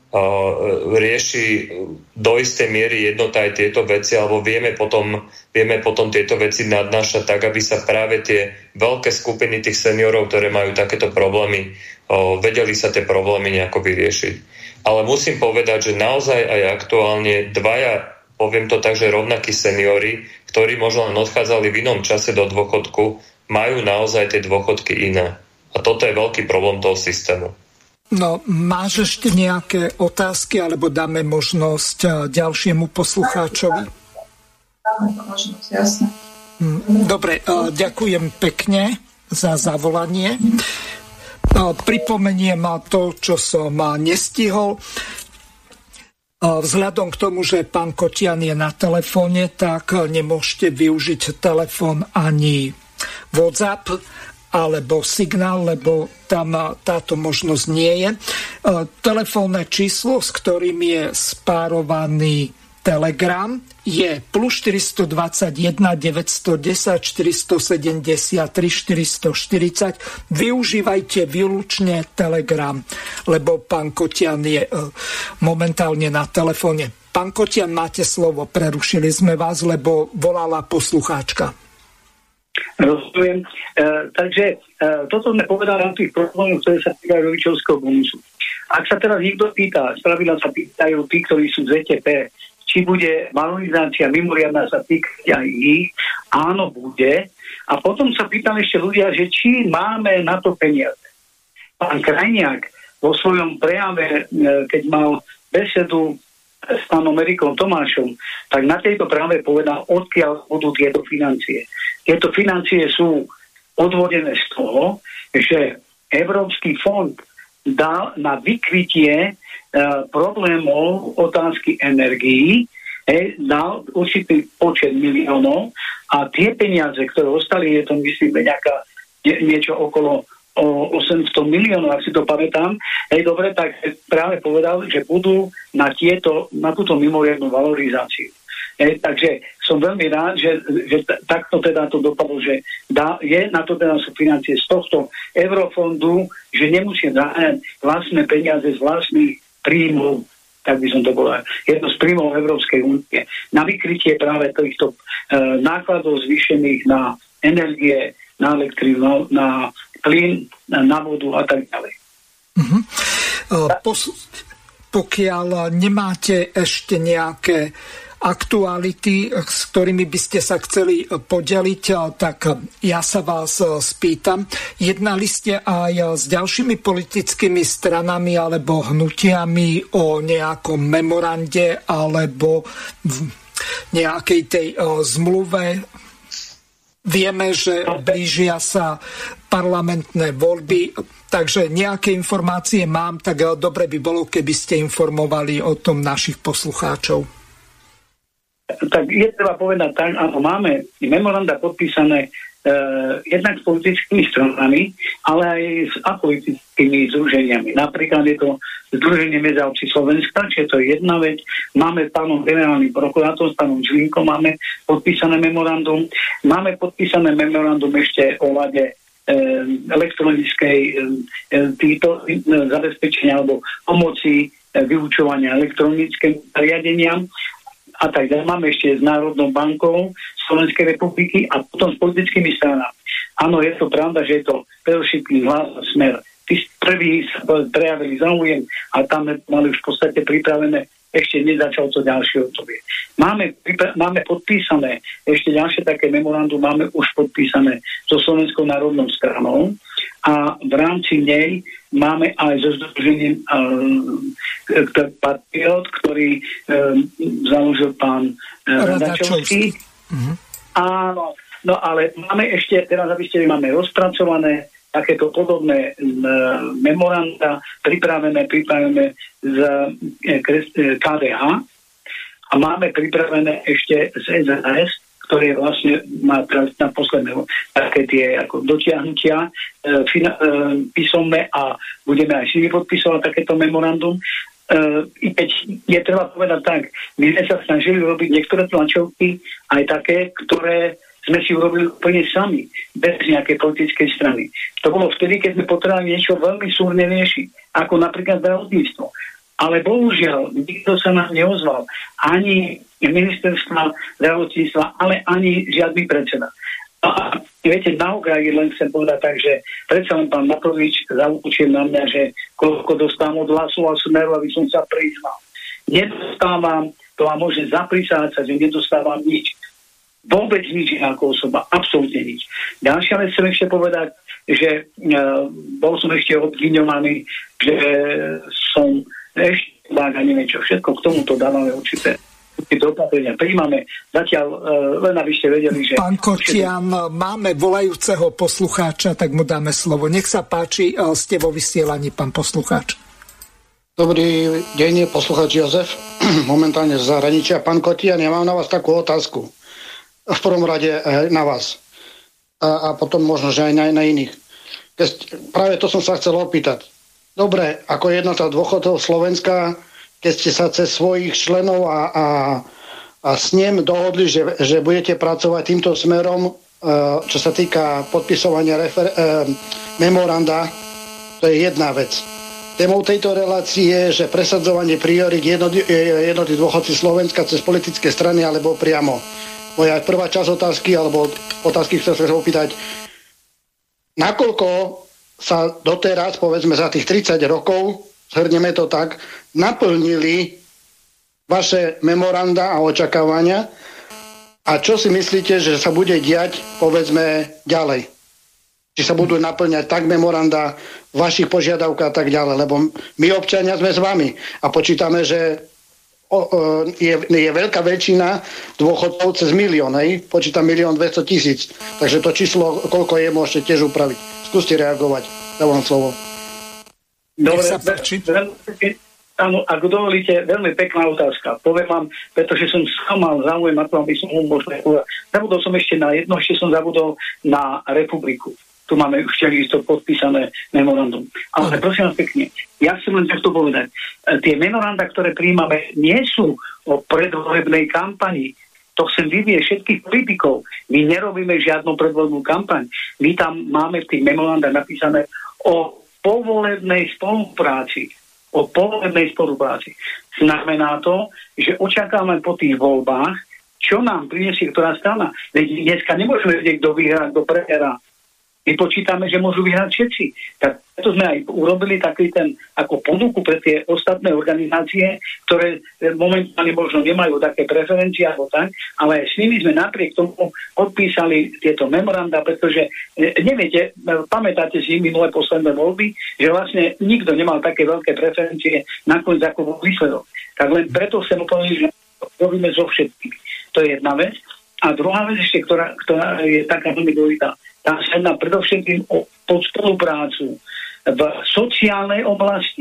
Speaker 3: Uh, rieši do istej miery jednota aj tieto veci, alebo vieme potom, vieme potom tieto veci nadnášať tak, aby sa práve tie veľké skupiny tých seniorov, ktoré majú takéto problémy, uh, vedeli sa tie problémy nejako vyriešiť. Ale musím povedať, že naozaj aj aktuálne dvaja, poviem to tak, že rovnakí seniori, ktorí možno len odchádzali v inom čase do dôchodku, majú naozaj tie dôchodky iné. A toto je veľký problém toho systému.
Speaker 1: No, máš ešte nejaké otázky, alebo dáme možnosť ďalšiemu poslucháčovi?
Speaker 11: Dáme možnosť, jasne.
Speaker 1: Dobre, ďakujem pekne za zavolanie. Pripomeniem to, čo som nestihol. Vzhľadom k tomu, že pán Koťan je na telefóne, tak nemôžete využiť telefón ani WhatsApp alebo Signál, lebo tam táto možnosť nie je. Telefónne číslo, s ktorým je spárovaný Telegram, je plus štyri dva jeden, deväť jedna nula, štyri sedem tri, štyri štyridsať. Využívajte výlučne Telegram, lebo pán Koťan je momentálne na telefóne. Pán Koťan, máte slovo, prerušili sme vás, lebo volala poslucháčka.
Speaker 10: Rozumiem. E, takže e, toto sme povedali na tých problémoch, ktoré sa týkajú rodičovského bonusu. Ak sa teraz niekto pýta, spravidla sa pýtajú tí, ktorí sú z é té pé, či bude valorizácia mimoriadna sa týkať aj ich, áno, bude. A potom sa pýtali ešte ľudia, že či máme na to peniaze. Pán Krajniak vo svojom prejave, keď mal besedu s pánom Erikom Tomášom, tak na tejto práve povedal, odkiaľ budú tieto financie. Tieto financie sú odvodené z toho, že Európsky fond dal na vykrytie e, problémov otázky energií, e, dal určitý počet miliónov a tie peniaze, ktoré ostali, je to myslím nejaká, nie, niečo okolo o osemsto miliónov, ak si to pamätám. Hej, dobre, tak práve povedal, že budú na, tieto, na túto mimoriadnu valorizáciu. Hej, takže som veľmi rád, že, že t- takto teda to dopadlo, že dá, je na to teda sú financie z tohto eurofondu, že nemusí dáť vlastné peniaze z vlastných príjmov, tak by som to povedal, jedno z príjmov Európskej únie, na vykrytie práve týchto e, nákladov zvýšených na energie, na elektrínu, na plyn, na vodu a tak ďalej.
Speaker 1: Uh-huh. Pos- pokiaľ nemáte ešte nejaké aktuality, s ktorými by ste sa chceli podeliť, tak ja sa vás spýtam. Jednali ste aj s ďalšími politickými stranami alebo hnutiami o nejakom memorande alebo v nejakej tej zmluve? Vieme, že blížia sa parlamentné voľby, takže nejaké informácie mám, tak dobre by bolo, keby ste informovali o tom našich poslucháčov.
Speaker 10: Tak je treba povedať tak, áno, máme memoranda podpísané Uh, jednak s politickými stranami, ale aj s apolitickými združeniami. Napríklad je to Združenie miest a obcí Slovenska, čiže to je jedna vec. Máme pánom generálnym prokurátorom, s pánom Žilinkom, máme podpísané memorandum. Máme podpísané memorandum ešte o lade elektronickej týto zabezpečenia alebo pomoci vyučovania elektronickým riadeniam a tak ďalej. Máme ešte s Národnou bankou Slovenskej republiky a potom s politickými stranami. Áno, je to pravda, že je to predovšetkým Hlas a Smer. Tí prví sa prejavili záujem a tam mali už v podstate pripravené, ešte nezačal to ďalšie obdobie. Máme, máme podpísané ešte ďalšie také memorandum, máme už podpísané so Slovenskou národnou stranou a v rámci nej máme aj so združením uh, Patriot, ktorý uh, založil pán uh, Radačovský. Mm-hmm. Áno, no ale máme ešte, teraz aby ste máme rozpracované takéto podobné uh, memoranda, pripravené, pripravené z uh, ká dé há a máme pripravené ešte z es en es, ktoré vlastne má na posledné také tie ako dotiahnutia e, fina, e, písomné a budeme aj si podpísovať takéto memorandum. E, I keď je treba povedať tak, my sme sa snažili robiť niektoré tlačovky aj také, ktoré sme si urobili úplne sami, bez nejakej politickej strany. To bolo vtedy, keď sme potrebovali niečo veľmi súrne riešiť, ako napríklad zdravotníctvo. Ale bohužiaľ, nikto sa nám neozval. Ani ministerstva zdravotníctva, ale ani žiadny predseda. A viete, na okraji len chcem povedať tak, že predsa len pán Matovič zaúčil na mňa, že koľko dostávam od Hlasu a Smeru, aby som sa priznal. Nedostávam, to vám môže zaprísať sa, že nedostávam nič. Vôbec nič ako osoba, absolútne nič. Ďalšia vec chcem ešte povedať, že uh, bol som ešte obviňovaný, že som ešte a neviem čo, všetko k tomuto dávame určité opatrenia. Príjmame zatiaľ, uh, len aby ste vedeli, že...
Speaker 1: Pán Kotian, určite... máme volajúceho poslucháča, tak mu dáme slovo. Nech sa páči, uh, ste vo vysielaní, pán poslucháč.
Speaker 12: Dobrý deň, poslucháč Jozef, momentálne z zahraničia. Pán Kotian, ja mám na vás takú otázku. V prvom rade uh, na vás. A, a potom možno, že aj na, na iných. Keď, práve to som sa chcel opýtať. Dobre, ako jednota dôchodcov Slovenska, keď ste sa cez svojich členov a, a, a s ním dohodli, že, že budete pracovať týmto smerom, uh, čo sa týka podpisovania refer- uh, memoranda, to je jedna vec. Témou tejto relácie je, že presadzovanie priorit jednoty, jednoty dôchodci Slovenska cez politické strany alebo priamo. Moja prvá časť otázky, alebo otázky chcem sa opýtať, nakoľko sa doteraz, povedzme za tých tridsať rokov, zhrneme to tak, naplnili vaše memoranda a očakávania a čo si myslíte, že sa bude diať, povedzme, ďalej? Či sa budú naplňať tak memoranda, vašich požiadavkách a tak ďalej, lebo my občania sme s vami a počítame, že o, o, je, je veľká väčšina dôchodcov cez milión, hej? Počítam milión dvesto tisíc, takže to číslo, koľko je, môžete tiež upraviť. Skúste reagovať. Dávam slovo.
Speaker 10: Dobre, áno, ak dovolíte, veľmi pekná otázka. Poviem vám, pretože som sám mal záujem na to, aby som ho možno povedal. Zabudol som ešte na jedno, ešte som zabudol na republiku. Tu máme už isto podpísané memorandum. Ale prosím vás pekne, ja chcem len takto povedať. Tie memoranda, ktoré prijímame, nie sú o predvolebnej kampani. To chcem vyvieť všetkých politikov. My nerobíme žiadnu predvoľbnú kampaň. My tam máme v tých memorandách napísané o povolebnej spolupráci. O povolebnej spolupráci. Znamená to, že očakávame po tých voľbách, čo nám prinesie ktorá strana. Veď dneska nemôžeme vedieť, kto vyhrá, kto prehrá. My počítame, že môžu vyhrať všetci. Tak preto sme aj urobili taký ten ako ponuku pre tie ostatné organizácie, ktoré momentálne možno nemajú také preferencie alebo tak, ale s nimi sme napriek tomu podpísali tieto memoranda, pretože neviete, pamätáte si minulé posledné voľby, že vlastne nikto nemal také veľké preferencie nakoniec ako vo výsledok. Tak len preto chcem povedať, že robíme zo všetkých. To je jedna vec. A druhá vec ešte, ktorá, ktorá je taká veľmi dôležitá, tá sa jedná predovšetkým o spoluprácu v sociálnej oblasti.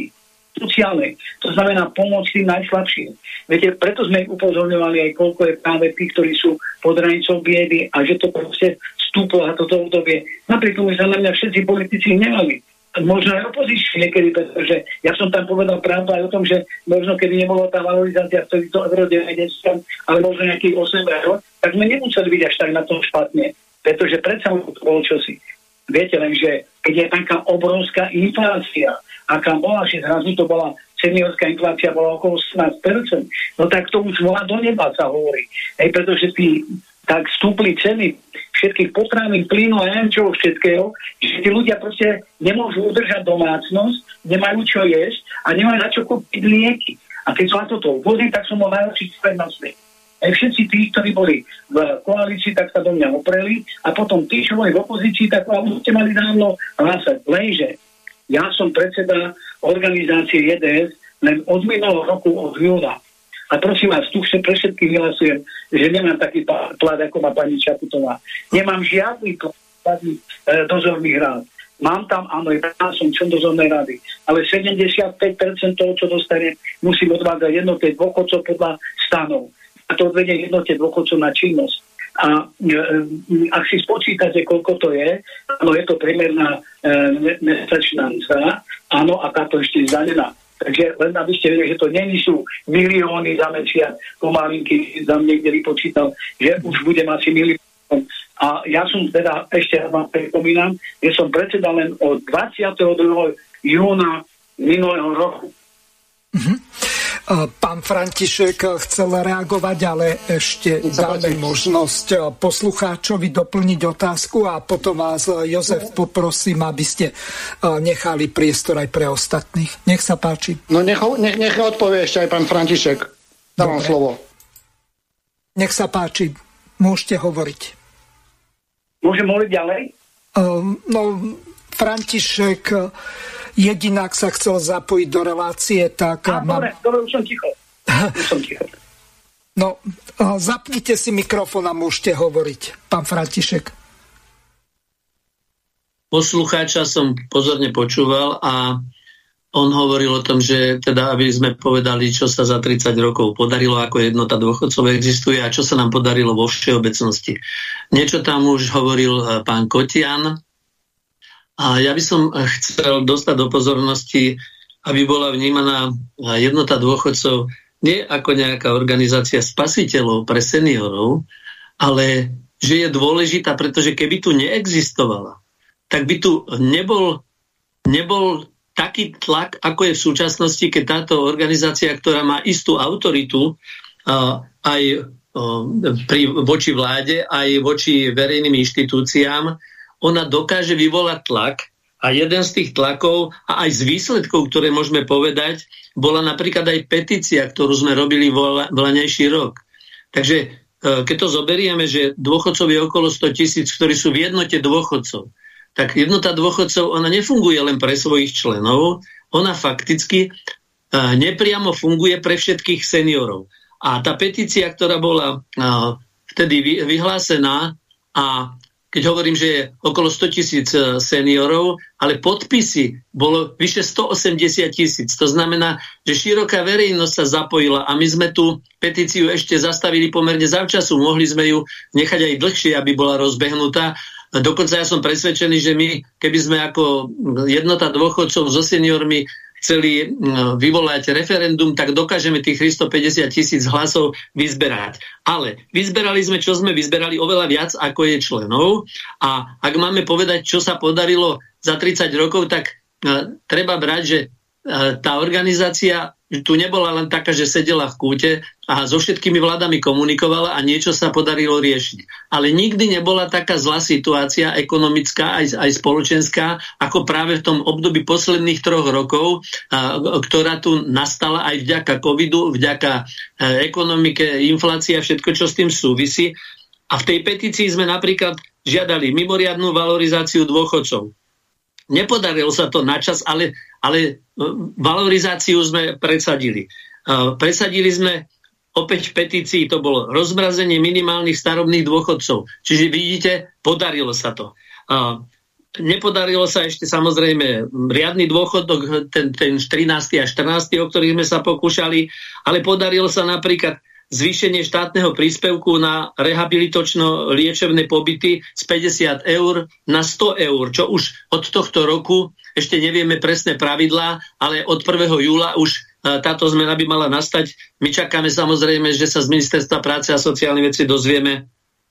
Speaker 10: sociálnej. To znamená pomôcť tým najslabším. Viete, preto sme upozorňovali aj, koľko je práve tých, ktorí sú pod hranicou biedy a že to proste vstúplo na toto obdobie. Napriek tomu, že sa na mňa všetci politici hnevali. Možno aj opozícii niekedy, pretože ja som tam povedal pravdu aj o tom, že možno keby nebolo tá valorizácia vtedy to euro deväťdesiat, ale možno nejakých osem eur, tak sme nemuseli byť až tak na tom špatne. Pretože predsa to bolo čosi. Viete len, že keď je taká obrovská inflácia, aká bola, že zrazu to bola seniorská inflácia bola okolo osemnásť percent, no tak to už volá do neba, sa hovorí. Hej, pretože tí tak vstúpli ceny všetkých potravín, plynu a neviem čoho všetkého, že tí ľudia proste nemôžu udržať domácnosť, nemajú čo jesť a nemajú na čo kúpiť lieky. A keď som na toto vozil, tak som bol najlepší prednostný. Aj všetci tí, ktorí boli v koalícii, tak sa do mňa opreli a potom tí, čo boli v opozícii, tak už ste mali dávno hlasať. Lenže ja som predseda organizácie J D S len od minulého roku od júna. A prosím vás, tu pre všetkých vyhlasujem, že nemám taký plat, ako má pani Čaputová. Nemám žiadny plat e, dozorných rád. Mám tam, áno, ja som člen dozornej rady, ale sedemdesiatpäť percent toho, čo dostane, musím odvádzať jednotne dôchodcov podľa stanov. A to odvedie jednotne dôchodcov na činnosť. A e, ak si spočítate, koľko to je, áno, je to priemerná e, mesačná mzda, áno, a táto ešte zdanená. Takže len aby ste vedeli, že to nie sú milióny za mesiac, pomalinky za niekde vypočítal, že už budem asi milión. A ja som teda, ešte vám pripomínam, že som predseda len od dvadsiateho druhého júna minulého roku.
Speaker 1: Mm-hmm. Pán František chcel reagovať, ale ešte dáme možnosť poslucháčovi doplniť otázku a potom vás, Jozef, poprosím, aby ste nechali priestor aj pre ostatných. Nech sa páči.
Speaker 12: No nech, nech, nech odpovie ešte aj pán František. Dávam Dobre. slovo.
Speaker 1: Nech sa páči, môžete hovoriť.
Speaker 10: Môžem hovoriť ďalej?
Speaker 1: Um, no, František jedinák sa chcel zapojiť do relácie, tak...
Speaker 10: Á, mám... Dobre, dobre, už som ticho. Už som ticho.
Speaker 1: No, zapnite si mikrofón a môžete hovoriť, pán František.
Speaker 2: Poslucháča som pozorne počúval a on hovoril o tom, že teda, aby sme povedali, čo sa za tridsať rokov podarilo, ako jednota dôchodcov existuje a čo sa nám podarilo vo všeobecnosti. Niečo tam už hovoril pán Kotian. A ja by som chcel dostať do pozornosti, aby bola vnímaná jednota dôchodcov nie ako nejaká organizácia spasiteľov pre seniorov, ale že je dôležitá, pretože keby tu neexistovala, tak by tu nebol, nebol taký tlak, ako je v súčasnosti, keď táto organizácia, ktorá má istú autoritu aj pri, voči vláde, aj voči verejným inštitúciám, ona dokáže vyvolať tlak a jeden z tých tlakov a aj z výsledkov, ktoré môžeme povedať, bola napríklad aj petícia, ktorú sme robili v lanejší rok. Takže keď to zoberieme, že dôchodcov je okolo sto tisíc, ktorí sú v jednote dôchodcov, tak jednota dôchodcov, ona nefunguje len pre svojich členov, ona fakticky nepriamo funguje pre všetkých seniorov. A tá petícia, ktorá bola vtedy vyhlásená a keď hovorím, že je okolo sto tisíc seniorov, ale podpisy bolo vyše sto osemdesiat tisíc. To znamená, že široká verejnosť sa zapojila a my sme tú petíciu ešte zastavili pomerne zavčasu. Mohli sme ju nechať aj dlhšie, aby bola rozbehnutá. Dokonca ja som presvedčený, že my, keby sme ako jednota dôchodcov so seniormi chceli vyvolať referendum, tak dokážeme tých tristopäťdesiat tisíc hlasov vyzberať. Ale vyzberali sme, čo sme vyzberali, oveľa viac, ako je členov. A ak máme povedať, čo sa podarilo za tridsať rokov, tak uh, treba brať, že uh, tá organizácia tu nebola len taká, že sedela v kúte a so všetkými vládami komunikovala a niečo sa podarilo riešiť. Ale nikdy nebola taká zlá situácia ekonomická aj, aj spoločenská, ako práve v tom období posledných troch rokov, a, ktorá tu nastala aj vďaka covidu, vďaka e, ekonomike, inflácia, všetko, čo s tým súvisí. A v tej petícii sme napríklad žiadali mimoriadnu valorizáciu dôchodcov. Nepodarilo sa to načas, ale, ale valorizáciu sme presadili. Uh, presadili sme opäť v petícii, to bolo rozmrazenie minimálnych starobných dôchodcov. Čiže vidíte, podarilo sa to. Uh, nepodarilo sa ešte samozrejme riadny dôchodok, ten, ten trinásty a štrnásty, o ktorých sme sa pokúšali, ale podarilo sa napríklad zvýšenie štátneho príspevku na rehabilitačno-liečebné pobyty z päťdesiat eur na sto eur, čo už od tohto roku, ešte nevieme presné pravidlá, ale od prvého júla už táto zmena by mala nastať. My čakáme samozrejme, že sa z Ministerstva práce a sociálnych vecí dozvieme,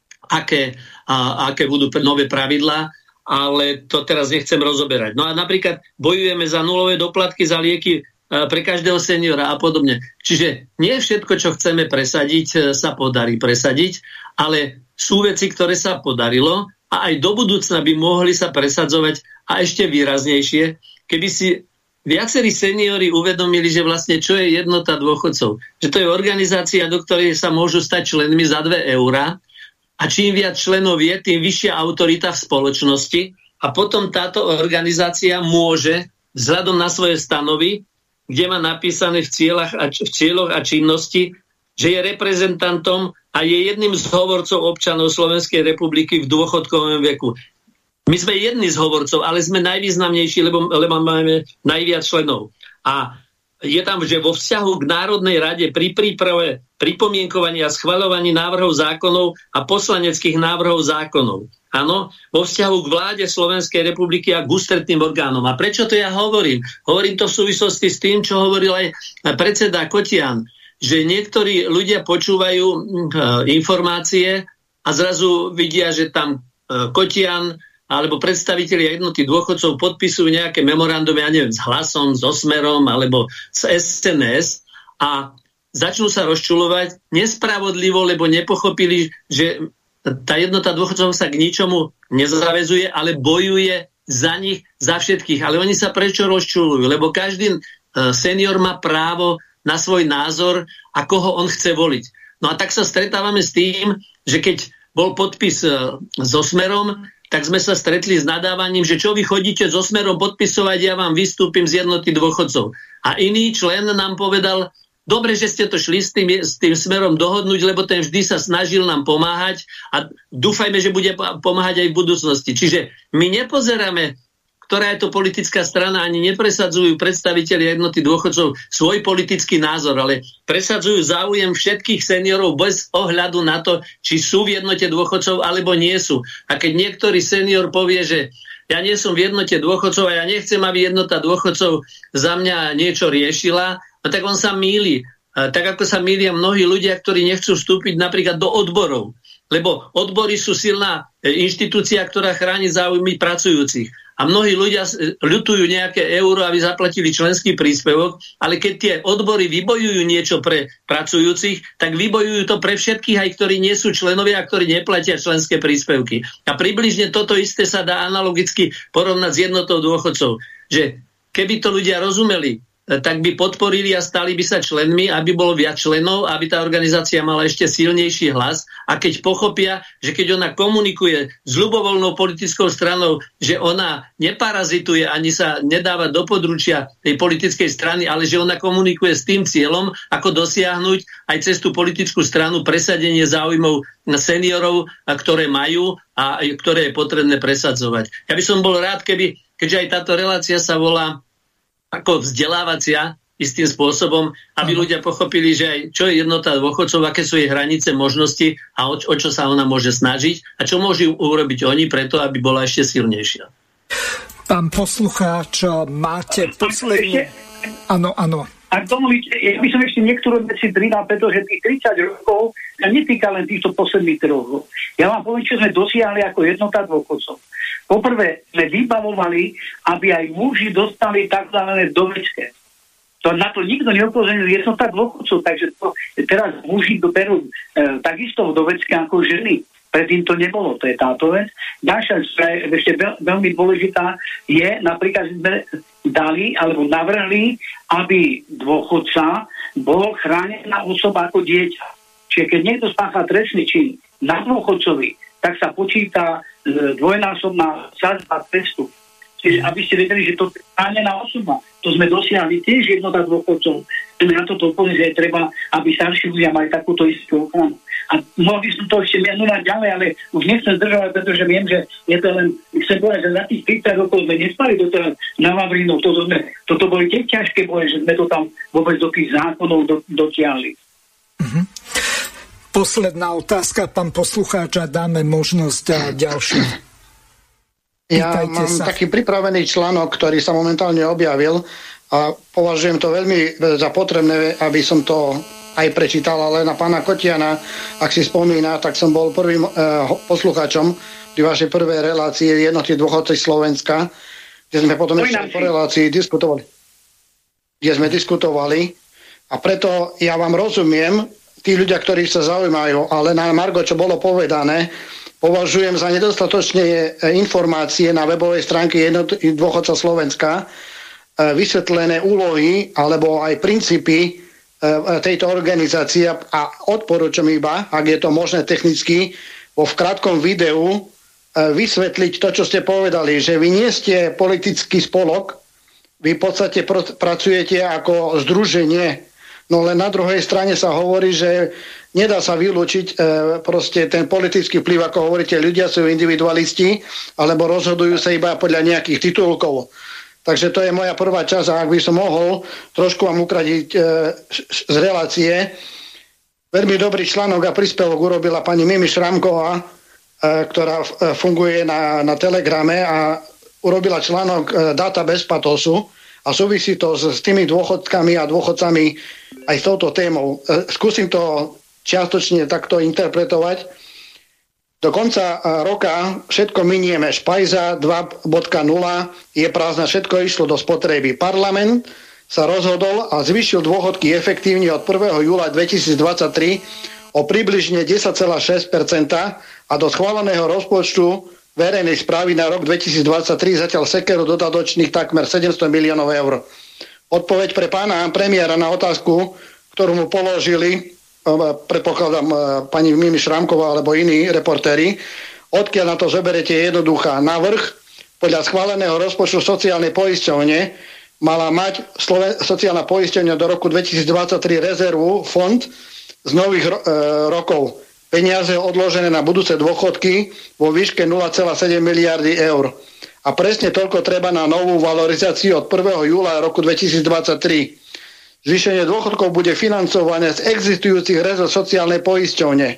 Speaker 2: aké, a, aké budú nové pravidlá, ale to teraz nechcem rozoberať. No a napríklad bojujeme za nulové doplatky za lieky pre každého seniora a podobne. Čiže nie všetko, čo chceme presadiť, sa podarí presadiť, ale sú veci, ktoré sa podarilo a aj do budúcna by mohli sa presadzovať a ešte výraznejšie, keby si viacerí seniori uvedomili, že vlastne čo je jednota dôchodcov. Že to je organizácia, do ktorej sa môžu stať členmi za dve eurá a čím viac členov je, tým vyššia autorita v spoločnosti a potom táto organizácia môže vzhľadom na svoje stanovy, kde má napísané v cieľach a, v cieľoch a činnosti, že je reprezentantom a je jedným z hovorcov občanov Slovenskej republiky v dôchodkovom veku. My sme jedni z hovorcov, ale sme najvýznamnejší, lebo, lebo máme najviac členov. A je tam, že vo vzťahu k Národnej rade pri príprave, pripomienkovaní a schvaľovaní návrhov zákonov a poslaneckých návrhov zákonov. Áno, vo vzťahu k vláde Slovenskej republiky a k ústredným orgánom. A prečo to ja hovorím? Hovorím to v súvislosti s tým, čo hovoril aj predseda Kotian, že niektorí ľudia počúvajú uh, informácie a zrazu vidia, že tam uh, Kotian alebo predstavitelia jednoty dôchodcov podpisujú nejaké memorandum, ja neviem, s Hlasom, s Osmerom alebo s es en es a začnú sa rozčulovať nespravodlivo, lebo nepochopili, že tá jednota dôchodcov sa k ničomu nezavezuje, ale bojuje za nich, za všetkých. Ale oni sa prečo rozčulujú? Lebo každý senior má právo na svoj názor a koho on chce voliť. No a tak sa stretávame s tým, že keď bol podpis so Smerom, tak sme sa stretli s nadávaním, že čo vy chodíte so Smerom podpisovať, ja vám vystúpim z jednoty dôchodcov. A iný člen nám povedal, dobre, že ste to šli s tým, s tým Smerom dohodnúť, lebo ten vždy sa snažil nám pomáhať a dúfajme, že bude pomáhať aj v budúcnosti. Čiže my nepozeráme, ktorá je to politická strana, ani nepresadzujú predstavitelia jednoty dôchodcov svoj politický názor, ale presadzujú záujem všetkých seniorov bez ohľadu na to, či sú v jednote dôchodcov alebo nie sú. A keď niektorý senior povie, že ja nie som v jednote dôchodcov a ja nechcem, aby jednota dôchodcov za mňa niečo riešila, no tak on sa mýli. Tak ako sa mýlia mnohí ľudia, ktorí nechcú vstúpiť napríklad do odborov. Lebo odbory sú silná inštitúcia, ktorá chráni záujmy pracujúcich. A mnohí ľudia ľutujú nejaké euro, aby zaplatili členský príspevok, ale keď tie odbory vybojujú niečo pre pracujúcich, tak vybojujú to pre všetkých, aj ktorí nie sú členovia a ktorí neplatia členské príspevky. A približne toto isté sa dá analogicky porovnať s jednotou dôchodcov. Že keby to ľudia rozumeli, tak by podporili a stali by sa členmi, aby bolo viac členov, aby tá organizácia mala ešte silnejší hlas. A keď pochopia, že keď ona komunikuje s ľubovoľnou politickou stranou, že ona neparazituje ani sa nedáva do područia tej politickej strany, ale že ona komunikuje s tým cieľom, ako dosiahnuť aj cez tú politickú stranu presadenie záujmov seniorov, ktoré majú a ktoré je potrebné presadzovať. Ja by som bol rád, keby, keďže aj táto relácia sa volá ako vzdelávacia istým spôsobom, aby Aha. ľudia pochopili, že aj čo je jednota dôchodcov, aké sú jej hranice, možnosti a o, o čo sa ona môže snažiť a čo môžu urobiť oni preto, aby bola ešte silnejšia.
Speaker 1: Pán poslucháč, máte posledný... Áno, áno.
Speaker 10: Ak dovolíte, ja by som ešte niektoré veci pridal, pretože tých tridsať rokov sa netýka len týchto posledných troch. Ja vám poviem, čo sme dosiahli ako jednota dôchodcov. Poprvé sme vybavovali, aby aj muži dostali tzv. Dovecké. To, na to nikto neupozornil, jednota dôchodcov, takže to, teraz muži berú e, takisto vdovecké ako ženy. Predtým to nebolo, to je táto vec. Ďalšia, ešte veľ, veľmi dôležitá je, napríklad sme dali alebo navrhli, aby dôchodca bol chránená osoba ako dieťa. Čiže keď niekto spácha trestný čin na dôchodcovi, tak sa počíta dvojnásobná sadzba trestu. Čiže aby ste vedeli, že to je chránená osoba. To sme dosiahli tiež jednota dôchodcov. na toto odpovedať, že je treba, aby starší ľudia mali takúto istú ochranu. A mohol by som to ešte menúvať ďalej, ale už nechcem zdržovať, pretože viem, že je to len, chcem povedať, že za tých tridsať rokov sme nespali doteraz na Vavrinov. Toto, toto boli tie ťažké boje, že sme to tam vôbec do tých zákonov do, dotiahli. Mm-hmm.
Speaker 1: Posledná otázka, pán poslucháč, a dáme možnosť a ďalším.
Speaker 12: Ja mám sa. taký pripravený článok, ktorý sa momentálne objavil a považujem to veľmi za potrebné, aby som to aj prečítal, ale na pána Kotiana, ak si spomína, tak som bol prvým eh, poslucháčom pri vašej prvej relácii Jednoty dôchodci Slovenska, kde sme potom ešte po relácii diskutovali. Kde sme diskutovali a preto ja vám rozumiem, tí ľudia, ktorí sa zaujímajú, ale na margo, čo bolo povedané, považujem za nedostatočné informácie na webovej stránke Jednoty dôchodca Slovenska, vysvetlené úlohy alebo aj princípy tejto organizácie a odporúčam iba, ak je to možné technicky, vo v krátkom videu vysvetliť to, čo ste povedali, že vy nie ste politický spolok, vy v podstate pr- pracujete ako združenie, no len na druhej strane sa hovorí, že nedá sa vylúčiť e, proste ten politický vplyv, ako hovoríte, ľudia sú individualisti, alebo rozhodujú sa iba podľa nejakých titulkov. Takže to je moja prvá časť a ak by som mohol trošku vám ukradiť e, z relácie. Veľmi dobrý článok a príspevok urobila pani Mimi Šramková, e, ktorá f, e, funguje na, na Telegrame a urobila článok e, Dáta bez patosu a súvisí to s, s tými dôchodkami a dôchodcami aj s touto témou. E, skúsim to čiastočne takto interpretovať. Do konca roka všetko minieme. Špajza dva bodka nula je prázdna, všetko išlo do spotreby. Parlament sa rozhodol a zvýšil dôchodky efektívne od prvého júla dvetisícdvadsaťtri o približne desať celá šesť percenta a do schváleného rozpočtu verejnej správy na rok dvetisícdvadsaťtri zatiaľ sekeru dodatočných takmer sedemsto miliónov eur. Odpoveď pre pána premiéra na otázku, ktorú mu položili, predpokladám pani Mimi Šramková alebo iní reportéri, odkiaľ na to zoberete jednoduchá. Navrch podľa schváleného rozpočtu sociálnej poisťovne mala mať Sloven- sociálna poisťovňa do roku dvetisícdvadsaťtri rezervu, fond z nových ro- e, rokov. Peniaze odložené na budúce dôchodky vo výške nula celá sedem miliardy eur. A presne toľko treba na novú valorizáciu od prvého júla roku dvetisícdvadsaťtri. Zvýšenie dôchodkov bude financované z existujúcich rezerv sociálnej poisťovne.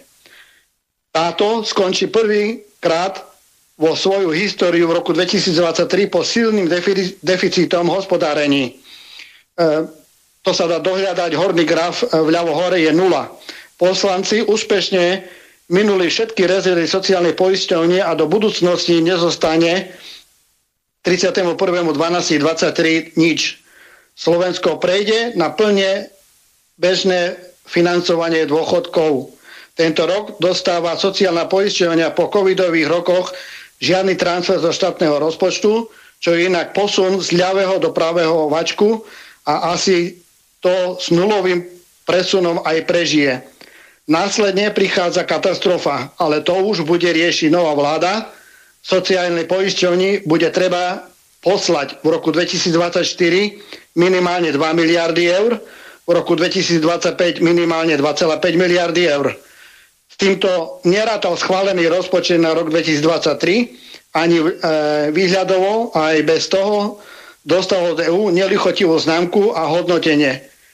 Speaker 12: Táto skončí prvýkrát vo svoju históriu v roku dvetisícdvadsaťtri po silným defi- deficitom hospodárení. E, to sa dá dohľadať, horný graf vľavo hore je nula. Poslanci úspešne minuli všetky rezervy sociálnej poisťovne a do budúcnosti nezostane tridsiateho prvého decembra dvadsaťtri nič. Slovensko prejde na plne bežné financovanie dôchodkov. Tento rok dostáva sociálna poisťovňa po covidových rokoch žiadny transfer zo štátneho rozpočtu, čo je inak posun z ľavého do pravého vačku a asi to s nulovým presunom aj prežije. Následne prichádza katastrofa, ale to už bude riešiť nová vláda. Sociálnej poisťovni bude treba poslať v roku dvetisícdvadsaťštyri minimálne dva miliardy eur, v roku dvetisícdvadsaťpäť minimálne dva celé päť miliardy eur. S týmto nerátal schválený rozpočet na rok dvetisícdvadsaťtri, ani e, výhľadovo, aj bez toho dostal od é ú nelichotivú známku a hodnotenie.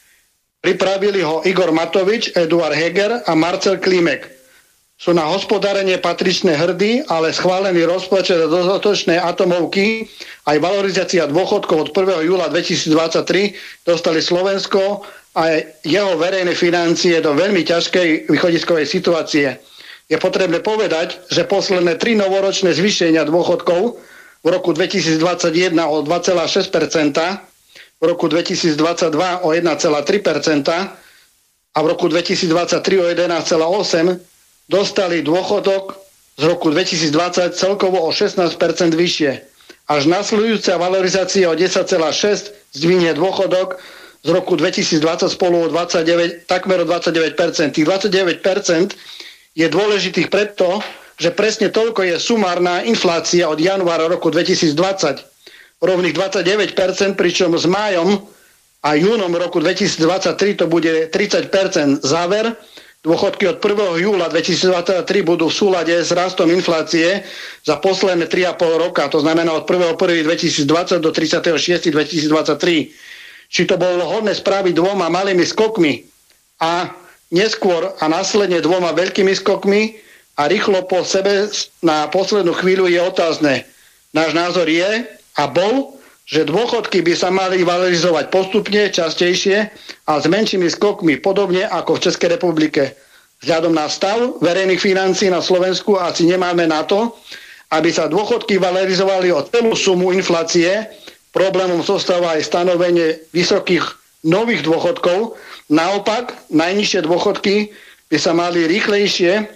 Speaker 12: Pripravili ho Igor Matovič, Eduard Heger a Marcel Klimek. Sú na hospodárenie patričné hrdí, ale schválený rozpočet a dodatočné atomovky aj valorizácia dôchodkov od prvého júla dvetisícdvadsaťtri dostali Slovensko a jeho verejné financie do veľmi ťažkej východiskovej situácie. Je potrebné povedať, že posledné tri novoročné zvýšenia dôchodkov v roku dvetisícdvadsaťjeden o dva celé šesť percenta, v roku dvetisícdvadsaťdva o jeden celé tri percenta a v roku dvetisícdvadsaťtri o jedenásť celé osem percenta dostali dôchodok z roku dvetisícdvadsať celkovo o šestnásť percent vyššie. Až nasledujúca valorizácia o desať celé šesť percenta zdvihne dôchodok z roku dvetisícdvadsať spolu o dvadsaťdeväť, takmer o dvadsaťdeväť percent. Tých dvadsaťdeväť percent je dôležitých preto, že presne toľko je sumárna inflácia od januára roku dvetisícdvadsať. Rovných dvadsaťdeväť percent, pričom s májom a júnom roku dvetisícdvadsaťtri to bude tridsať percent záver. Dôchodky od prvého júla dvetisícdvadsaťtri budú v súlade s rastom inflácie za posledné tri a pol roka, to znamená od prvého prvého dvetisícdvadsať do tridsiateho šiesteho dvetisícdvadsaťtri. Či to bolo hodné spraviť dvoma malými skokmi a neskôr a následne dvoma veľkými skokmi a rýchlo po sebe na poslednú chvíľu je otázne. Náš názor je a bol, že dôchodky by sa mali valorizovať postupne, častejšie a s menšími skokmi, podobne ako v Českej republike. Vzhľadom na stav verejných financií na Slovensku asi nemáme na to, aby sa dôchodky valorizovali o celú sumu inflácie. Problémom zostáva aj stanovenie vysokých nových dôchodkov. Naopak, najnižšie dôchodky by sa mali rýchlejšie,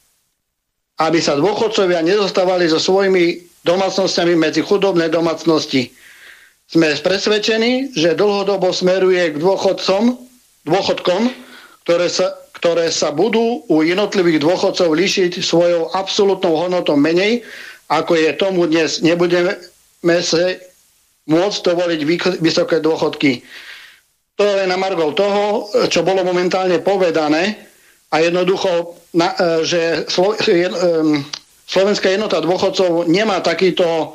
Speaker 12: aby sa dôchodcovia nezostávali so svojimi domácnosťami medzi chudobné domácnosti. Sme presvedčení, že dlhodobo smeruje k dôchodcom, dôchodkom, ktoré sa, ktoré sa budú u jednotlivých dôchodcov líšiť svojou absolútnou hodnotou menej, ako je tomu dnes. Nebudeme sa môcť dovoliť vysoké dôchodky. To je na margo toho, čo bolo momentálne povedané a jednoducho, že Slovenská jednota dôchodcov nemá takýto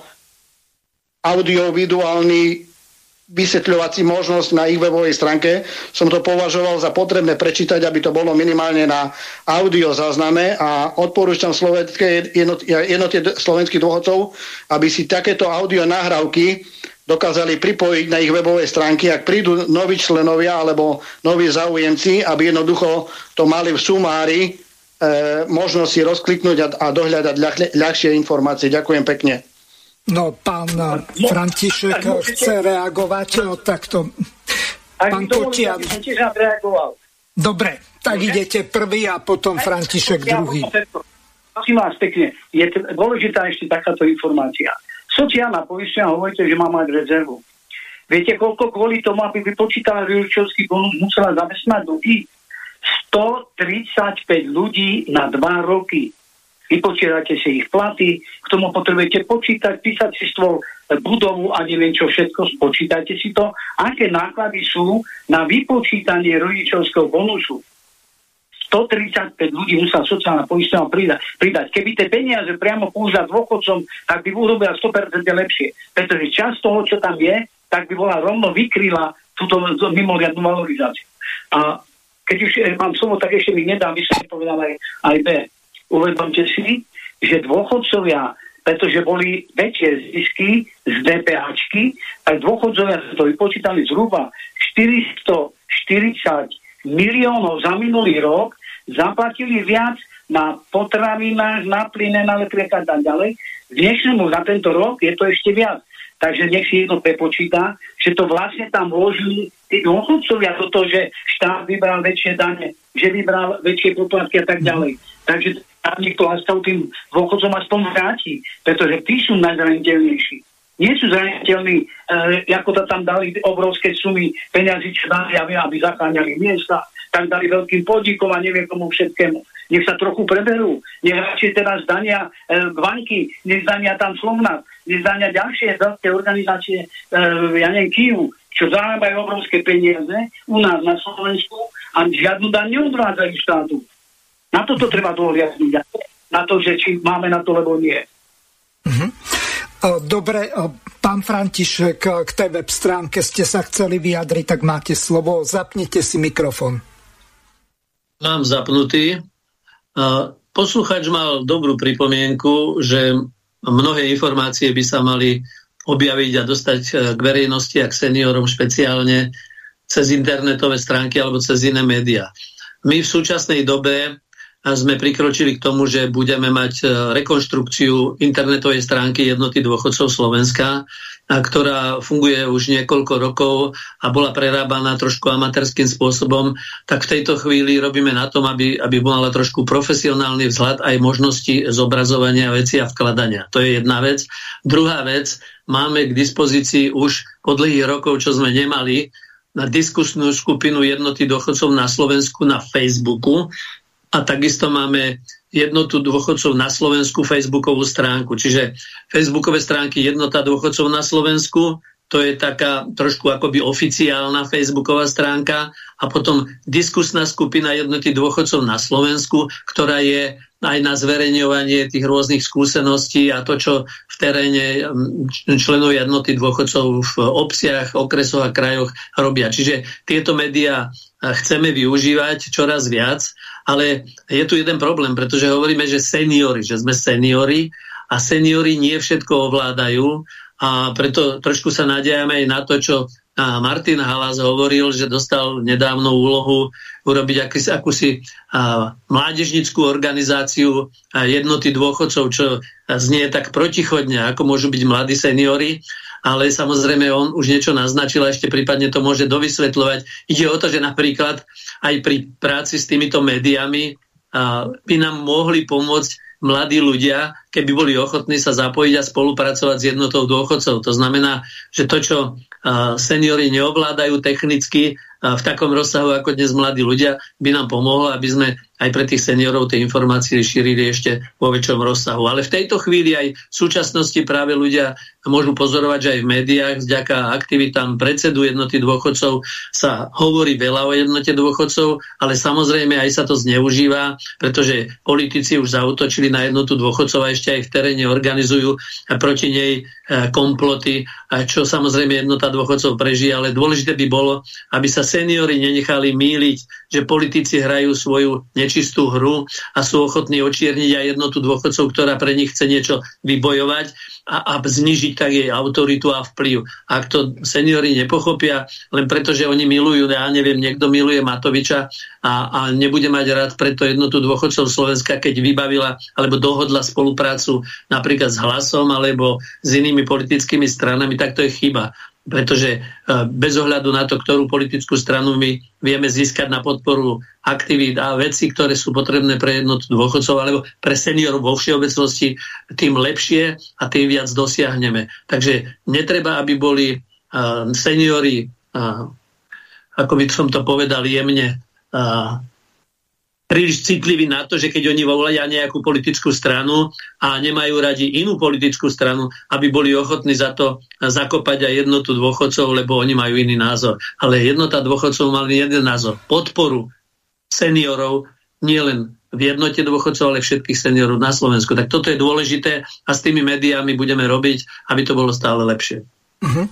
Speaker 12: audiovizuálny vysvetľovací možnosť na ich webovej stránke. Som to považoval za potrebné prečítať, aby to bolo minimálne na audio zázname a odporúčam slovenskej jednote, jednote slovenských dôchodcov, aby si takéto audio nahrávky dokázali pripojiť na ich webovej stránky, ak prídu noví členovia alebo noví záujemci, aby jednoducho to mali v sumári e, možnosť si rozkliknúť a, a dohľadať ľah, ľahšie informácie. Ďakujem pekne.
Speaker 1: No, pán František chce reagovať takto. Pán Kotian. Dobre, tak idete prvý a potom František druhý.
Speaker 10: Prosím vás pekne, je dôležitá ešte takáto informácia. Sociálna poisťovňa hovoríte, že má mať rezervu. Viete, koľko kvôli tomu, aby vypočítala rodičovský bonus, musela zamestnať ľudí? stotridsaťpäť ľudí na dva roky. Vypočítate si ich platy, k tomu potrebujete počítať, písať si stôl, budovu a neviem čo všetko, spočítajte si to, aké náklady sú na vypočítanie rodičovského bonusu. stotridsaťpäť ľudí musela sociálna poisťovňa pridať, pridať. Keby tie peniaze priamo použila dôchodcom, tak by urobila sto percent lepšie. Pretože časť toho, čo tam je, tak by bola rovno vykryla túto mimoriadnu valorizáciu. A keď už mám slovo, tak ešte mi nedám, by som povedal aj, aj B. Uvedomte si, že dôchodcovia, pretože boli väčšie zisky z DPHčky, tak dôchodcovia sa to vypočítali zhruba štyristoštyridsať miliónov za minulý rok, zaplatili viac na potravinách, na plyne, na elektrike a tak ďalej. Dnešnému za tento rok je to ešte viac. Takže nech si jedno prepočíta, že to vlastne tam vložili tí dôchodcovia do toho, že štát vybral väčšie dane, že vybral väčšie poplatky a tak ďalej. Takže niekto aspoň tým dôchodcom aspoň vráti, pretože tí sú najzraniteľnejší. Nie sú zraniteľní, e, ako to tam dali obrovské sumy peňazí, čo dali, aby zacháňali miesta, tak dali veľkým podnikom a neviem komu všetkému. Nech sa trochu preberú, nech radšej teraz zdania e, banky, nech zdania tam Slovnaft, nech zdania ďalšie veľké organizácie, e, ja neviem, Kyjev, čo zarábajú obrovské peniaze u nás na Slovensku a žiadnu daň neodvádzajú štátu. Na toto treba dohliadnúť. Na to, že či máme na to, lebo nie.
Speaker 1: Mhm. Dobre, pán František, k tej web stránke ste sa chceli vyjadriť, tak máte slovo. Zapnite si mikrofón.
Speaker 2: Mám zapnutý. Posluchač mal dobrú pripomienku, že mnohé informácie by sa mali objaviť a dostať k verejnosti a k seniorom špeciálne cez internetové stránky alebo cez iné médiá. My v súčasnej dobe sme prikročili k tomu, že budeme mať rekonštrukciu internetovej stránky Jednoty dôchodcov Slovenska, ktorá funguje už niekoľko rokov a bola prerábaná trošku amatérským spôsobom, tak v tejto chvíli robíme na tom, aby, aby mala trošku profesionálny vzhľad aj možnosti zobrazovania veci a vkladania. To je jedna vec. Druhá vec, máme k dispozícii už po dlhých rokov, čo sme nemali, na diskusnú skupinu Jednoty dôchodcov na Slovensku na Facebooku, a takisto máme Jednotu dôchodcov na Slovensku facebookovú stránku. Čiže facebookové stránky Jednota dôchodcov na Slovensku to je taká trošku akoby oficiálna facebooková stránka a potom diskusná skupina Jednoty dôchodcov na Slovensku, ktorá je aj na zverejňovanie tých rôznych skúseností a to, čo v teréne členovia Jednoty dôchodcov v obciach, okresoch a krajoch robia. Čiže tieto médiá chceme využívať čoraz viac, ale je tu jeden problém, pretože hovoríme, že seniori, že sme seniori a seniori nie všetko ovládajú a preto trošku sa nadiajame aj na to, čo Martin Halas hovoril, že dostal nedávno úlohu urobiť akúsi, akúsi a, mládežnickú organizáciu a Jednoty dôchodcov, čo znie tak protichodne, ako môžu byť mladí seniori, ale samozrejme on už niečo naznačil a ešte prípadne to môže dovysvetľovať. Ide o to, že napríklad aj pri práci s týmito médiami a, by nám mohli pomôcť mladí ľudia, keby boli ochotní sa zapojiť a spolupracovať s Jednotou dôchodcov. To znamená, že to, čo seniori neovládajú technicky v takom rozsahu ako dnes mladí ľudia, by nám pomohlo, aby sme aj pre tých seniorov tie informácie šírili ešte vo väčšom rozsahu. Ale v tejto chvíli aj v súčasnosti práve ľudia môžu pozorovať, že aj v médiách vďaka aktivitám predsedu Jednoty dôchodcov sa hovorí veľa o Jednote dôchodcov, ale samozrejme aj sa to zneužíva, pretože politici už zaútočili na Jednotu dôchodcov a ešte aj v teréne organizujú proti nej komploty, čo samozrejme Jednota dôchodcov prežije, ale dôležité by bolo, aby sa seniori nenechali mýliť, že politici hrajú svoju nečistú hru a sú ochotní očierniť aj Jednotu dôchodcov, ktorá pre nich chce niečo vybojovať a, a znižiť tak jej autoritu a vplyv. Ak to seniori nepochopia, len preto, že oni milujú, ja neviem, niekto miluje Matoviča a, a nebude mať rád preto Jednotu dôchodcov Slovenska, keď vybavila alebo dohodla spoluprácu napríklad s Hlasom alebo s inými politickými stranami, tak to je chyba. Pretože bez ohľadu na to, ktorú politickú stranu my vieme získať na podporu aktivít a vecí, ktoré sú potrebné pre Jednotu dôchodcov alebo pre seniorov vo všeobecnosti, tým lepšie a tým viac dosiahneme. Takže netreba, aby boli uh, seniori, uh, ako by som to povedal jemne, uh, príliš citliví na to, že keď oni volajú nejakú politickú stranu a nemajú radi inú politickú stranu, aby boli ochotní za to zakopať aj Jednotu dôchodcov, lebo oni majú iný názor. Ale Jednota dôchodcov mali jeden názor. Podporu seniorov, nielen v Jednote dôchodcov, ale všetkých seniorov na Slovensku. Tak toto je dôležité a s tými médiami budeme robiť, aby to bolo stále lepšie.
Speaker 1: Uh-huh.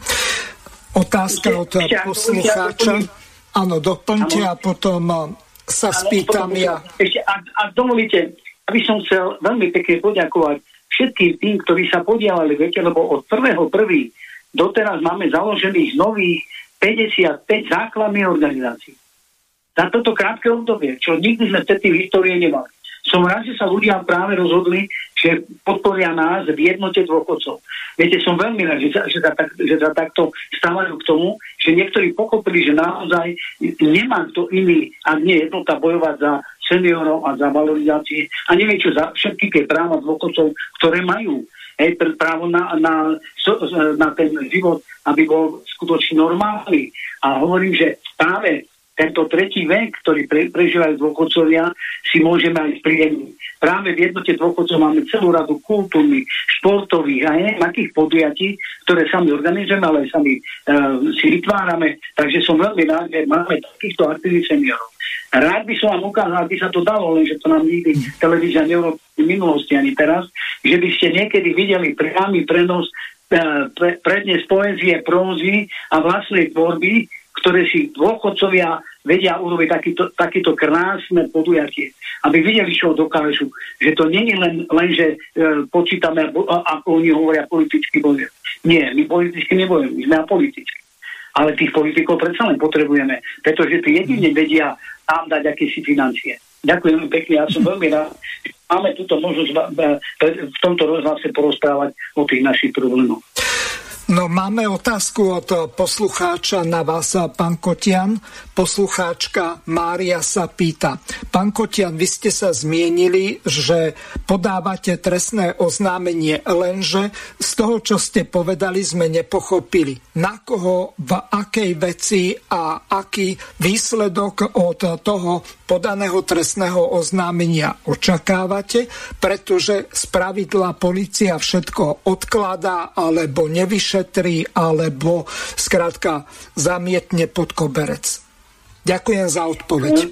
Speaker 1: Otázka od poslucháča. Áno, doplňte a potom sa spýtam ja.
Speaker 10: Ešte, ak, ak dovolíte, aby som chcel veľmi pekne poďakovať všetkým tým, ktorí sa podielali, viete, lebo od prvého prvého doteraz máme založených nových päťdesiatpäť základných organizácií. Za toto krátke obdobie, čo nikdy sme v tej histórii nemali. Som rád, že sa ľudia práve rozhodli, že podporia nás v Jednote dôchodcov. Viete, som veľmi rád, že sa, že sa, tak, že sa takto stávajú k tomu, že niektorí pochopili, že naozaj nemá kto iný, ak nie Jednota, bojovať za seniorov a za valorizácie a neviem čo, za všetky tie práva dôchodcov, ktoré majú. Hej, právo na, na, na ten život, aby bol skutočne normálny. A hovorím, že práve tento tretí vek, ktorý pre, prežívajú dôchodcovia, si môžeme aj spríjemniť. Práve v Jednote dôchodcov máme celú radu kultúrnych, športových a neviem akých podujatí, ktoré sami organizujeme, ale aj sami uh, si vytvárame. Takže som veľmi rád, že máme takýchto aktivít seniorov. Rád by som vám ukázal, aby sa to dalo, lenže to nám nikdy televízia neurobí v minulosti ani teraz, že by ste niekedy videli priamy prenos uh, pre, prednes poézie, prózy a vlastnej tvorby, ktoré si dôchodcovia vedia urobiť takýto, takýto krásne podujatie. Aby videli, čo dokážu. Že to nie je len, len že e, počítame, ako oni hovoria, politicky bojujú. Nie, my politicky nebojujeme, my sme apoliticky. Ale tých politikov predsa len potrebujeme, pretože tí jedine vedia tam dať akési financie. Ďakujem pekne, ja som veľmi rád. Máme túto možnosť v tomto rozhlase porozprávať o tých našich problémoch.
Speaker 1: No, máme otázku od poslucháča na vás, pán Kotian. Poslucháčka Mária sa pýta. Pán Kotian, vy ste sa zmienili, že podávate trestné oznámenie, lenže z toho, čo ste povedali, sme nepochopili, na koho, v akej veci a aký výsledok od toho podaného trestného oznámenia očakávate, pretože spravidla polícia všetko odkladá alebo nevyšetruje nešetrí alebo skrátka zamietne pod koberec? Ďakujem za odpoveď.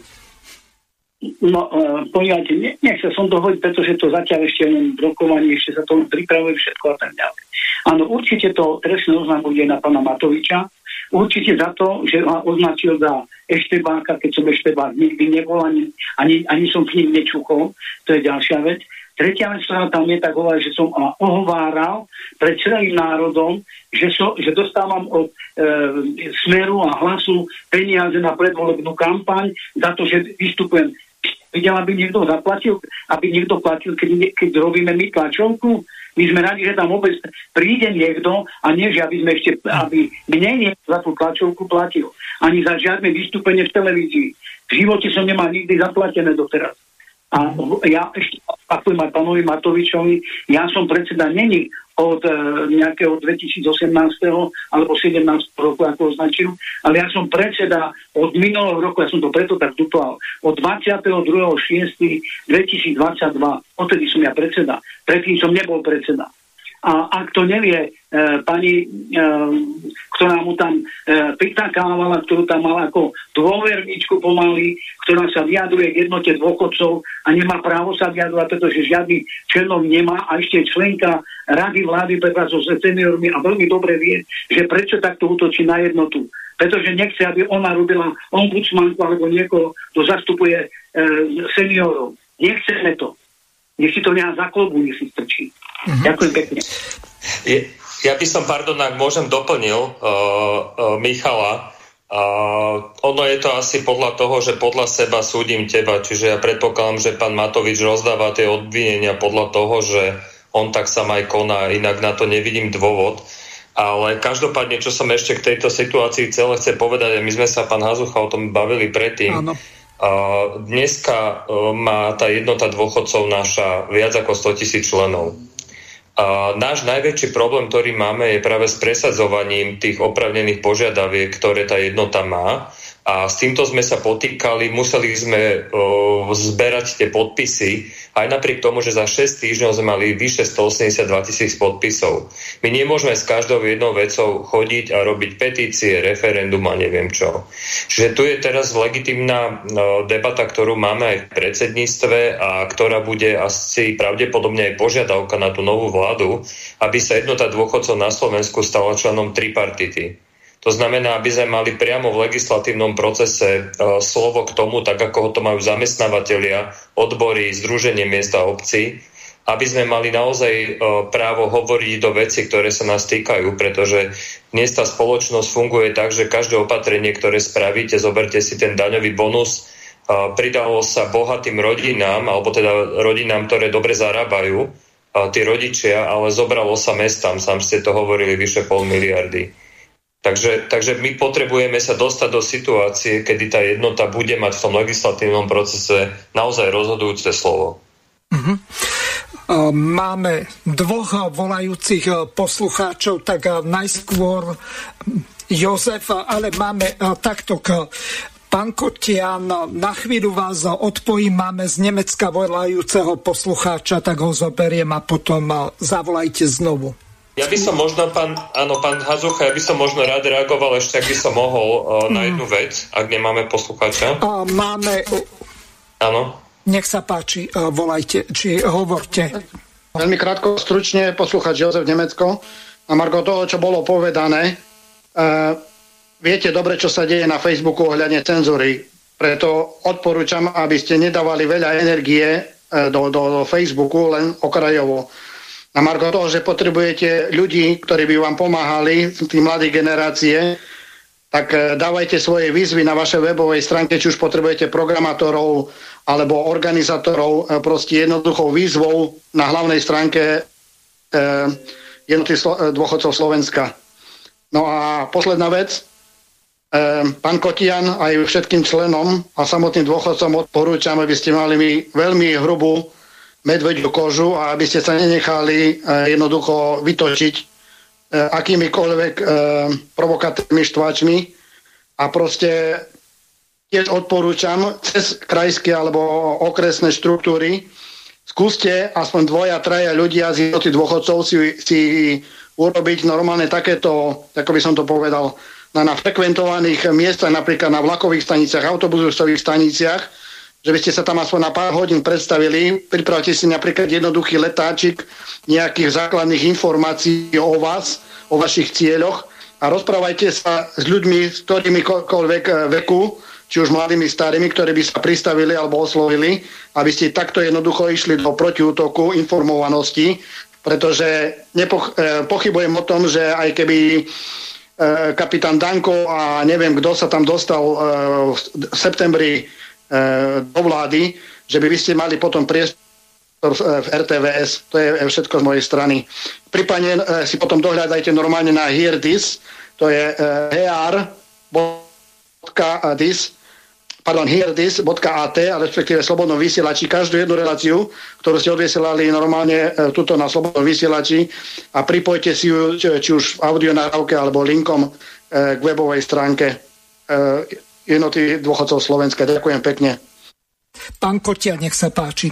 Speaker 10: No, uh, povedajte, ne, nechcel som to hovoriť, pretože to zatiaľ ešte len v rokovaní, ešte sa to pripravuje všetko a tak ďalej. Áno, určite to trestné oznam bude na pána Matoviča. Určite za to, že ho označil za eštebáka, keď som eštebák nikdy nebol, ani, ani, ani som k ním nečúchol. To je ďalšia vec. Tretia vec, ktorá tam je, tak hovorí, že som ohováral pred celým národom, že, so, že dostávam od e, Smeru a Hlasu peniaze na predvolebnú kampaň za to, že vystupujem. Videl, aby niekto zaplatil, aby niekto platil, keď, keď robíme my tlačovku. My sme radi, že tam vôbec príde niekto a nie, že aby sme ešte, aby mne niekto za tú tlačovku platil. Ani za žiadne vystúpenie v televízii. V živote som nemal nikdy zaplatené doteraz. A ja ešte opakujem aj pánovi Matovičovi, ja som predseda není od e, nejakého dvetisícosemnásť alebo sedemnásteho roku, ako označil, ale ja som predseda od minulého roku, ja som to preto tak dutoval, od dvadsiateho druhého šiesteho dvetisícdvadsaťdva. Odtedy som ja predseda. Predtým som nebol predseda. A ak to nevie e, pani, e, ktorá mu tam e, pritakávala, ktorú tam mala ako dôverničku pomaly, ktorá sa vyjadruje k jednote dôchodcov a nemá právo sa vyjadrovať, pretože žiadny členov nemá a ešte členka Rady vlády pre prácu s seniormi a veľmi dobre vie, že prečo takto útočí na jednotu. Pretože nechce, aby ona robila ombudsmanku alebo niekoho, kto zastupuje e, seniorov. Nechceme to. Nech si to nechá za kolbu, nech si strčí. Mm-hmm. Ďakujem pekne.
Speaker 3: Je, ja by som, pardon, ak môžem, doplnil uh, uh, Michala. Uh, ono je to asi podľa toho, že podľa seba súdim teba, čiže ja predpokladám, že pán Matovič rozdáva tie obvinenia podľa toho, že on tak sa aj koná, inak na to nevidím dôvod. Ale každopádne, čo som ešte k tejto situácii celé chce povedať, my sme sa, pán Hazucha, o tom bavili predtým. Áno. Uh, dneska uh, má tá jednota dôchodcov naša viac ako stotisíc členov. A náš najväčší problém, ktorý máme, je práve s presadzovaním tých oprávnených požiadaviek, ktoré tá jednota má. A s týmto sme sa potýkali, museli sme o, zberať tie podpisy, aj napriek tomu, že za šesť týždňov sme mali vyše stoosemdesiatdva tisíc podpisov. My nemôžeme s každou jednou vecou chodiť a robiť petície, referendum a neviem čo. Čiže tu je teraz legitímna no, debata, ktorú máme aj v predsedníctve a ktorá bude asi pravdepodobne aj požiadavka na tú novú vládu, aby sa jednota dôchodcov na Slovensku stala členom tripartity. To znamená, aby sme mali priamo v legislatívnom procese e, slovo k tomu, tak ako ho to majú zamestnávateľia, odbory, združenie miest a obcí, aby sme mali naozaj e, právo hovoriť do veci, ktoré sa nás týkajú, pretože dnes tá spoločnosť funguje tak, že každé opatrenie, ktoré spravíte, zoberte si ten daňový bonus, e, pridalo sa bohatým rodinám, alebo teda rodinám, ktoré dobre zarábajú, e, tí rodičia, ale zobralo sa mestám, sám ste to hovorili, vyše pol miliardy. Takže, takže my potrebujeme sa dostať do situácie, kedy tá jednota bude mať v tom legislatívnom procese naozaj rozhodujúce slovo.
Speaker 1: Uh-huh. Máme dvoch volajúcich poslucháčov, tak najskôr Jozef, ale máme takto k pán Kotian, na chvíľu vás odpojím, máme z Nemecka volajúceho poslucháča, tak ho zoberiem a potom zavolajte znovu.
Speaker 3: Ja by som možno, pán, áno, pán Hazucha, ja by som možno rád reagoval ešte, ak by som mohol, uh, na jednu vec, ak nemáme poslucháča.
Speaker 1: Uh, máme...
Speaker 3: Áno.
Speaker 1: Nech sa páči, uh, volajte, či hovorte.
Speaker 12: Veľmi krátko, stručne, poslucháč Jozef Nemecko. A margo toho, čo bolo povedané, uh, viete dobre, čo sa deje na Facebooku ohľadne cenzúry. Preto odporúčam, aby ste nedávali veľa energie uh, do, do, do Facebooku, len okrajovo. Na margo toho, že potrebujete ľudí, ktorí by vám pomáhali, tí mladé generácie, tak dávajte svoje výzvy na vašej webovej stránke, či už potrebujete programátorov alebo organizátorov, proste jednoduchou výzvou na hlavnej stránke eh, jednoty Slo- dôchodcov Slovenska. No a posledná vec, eh, pán Kotian aj všetkým členom a samotným dôchodcom odporúčam, aby ste mali mi veľmi hrubú medveďu kožu a aby ste sa nenechali e, jednoducho vytočiť e, akýmikoľvek e, provokatívnymi štváčmi a proste tiež odporúčam cez krajské alebo okresné štruktúry skúste aspoň dvoja, traja ľudia z jednoty dôchodcov si, si urobiť normálne takéto, ako by som to povedal, na, na frekventovaných miestach, napríklad na vlakových staniciach, autobusových staniciach, že by ste sa tam aspoň na pár hodín predstavili. Pripravte si napríklad jednoduchý letáčik nejakých základných informácií o vás, o vašich cieľoch a rozprávajte sa s ľuďmi, s ktorýmikoľvek veku, či už mladými, starými, ktorí by sa pristavili alebo oslovili, aby ste takto jednoducho išli do protiútoku informovanosti, pretože nepoch- pochybujem o tom, že aj keby kapitán Danko a neviem, kto sa tam dostal v septembri do vlády, že by vy ste mali potom priestor v er té vé es. To je všetko z mojej strany. Prípadne si potom dohľadajte normálne na hear this, to je hear.dis pardon, hearthis.at, ale respektíve Slobodnom vysielači, každú jednu reláciu, ktorú ste odvysielali normálne tuto na Slobodnom vysielači a pripojte si ju, či už v audionahrávke alebo linkom k webovej stránke Jednoty dôchodcov Slovenska. Ďakujem pekne.
Speaker 1: Pán Kotia, nech sa páči.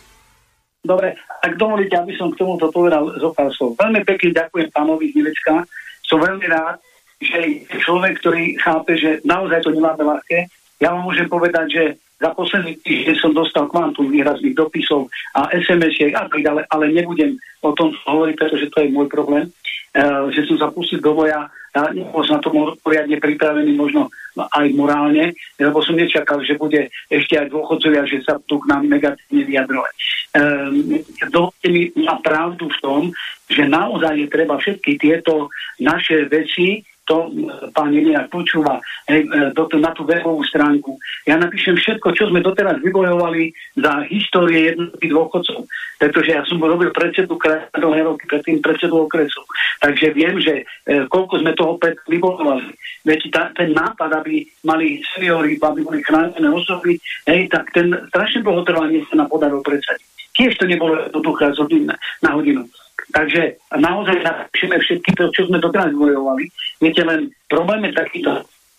Speaker 10: Dobre, ak dovolíte, aby som k tomuto povedal zo pár slov. Veľmi pekne ďakujem pánovi Milečka. Som veľmi rád, že je človek, ktorý chápe, že naozaj to nemáme ľahké. Ja vám môžem povedať, že za posledný týždeň som dostal kvantum výrazných dopisov a es em esiek a tak ďalej, ale nebudem o tom hovoriť, pretože to je môj problém, uh, že som sa pustil do boja a nebol som na to poriadne pripravený, možno aj morálne, lebo som nečakal, že bude ešte aj dôchodcovia, že sa tu k nám negatívne vyjadrovať. Um, dovolte mi na pravdu v tom, že naozaj je treba všetky tieto naše veci, to pán Jeliak počúva hej, do, na tú webovú stránku. Ja napíšem všetko, čo sme doteraz vybojovali za histórie jednotlivých dôchodcov. Pretože ja som robil predsedu kraja dlhé roky, predtým predsedu okresu. Takže viem, že e, koľko sme toho pred vybojovali. Viete, tá, ten nápad, aby mali seniori, aby boli chránené osoby, hej, tak ten strašne dlhotrvanie sa nám podarilo predsadiť. Tiež to nebolo jednoduché z hodiny na, na hodinu. Takže naozaj napíšeme všetky to, čo sme doteraz bojovali. Viete, len problém je takýto,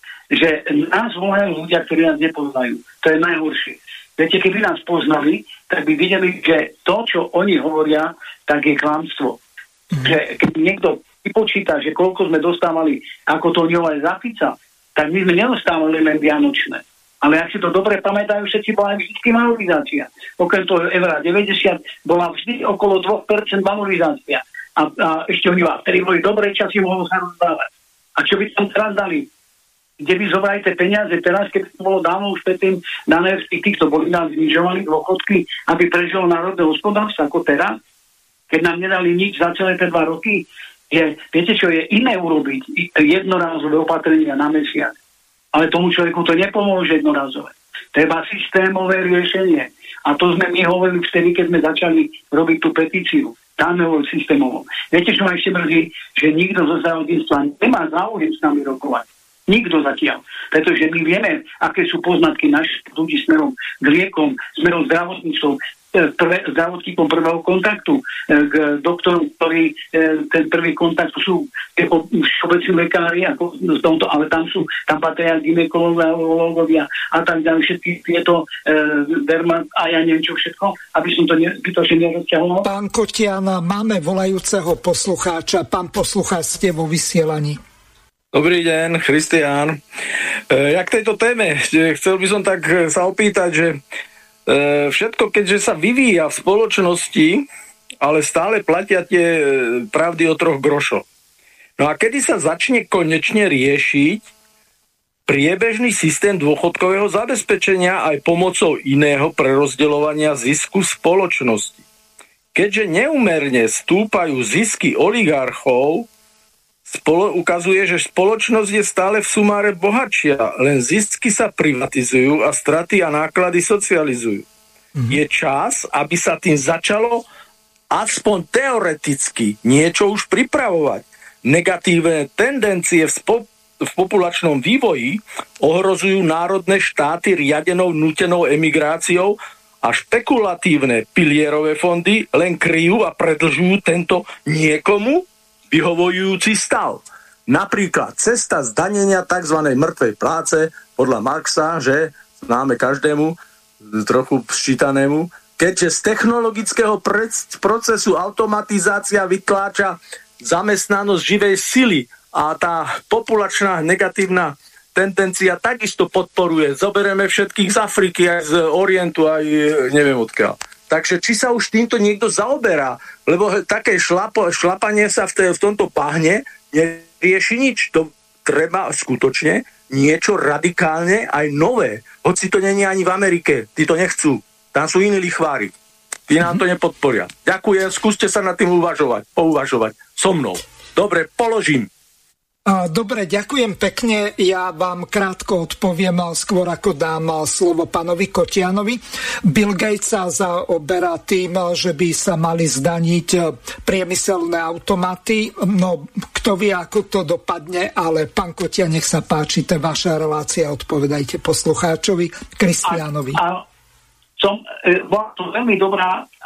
Speaker 10: že nás volajú ľudia, ktorí nás nepoznajú. To je najhoršie. Viete, keby nás poznali, tak by videli, že to, čo oni hovoria, tak je klamstvo. Mm. Že keď niekto vypočíta, že koľko sme dostávali, ako to ňové za Fica, tak my sme nedostávali len vianočné. Ale ak si to dobre pamätajú, všetci bola vždy valorizácia. Okrem toho Evra deväťdesiat bola vždy okolo dva percentá valorizácia. A, a ešte oni vás, ktorí boli dobré časy, mohol sa rozdávať. A čo by tam teraz dali? Kde by zobrali tie peniaze teraz, keď to bolo dávno už predtým dané v tých, kto boli nám znižovali dôchodky, aby prežilo národné hospodárstvo ako teraz, keď nám nedali nič za celé tie dva roky. Je, viete, čo je iné urobiť? Jednorázové opatrenia na mesiac. Ale tomu človeku to nepomôže jednorázové. Treba systémové riešenie. A to sme my hovorili vtedy, keď sme začali robiť tú petíciu. Tam je hovoril systémovo. Viete, čo ma ešte mrzí? Že nikto zo zdravotníctva nemá záujem s nami rokovať. Nikto zatiaľ. Pretože my vieme, aké sú poznatky našich ľudí smerom k liekom, smerom zdravotníctvom, prvé, zdravotníkom prvého kontaktu, k doktoru, ktorý ten prvý kontakt sú všeobecní lekári, ako z tomto, ale tam sú, tam patria gynekológovia a tak ďalej, všetky tieto e, dermat a ja neviem čo všetko, aby som to zbytočne nerozťahol.
Speaker 1: Pán Kotian, máme volajúceho poslucháča. Pán poslucháč, ste vo vysielaní.
Speaker 13: Dobrý deň, Christián. E, ja k tejto téme, chcel by som tak sa opýtať, že e, všetko, keďže sa vyvíja v spoločnosti, ale stále platia tie pravdy o troch grošoch. No a kedy sa začne konečne riešiť priebežný systém dôchodkového zabezpečenia aj pomocou iného prerozdeľovania zisku spoločnosti? Keďže neúmerne stúpajú zisky oligarchov, spolo- ukazuje, že spoločnosť je stále v sumáre bohatšia, len zisky sa privatizujú a straty a náklady socializujú. Mm-hmm. Je čas, aby sa tým začalo aspoň teoreticky niečo už pripravovať. Negatívne tendencie v, spo- v populačnom vývoji ohrozujú národné štáty riadenou nútenou emigráciou a špekulatívne pilierové fondy len kryjú a predlžujú tento niekomu vyhovujúci stav. Napríklad cesta zdanenia tzv. Mŕtvej práce podľa Marxa, že známe každému trochu sčítanému, keďže z technologického procesu automatizácia vytláča zamestnanosť živej sily a tá populačná negatívna tendencia takisto podporuje. Zoberieme všetkých z Afriky, aj z Orientu, aj neviem odkiaľ. Takže či sa už týmto niekto zaoberá, lebo také šlapo, šlapanie sa v, te, v tomto pahne nerieši nič. To treba skutočne niečo radikálne aj nové. Hoci to není ani v Amerike. Tí to nechcú. Tam sú iní lichvári. Tí nám to nepodporia. Ďakujem, skúste sa nad tým uvažovať, pouvažovať so mnou. Dobre, položím.
Speaker 1: Dobre, ďakujem pekne. Ja vám krátko odpoviem, skôr ako dám slovo pánovi Kotianovi. Bill Gates sa zaoberá tým, že by sa mali zdaniť priemyselné automaty. No, kto vie, ako to dopadne, ale pán Kotian, nech sa páči, to je vaša relácia, odpovedajte poslucháčovi Kristiánovi. A, a... Som, e, bola to veľmi dobrá e,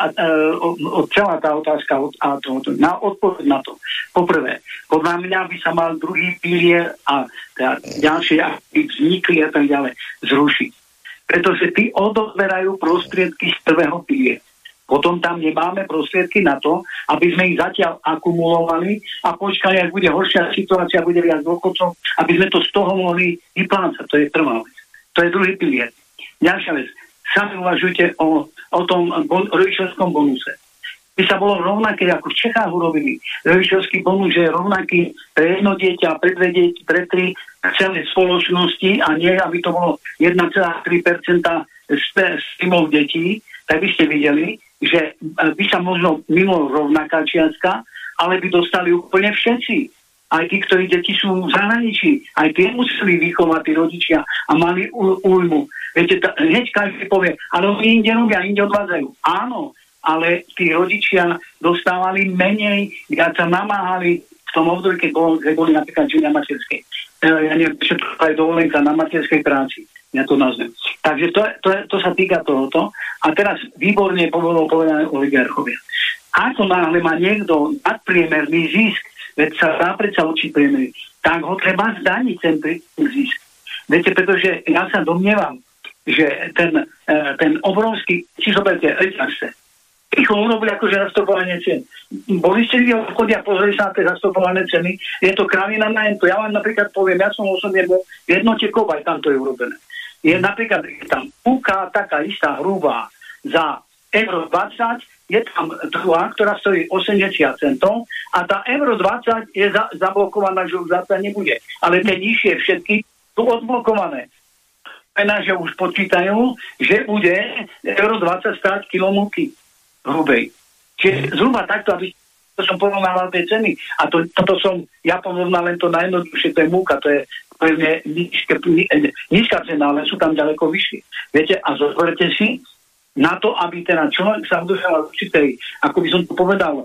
Speaker 1: o, celá tá otázka a to, to, na odpoveď na to. Poprvé, podľa mňa by sa mal druhý pilier a teda ďalšie akty vznikli a tak ďalej zrušiť. Pretože tí odoberajú prostriedky z prvého piliera. Potom tam nemáme prostriedky na to, aby sme ich zatiaľ akumulovali a počkali, ak bude horšia situácia, bude viac dôchodcov, aby sme to z toho mohli vyplácať. To je prvá vec. To je druhý pilier. Ďalšia vec. Sami uvažujte o, o tom bon, rodičovskom bonuse. By sa bolo rovnaké, ako v Čechách urobili. Rodičovský bonus je rovnaký pre jedno dieťa, pre dve deti, pre tri celé spoločnosti a nie, aby to bolo jeden celá tri percenta z, z týmov detí, tak by ste videli, že by sa možno mimo rovnaká čiastka, ale by dostali úplne všetci. Aj tí, ktorí deti sú v zahraničí, aj tie museli vychovať tí rodičia a mali újmu. Viete, ta, hneď každý povie, ale oni inde robia, inde odvádzajú. Áno, ale tí rodičia dostávali menej, viac sa namáhali v tom období, keď, bol, keď boli napríklad žili na materskej. Ja neviem, čo to je dovolenka na materskej práci. Ja to nazvem. Takže to, to, to sa týka tohoto. A teraz výborne bolo povedané oligarchovia. Ako náhle má niekto nadpriemerný zisk, veď sa dá predsa učiť priemery, tak ho treba zdaniť ten zisk. Viete, pretože ja sa domnievam, že ten, ten obrovský, či zoberte, reťazce, ich ho urobili akože zastupovanie cien. Boli ste v obchode a pozreli sa na tie zastupované ceny, je to kravina na ento. Ja vám napríklad poviem, ja som osobne bol v jednote Kobaj, tam to je urobené. Je napríklad tam púka taká istá hrubá za euro dvadsať, je tam druhá, ktorá stojí osemdesiat centov a tá euro dvadsať je za, zablokovaná, že už zatiaľ nebude. Ale tie nižšie všetky sú odblokované. Znamená, že už počítajú, že bude euro dvadsať stáť kilo múky hrubej. Čiže zhruba takto, aby to som porovnával tie ceny. A to, toto som, ja porovnal len to najjednoduchšie, to je múka, to je pevne nízka cena, ale sú tam ďaleko vyššie. Viete, a zoberte si, na to, aby teda človek sa udržal určitej, ako by som to povedal, e,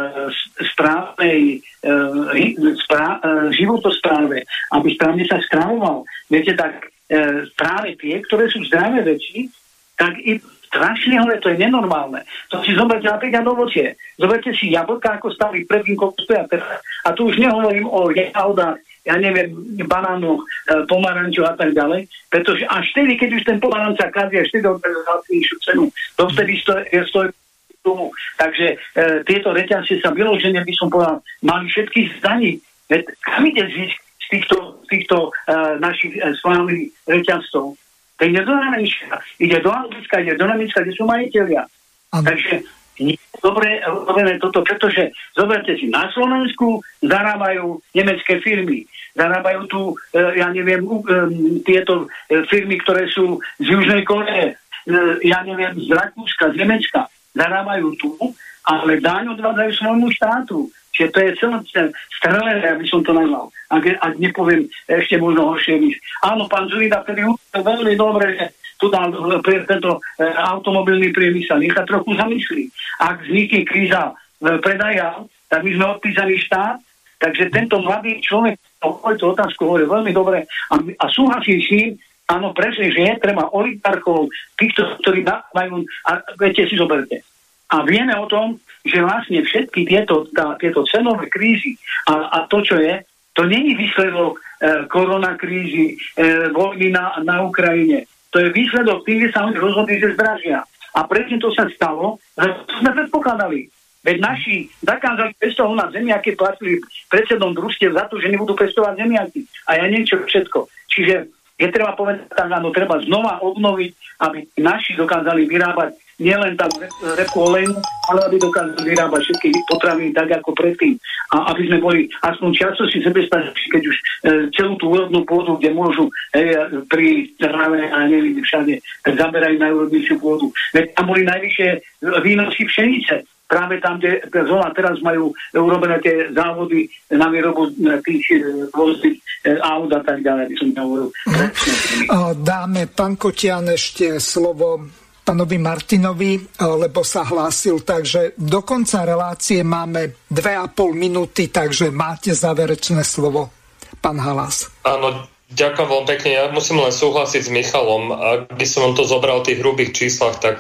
Speaker 1: správnej e, sprá, e, životospráve, aby správne sa strávoval. Viete, tak e, práve tie, ktoré sú zdravé veci, tak i strašne hore, to je nenormálne. To si zoberte napríklad ovocie. Zoberte si jablka, ako stali pred tým, koľko stoja teraz. A tu už nehovorím o jahodách, ja neviem, banánoch, pomarančov a tak ďalej, pretože až vtedy, keď už ten pomaranča kazí, až vtedy odberá nižšiu cenu. Dovtedy stojí tomu. Takže e, tieto reťazce sa vyložene, by som povedal, mali všetky zdaniť. Kam ide zisk z týchto, týchto e, našich e, slávnych reťazcov? To ide do Nemecka, ide do Anglicka, ide do Nemecka, kde sú majiteľia. Takže nie je dobre robené toto, pretože zoberte si, na Slovensku zarábajú nemecké firmy, zarábajú tu, ja neviem, tieto firmy, ktoré sú z Južnej Koreje, ja neviem, z Rakúska, z Nemecka, zarábajú tu, ale daň odvádzajú svojmu štátu. Čiže to je celé strelené, aby som to nazval. Ak, ak nepoviem ešte možno horšie víc. Áno, pán Zurida, ktorý je veľmi dobre, že tu dal pre tento e, automobilný priemysel. Nech sa trochu zamyslí. Ak vznikne kríza e, predaja, tak my sme odpísaný štát, takže tento mladý človek tú otázku hovorí veľmi dobre a, a súhlasí s ním, áno, presne, že je treba oligarchov, týchto, ktorí majú, a viete si zoberte. A vieme o tom, že vlastne všetky tieto, tá, tieto cenové krízy a, a to, čo je, to nie je výsledok e, koronakrízy, e, vojny na, na Ukrajine. To je výsledok tým, že sa oni rozhodli, že zdražia. A prečo to sa stalo? To sme predpokladali.
Speaker 10: Veď naši zakázali pestovať na zemiaky, platili predsedom družstiev za to, že nebudú pestovať zemiaky. A ja neviem čo všetko. Čiže je treba povedať, tak áno, treba znova obnoviť, aby naši dokázali vyrábať nielen tam repku olejnú, ale aby dokázali vyrábať všetky potraviny tak ako predtým. A aby sme boli aspoň častosti sebestačí, keď už e, celú tú úrodnú pôdu, kde môžu e, pri trave a neviem všade, zaberajú najúrodnejšiu pôdu. Veď tam boli najvyššie výnosy pšenice. Práve tam, kde zóna teraz majú urobené tie závody na výrobu tých rôznych aut a tak ďalej, by som hovoril.
Speaker 1: Dáme, pán Kotian, ešte slovo pánovi Martinovi, lebo sa hlásil, takže do konca relácie máme dve a pol minúty, takže máte záverečné slovo, pán Halas.
Speaker 3: Áno, ďakujem veľmi pekne. Ja musím len súhlasiť s Michalom. Ak by som to zobral v tých hrubých číslach, tak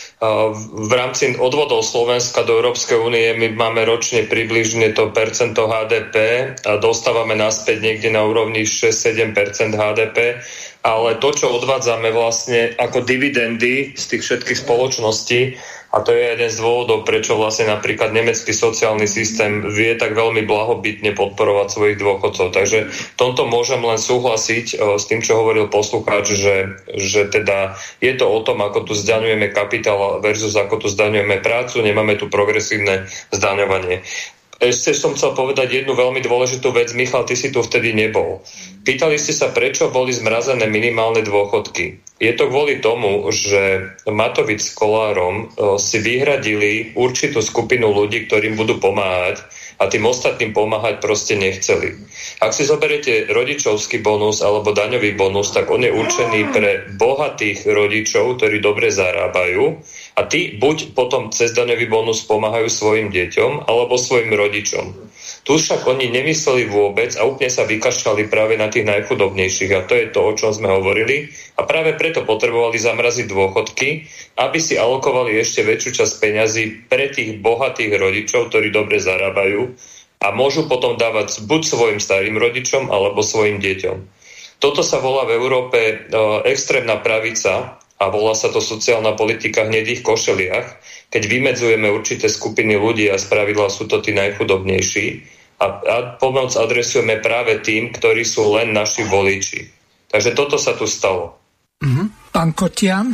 Speaker 3: v rámci odvodov Slovenska do Európskej únie my máme ročne približne to percento há dé pé a dostávame naspäť niekde na úrovni šesť sedem percent há dé pé, ale to, čo odvádzame vlastne ako dividendy z tých všetkých spoločností, a to je jeden z dôvodov, prečo vlastne napríklad nemecký sociálny systém vie tak veľmi blahobytne podporovať svojich dôchodcov. Takže v tomto môžem len súhlasiť s tým, čo hovoril poslucháč, že, že teda je to o tom, ako tu zdaňujeme kapitál versus ako tu zdaňujeme prácu, nemáme tu progresívne zdaňovanie. Ešte som chcel povedať jednu veľmi dôležitú vec. Michal, ty si tu vtedy nebol. Pýtali ste sa, prečo boli zmrazené minimálne dôchodky. Je to kvôli tomu, že Matovič s Kollárom si vyhradili určitú skupinu ľudí, ktorým budú pomáhať a tým ostatným pomáhať proste nechceli. Ak si zoberiete rodičovský bonus alebo daňový bonus, tak on je určený pre bohatých rodičov, ktorí dobre zarábajú, a tí buď potom cez daňový bonus pomáhajú svojim deťom alebo svojim rodičom. Tu však oni nemysleli vôbec a úplne sa vykašľali práve na tých najchudobnejších, a to je to, o čom sme hovorili, a práve preto potrebovali zamraziť dôchodky, aby si alokovali ešte väčšiu časť peňazí pre tých bohatých rodičov, ktorí dobre zarábajú a môžu potom dávať buď svojim starým rodičom alebo svojim deťom. Toto sa volá v Európe e, extrémna pravica a volá sa to sociálna politika hnedých košeliach, keď vymedzujeme určité skupiny ľudí a spravidla sú to tí najchudobnejší a, a pomoc adresujeme práve tým, ktorí sú len naši voliči. Takže toto sa tu stalo.
Speaker 1: Mm-hmm. Pán Kotian?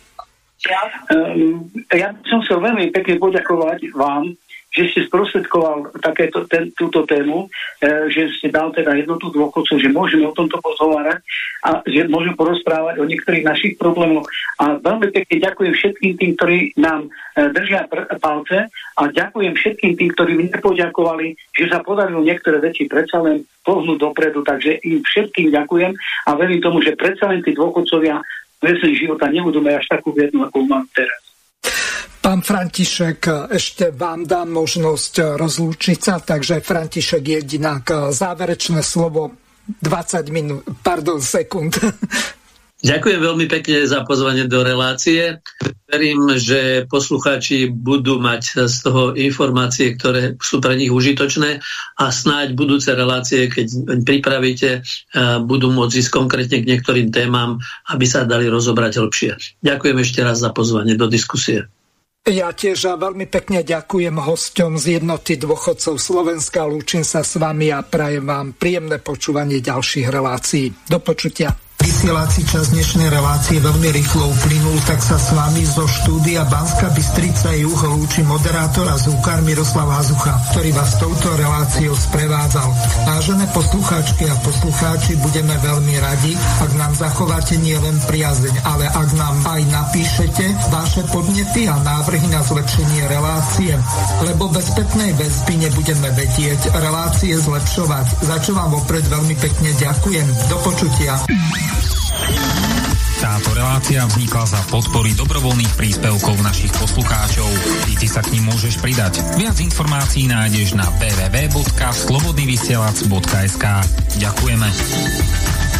Speaker 10: Ja, um, ja som chcel veľmi pekne poďakovať vám, že ste sprostredkoval takéto, ten, túto tému, e, že ste dal teda jednotu dôchodcov, že môžeme o tomto pozhovárať a že môžeme porozprávať o niektorých našich problémoch. A veľmi pekne ďakujem všetkým tým, ktorí nám e, držia pr- palce, a ďakujem všetkým tým, ktorí mi nepoďakovali, že sa podarilo niektoré veci predsa len pohnúť dopredu. Takže im všetkým ďakujem a verím tomu, že predsa len tí dôchodcovia v života nebudú mať až takú biednu, ako mám teraz.
Speaker 1: Pán František, ešte vám dám možnosť rozlúčiť sa, takže František Jedinak, záverečné slovo dvadsať minút, pardon, sekúnd.
Speaker 2: Ďakujem veľmi pekne za pozvanie do relácie. Verím, že poslucháči budú mať z toho informácie, ktoré sú pre nich užitočné, a snáď budúce relácie, keď pripravíte, budú môcť ísť konkrétne k niektorým témam, aby sa dali rozobrať hlbšie. Ďakujem ešte raz za pozvanie do diskusie.
Speaker 1: Ja tiež veľmi pekne ďakujem hosťom z Jednoty dôchodcov Slovenska. Lúčim sa s vami a prajem vám príjemné počúvanie ďalších relácií. Do počutia.
Speaker 14: Vysielací čas dnešnej relácie veľmi rýchlo uplynul, tak sa s vami zo štúdia Banská Bystrica juh lúči moderátor a zvukár Miroslav Hazucha, ktorý vás touto reláciou sprevádzal. Vážené poslucháčky a poslucháči, budeme veľmi radi, ak nám zachováte nielen priazeň, ale ak nám aj napíšete vaše podnety a návrhy na zlepšenie relácie, lebo bez spätnej väzby nebudeme vedieť relácie zlepšovať. Za čo vám vopred veľmi pekne ďakujem. Do počutia.
Speaker 15: Táto relácia vznikla za podpory dobrovoľných príspevkov našich poslucháčov. Ty, ty sa k nim môžeš pridať. Viac informácií nájdeš na w w w bodka slobodnyvysielac bodka es ka. Ďakujeme.